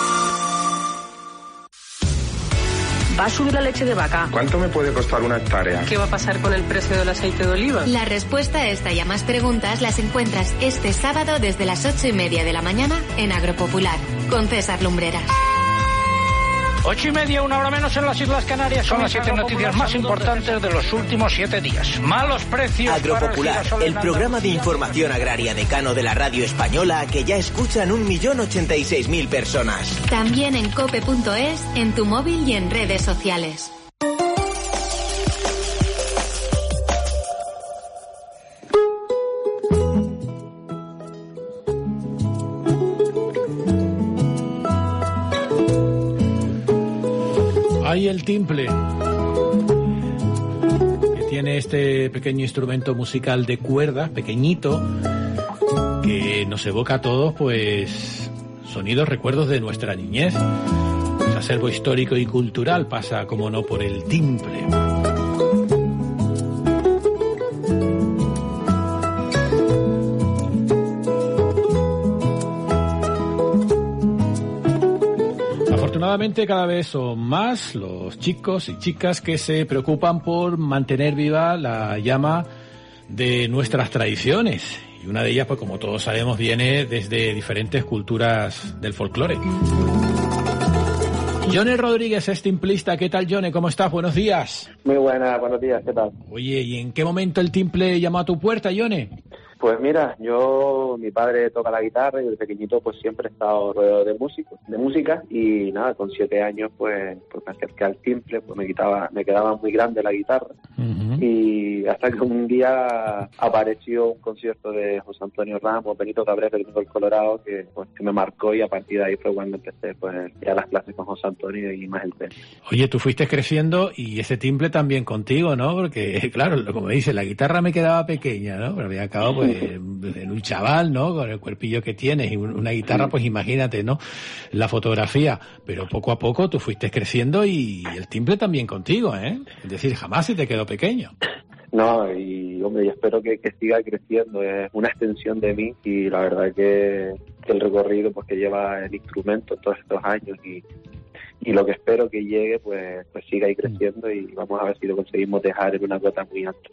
¿Va a subir la leche de vaca? ¿Cuánto me puede costar una hectárea? ¿Qué va a pasar con el precio del aceite de oliva? La respuesta a esta y a más preguntas las encuentras este sábado desde las ocho y media de la mañana en Agropopular, con César Lumbreras. Ocho y media, una hora menos en las Islas Canarias. Son las siete noticias más importantes de los últimos siete días. Malos precios. Agropopular, para el, el programa de información agraria decano de la radio española que ya escuchan un millón ochenta y seis mil personas. También en cope punto es, en tu móvil y en redes sociales. Hay el timple, que tiene este pequeño instrumento musical de cuerda, pequeñito, que nos evoca a todos, pues, sonidos, recuerdos de nuestra niñez. El acervo histórico y cultural pasa, como no, por el timple. desgraciadamente cada vez son más los chicos y chicas que se preocupan por mantener viva la llama de nuestras tradiciones. Y una de ellas, pues como todos sabemos, viene desde diferentes culturas del folclore. Yone Rodríguez es timplista. ¿Qué tal, Yone? ¿Cómo estás? Buenos días. Muy buenas, buenos días. ¿Qué tal? Oye, ¿y en qué momento el timple llamó a tu puerta, Yone? Pues mira, yo, mi padre toca la guitarra y desde pequeñito pues siempre he estado rodeado de músicos, de música y nada, con siete años pues, pues me acerqué al timple, pues me quitaba, me quedaba muy grande la guitarra uh-huh. y hasta que un día apareció un concierto de José Antonio Ramos, Benito Cabrera, el del Colorado, que, pues, que me marcó y a partir de ahí fue cuando empecé pues ya las clases con José Antonio y más el tema. Oye, tú fuiste creciendo y ese timple también contigo, ¿no? Porque claro, como dice, la guitarra me quedaba pequeña, ¿no? Pero había acabado pues en un chaval, ¿no? Con el cuerpillo que tienes y una guitarra, pues imagínate, ¿no? La fotografía. Pero poco a poco tú fuiste creciendo y el timple también contigo, ¿eh? Es decir, jamás se te quedó pequeño. No, y hombre, yo espero que, que siga creciendo. Es una extensión de mí y la verdad que, que el recorrido pues que lleva el instrumento todos estos años y y lo que espero que llegue pues, pues siga ahí creciendo y vamos a ver si lo conseguimos dejar en una cota muy alta.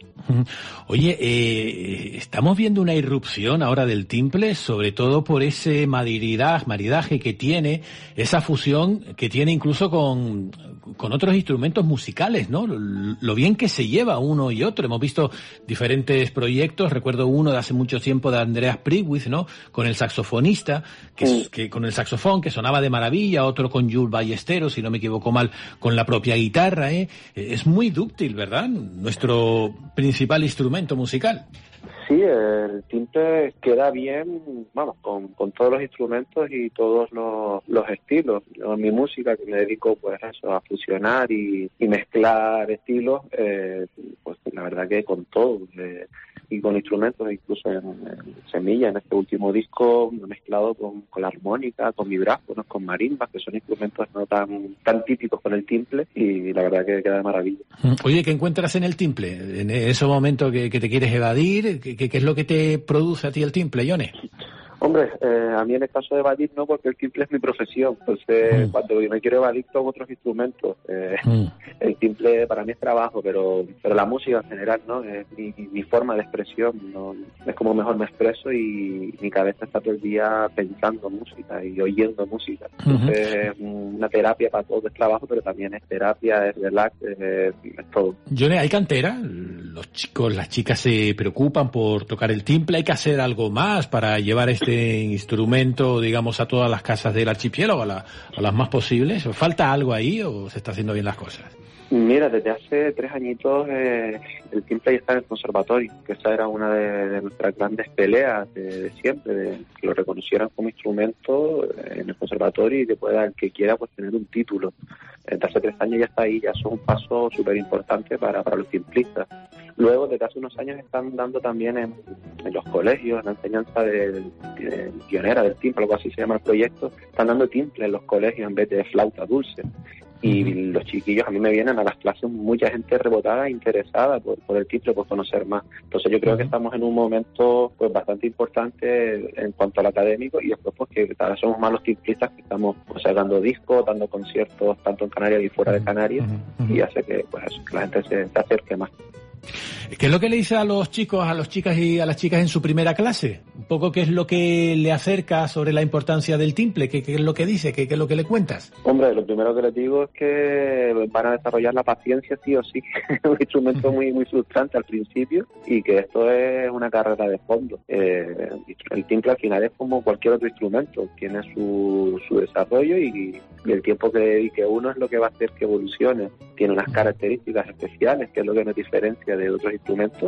Oye, eh, estamos viendo una irrupción ahora del timple, sobre todo por ese maridaje, maridaje que tiene, esa fusión que tiene incluso con, con otros instrumentos musicales, ¿no? Lo, lo bien que se lleva uno y otro. Hemos visto diferentes proyectos, recuerdo uno de hace mucho tiempo de Andreas Priwitz, ¿no? Con el saxofonista, que, sí. que con el saxofón, que sonaba de maravilla, otro con Jules Ballesteros, si no me equivoco mal, con la propia guitarra, ¿eh? Es muy dúctil, ¿verdad? Nuestro principal instrumento musical. Sí, el timple queda bien, vamos, con, con todos los instrumentos y todos los, los estilos. Yo, en mi música, que me dedico pues a eso, a fusionar y, y mezclar estilos, eh, pues la verdad que con todo. Eh, y con instrumentos, incluso en, en Semilla, en este último disco, me he mezclado con, con la armónica, con vibráfonos, con marimbas, que son instrumentos no tan tan típicos con el timple, y la verdad que queda de maravilla. Oye, ¿qué encuentras en el timple? En ese momento que, que te quieres evadir, ¿qué, qué es lo que te produce a ti el timple, Yone? Hombre, eh, a mí en el caso de evadir no, porque el timple es mi profesión. Entonces, mm. cuando me quiero evadir toco otros instrumentos. Eh, mm. El timple para mí es trabajo, pero pero la música en general, ¿no? Es mi, mi forma de expresión, ¿no? Es como mejor me expreso y mi cabeza está todo el día pensando música y oyendo música. Entonces, mm-hmm. una terapia para todo, es trabajo, pero también es terapia, es relax, es, es todo. Yone, ¿hay cantera? Los chicos, las chicas se preocupan por tocar el timple. ¿Hay que hacer algo más para llevar este instrumento, digamos, a todas las casas del archipiélago, a, la, a las más posibles? ¿Falta algo ahí o se está haciendo bien las cosas? Mira, desde hace tres añitos eh, el timple ya está en el conservatorio, que esa era una de, de nuestras grandes peleas de, de siempre, de que lo reconocieran como instrumento en el conservatorio y que pueda el que quiera pues tener un título. Desde hace tres años ya está ahí, ya eso es un paso súper importante para, para los timplistas. Luego, desde hace unos años están dando también en, en los colegios, en la enseñanza de, de pionera del timple, algo así se llama el proyecto, están dando timple en los colegios en vez de flauta dulce. Y los chiquillos a mí me vienen a las clases mucha gente rebotada, interesada por, por el timple, por conocer más. Entonces yo creo que estamos en un momento pues bastante importante en cuanto al académico y después pues que ahora somos más los timplistas que estamos pues, dando discos, dando conciertos tanto en Canarias y fuera de Canarias uh-huh. y hace que pues que la gente se, se acerque más. ¿Qué es lo que le dice a los chicos, a las chicas y a las chicas en su primera clase? Un poco qué es lo que le acerca sobre la importancia del timple, qué, qué es lo que dice, qué, qué es lo que le cuentas. Hombre, lo primero que les digo es que van a desarrollar la paciencia sí o sí, un instrumento muy muy frustrante al principio y que esto es una carrera de fondo. Eh, el timple al final es como cualquier otro instrumento, tiene su, su desarrollo y, y el tiempo que dedique uno es lo que va a hacer que evolucione. Tiene unas características especiales, que es lo que nos diferencia de otros instrumentos,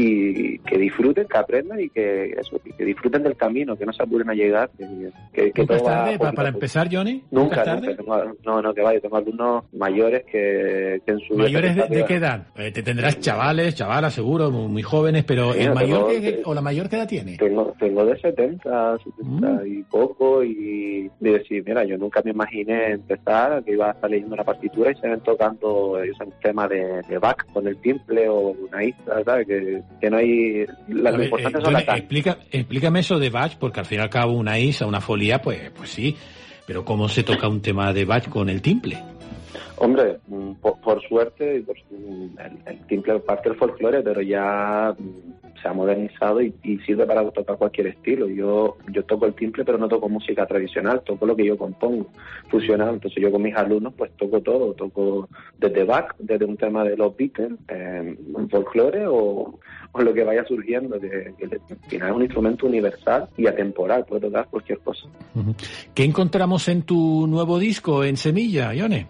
y que disfruten, que aprendan y que eso, que disfruten del camino, que no se apuren a llegar. Que, que, que ¿Nunca es tarde para, para empezar, Yone? Nunca, ¿Nunca, nunca tengo, no, no, que vaya, tengo alumnos mayores que, que en su... ¿Mayores de, de qué edad? Eh, te tendrás chavales, chavalas seguro, muy, muy jóvenes, pero sí, ¿el mayor tengo, que, o la mayor qué edad tiene? Tengo, tengo de setenta, setenta mm. y poco, y de decir, mira, yo nunca me imaginé empezar, que iba a estar leyendo una partitura y se ven tocando ellos un tema de, de Bach con el timple o una isla, ¿sabes? Que, que no hay... Las ver, importantes eh, son las las explica, explícame eso de Bach, porque al fin y al cabo una isa, una folía, pues, pues sí, Pero ¿cómo se toca un tema de Bach con el timple? Hombre, por, por suerte, por, el, el timple es parte del folclore, pero ya se ha modernizado y, y sirve para tocar cualquier estilo. Yo yo toco el timple, pero no toco música tradicional, toco lo que yo compongo, fusionado. Entonces yo con mis alumnos pues toco todo, toco desde Bach, desde un tema de los Beatles, eh, un folclore o, o lo que vaya surgiendo, que, que al final es un instrumento universal y atemporal, puede tocar cualquier cosa. ¿Qué encontramos en tu nuevo disco, en Semilla, Ione?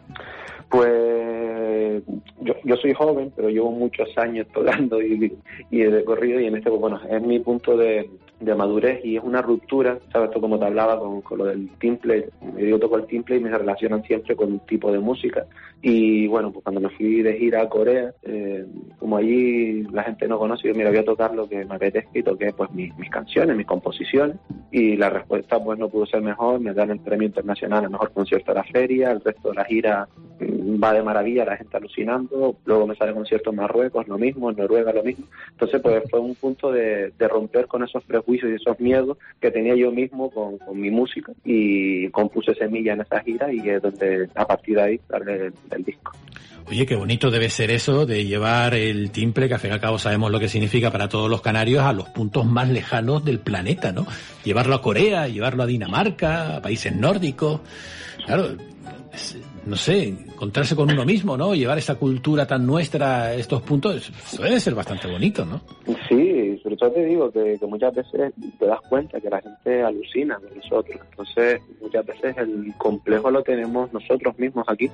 Pues yo, yo soy joven, pero llevo muchos años tocando y, y de corrido, y en este, bueno, es mi punto de, de madurez y es una ruptura, ¿sabes? Esto como te hablaba con, con lo del timple, yo toco el timple y me relacionan siempre con un tipo de música. Y bueno, pues cuando me fui de gira a Corea, eh, como allí la gente no conoce, yo mira, voy a tocar lo que me apetezca y toqué pues mis, mis canciones, mis composiciones, y la respuesta pues no pudo ser mejor, me dan el premio internacional al mejor concierto de la feria, el resto de la gira va de maravilla, la gente alucinando, luego me sale concierto en Marruecos, lo mismo, en Noruega lo mismo. Entonces pues fue un punto de, de romper con esos prejuicios y esos miedos que tenía yo mismo con, con mi música, y compuse Semilla en esa gira, y es donde a partir de ahí sale el, el disco. Oye, qué bonito debe ser eso de llevar el timple, que al fin y al cabo sabemos lo que significa para todos los canarios, a los puntos más lejanos del planeta, ¿no? Llevarlo a Corea, llevarlo a Dinamarca, a países nórdicos. Claro, es, no sé, encontrarse con uno mismo, ¿no? Llevar esa cultura tan nuestra a estos puntos, suele ser bastante bonito, ¿no? Sí, sobre todo te digo que, que muchas veces te das cuenta que la gente alucina con nosotros. Entonces, muchas veces el complejo lo tenemos nosotros mismos aquí.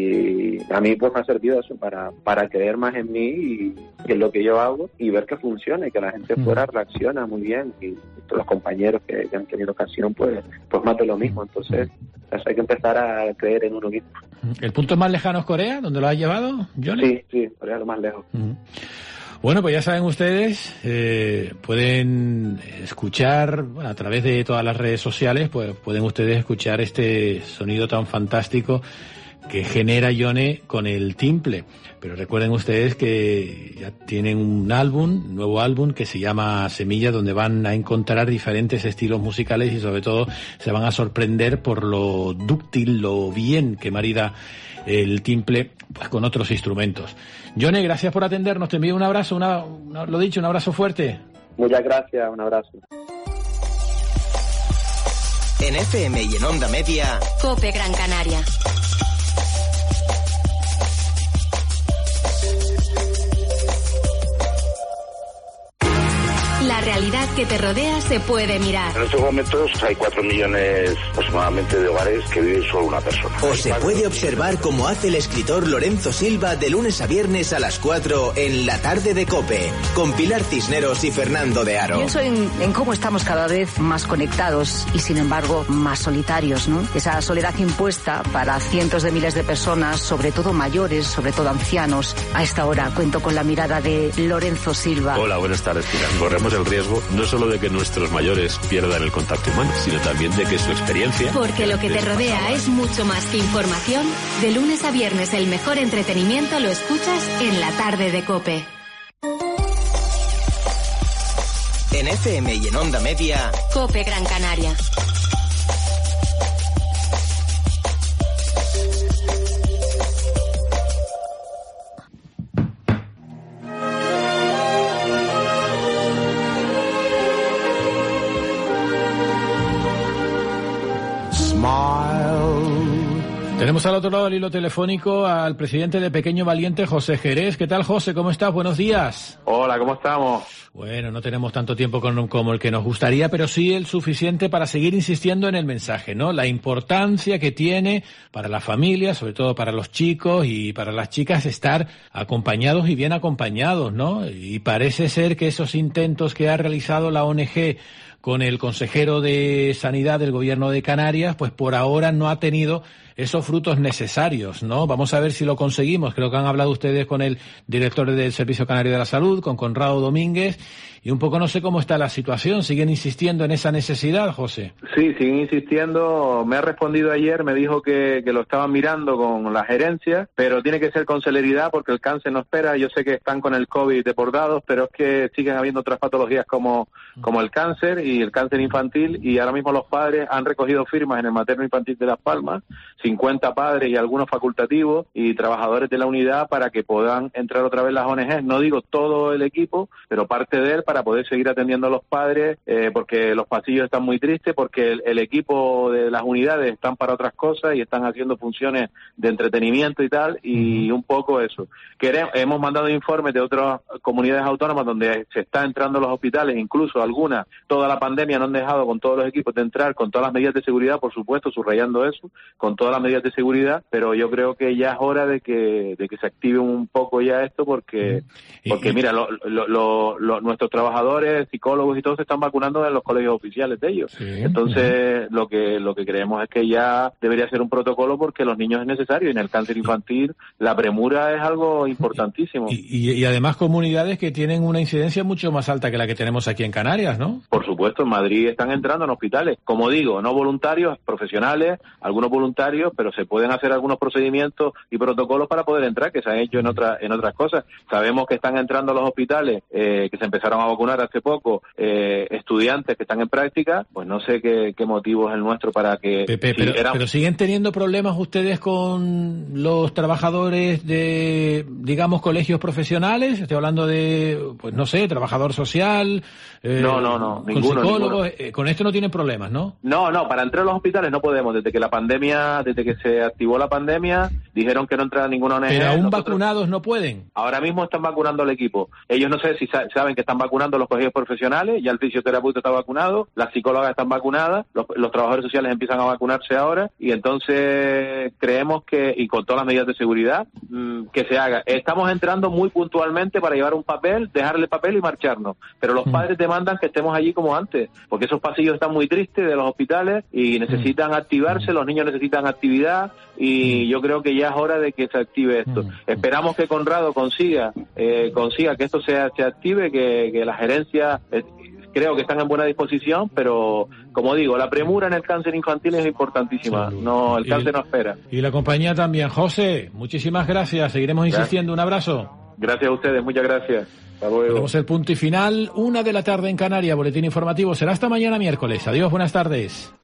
Y a mí pues me ha servido eso para, para creer más en mí y, y en lo que yo hago, y ver que funciona y que la gente mm. fuera reacciona muy bien. Y los compañeros que, que han tenido ocasión, pues, pues más de lo mismo. Entonces, pues hay que empezar a creer en uno mismo. ¿El punto más lejano es Corea, donde lo has llevado, Johnny? Sí, sí, Corea es lo más lejos. Uh-huh. Bueno, pues ya saben ustedes, eh, pueden escuchar, bueno, a través de todas las redes sociales, pues pueden ustedes escuchar este sonido tan fantástico que genera Ione con el timple. Pero recuerden ustedes que ya tienen un álbum, un nuevo álbum que se llama Semilla, donde van a encontrar diferentes estilos musicales y sobre todo se van a sorprender por lo dúctil, lo bien que marida el timple pues con otros instrumentos. Ione, gracias por atendernos, te envío un abrazo, una, una, lo dicho, un abrazo fuerte. Muchas gracias, un abrazo. En F M y en Onda Media, COPE Gran Canaria. La realidad que te rodea se puede mirar. En estos momentos hay cuatro millones aproximadamente de hogares que viven solo una persona. O se puede observar como hace el escritor Lorenzo Silva de lunes a viernes a las cuatro en La Tarde de COPE, con Pilar Cisneros y Fernando de Aro. Pienso en, en cómo estamos cada vez más conectados y sin embargo más solitarios, ¿no? Esa soledad impuesta para cientos de miles de personas, sobre todo mayores, sobre todo ancianos. A esta hora cuento con la mirada de Lorenzo Silva. Hola, buenas tardes, Pilar. Corremos el riesgo no solo de que nuestros mayores pierdan el contacto humano, sino también de que su experiencia... Porque lo que te rodea es mucho más que información. De lunes a viernes el mejor entretenimiento lo escuchas en La Tarde de COPE. En F M y en Onda Media, COPE Gran Canaria. Tenemos al otro lado del hilo telefónico al presidente de Pequeño Valiente, José Jerez. ¿Qué tal, José? ¿Cómo estás? Buenos días. Hola, ¿cómo estamos? Bueno, no tenemos tanto tiempo con, como el que nos gustaría, pero sí el suficiente para seguir insistiendo en el mensaje, ¿no? La importancia que tiene para la familia, sobre todo para los chicos y para las chicas, estar acompañados y bien acompañados, ¿no? Y parece ser que esos intentos que ha realizado la O N G con el consejero de Sanidad del Gobierno de Canarias, pues por ahora no ha tenido esos frutos necesarios, ¿no? Vamos a ver si lo conseguimos. Creo que han hablado ustedes con el director del Servicio Canario de la Salud, con Conrado Domínguez, y un poco no sé cómo está la situación. ¿Siguen insistiendo en esa necesidad, José? Sí, siguen insistiendo. Me ha respondido ayer, me dijo que, que lo estaban mirando con la gerencia, pero tiene que ser con celeridad porque el cáncer no espera. Yo sé que están con el COVID deportados, pero es que siguen habiendo otras patologías como, como el cáncer y y el cáncer infantil, y ahora mismo los padres han recogido firmas en el materno infantil de Las Palmas, cincuenta padres y algunos facultativos y trabajadores de la unidad para que puedan entrar otra vez las O N Ges, no digo todo el equipo, pero parte de él para poder seguir atendiendo a los padres, eh, porque los pasillos están muy tristes, porque el, el equipo de las unidades están para otras cosas y están haciendo funciones de entretenimiento y tal, y un poco eso. Queremos, hemos mandado informes de otras comunidades autónomas donde se está entrando a los hospitales, incluso algunas, toda la pandemia no han dejado con todos los equipos de entrar, con todas las medidas de seguridad, por supuesto, subrayando eso, con todas las medidas de seguridad, pero yo creo que ya es hora de que de que se active un poco ya esto, porque, porque mira, lo, lo, lo, lo, nuestros trabajadores, psicólogos y todos se están vacunando en los colegios oficiales de ellos. Sí. Entonces, lo que lo que creemos es que ya debería ser un protocolo, porque los niños es necesario, y en el cáncer infantil la premura es algo importantísimo. Y, y, y además comunidades que tienen una incidencia mucho más alta que la que tenemos aquí en Canarias, ¿no? Por supuesto, en Madrid están entrando en hospitales, como digo, no voluntarios, profesionales, algunos voluntarios, pero se pueden hacer algunos procedimientos y protocolos para poder entrar, que se han hecho en otras en otras cosas. Sabemos que están entrando a los hospitales, eh, que se empezaron a vacunar hace poco, eh, estudiantes que están en práctica, pues no sé qué, qué motivo es el nuestro para que... Pepe, si pero, era... pero siguen teniendo problemas ustedes con los trabajadores de, digamos, colegios profesionales. Estoy hablando de, pues no sé, trabajador social, eh, no, no, no, con ninguno, psicólogos. ninguno. Eh, con esto no tienen problemas, ¿no? No, no, para entrar a los hospitales no podemos. Desde que la pandemia, desde que se activó la pandemia, dijeron que no entrara ninguna O N G. Pero aún Nosotros... vacunados no pueden. Ahora mismo están vacunando al equipo. Ellos no sé si sa- saben que están vacunando los colegios profesionales, ya el fisioterapeuta está vacunado, las psicólogas están vacunadas, los, los trabajadores sociales empiezan a vacunarse ahora, y entonces creemos que, y con todas las medidas de seguridad, mmm, que se haga. Estamos entrando muy puntualmente para llevar un papel, dejarle el papel y marcharnos. Pero los mm. padres demandan que estemos allí como antes, porque esos pasillos están muy tristes de los hospitales y necesitan mm. activarse, los niños necesitan actividad, y mm. yo creo que ya es hora de que se active esto. Mm. Esperamos que Conrado consiga eh, consiga que esto se, se active, que, que la gerencia... Eh, creo que están en buena disposición, pero como digo, la premura en el cáncer infantil es importantísima. No, el cáncer y, no espera. Y la compañía también. José, muchísimas gracias. Seguiremos gracias. insistiendo. Un abrazo. Gracias a ustedes, muchas gracias. Hasta luego. Ponemos el punto y final. Una de la tarde en Canarias. Boletín informativo. Será hasta mañana miércoles. Adiós, buenas tardes.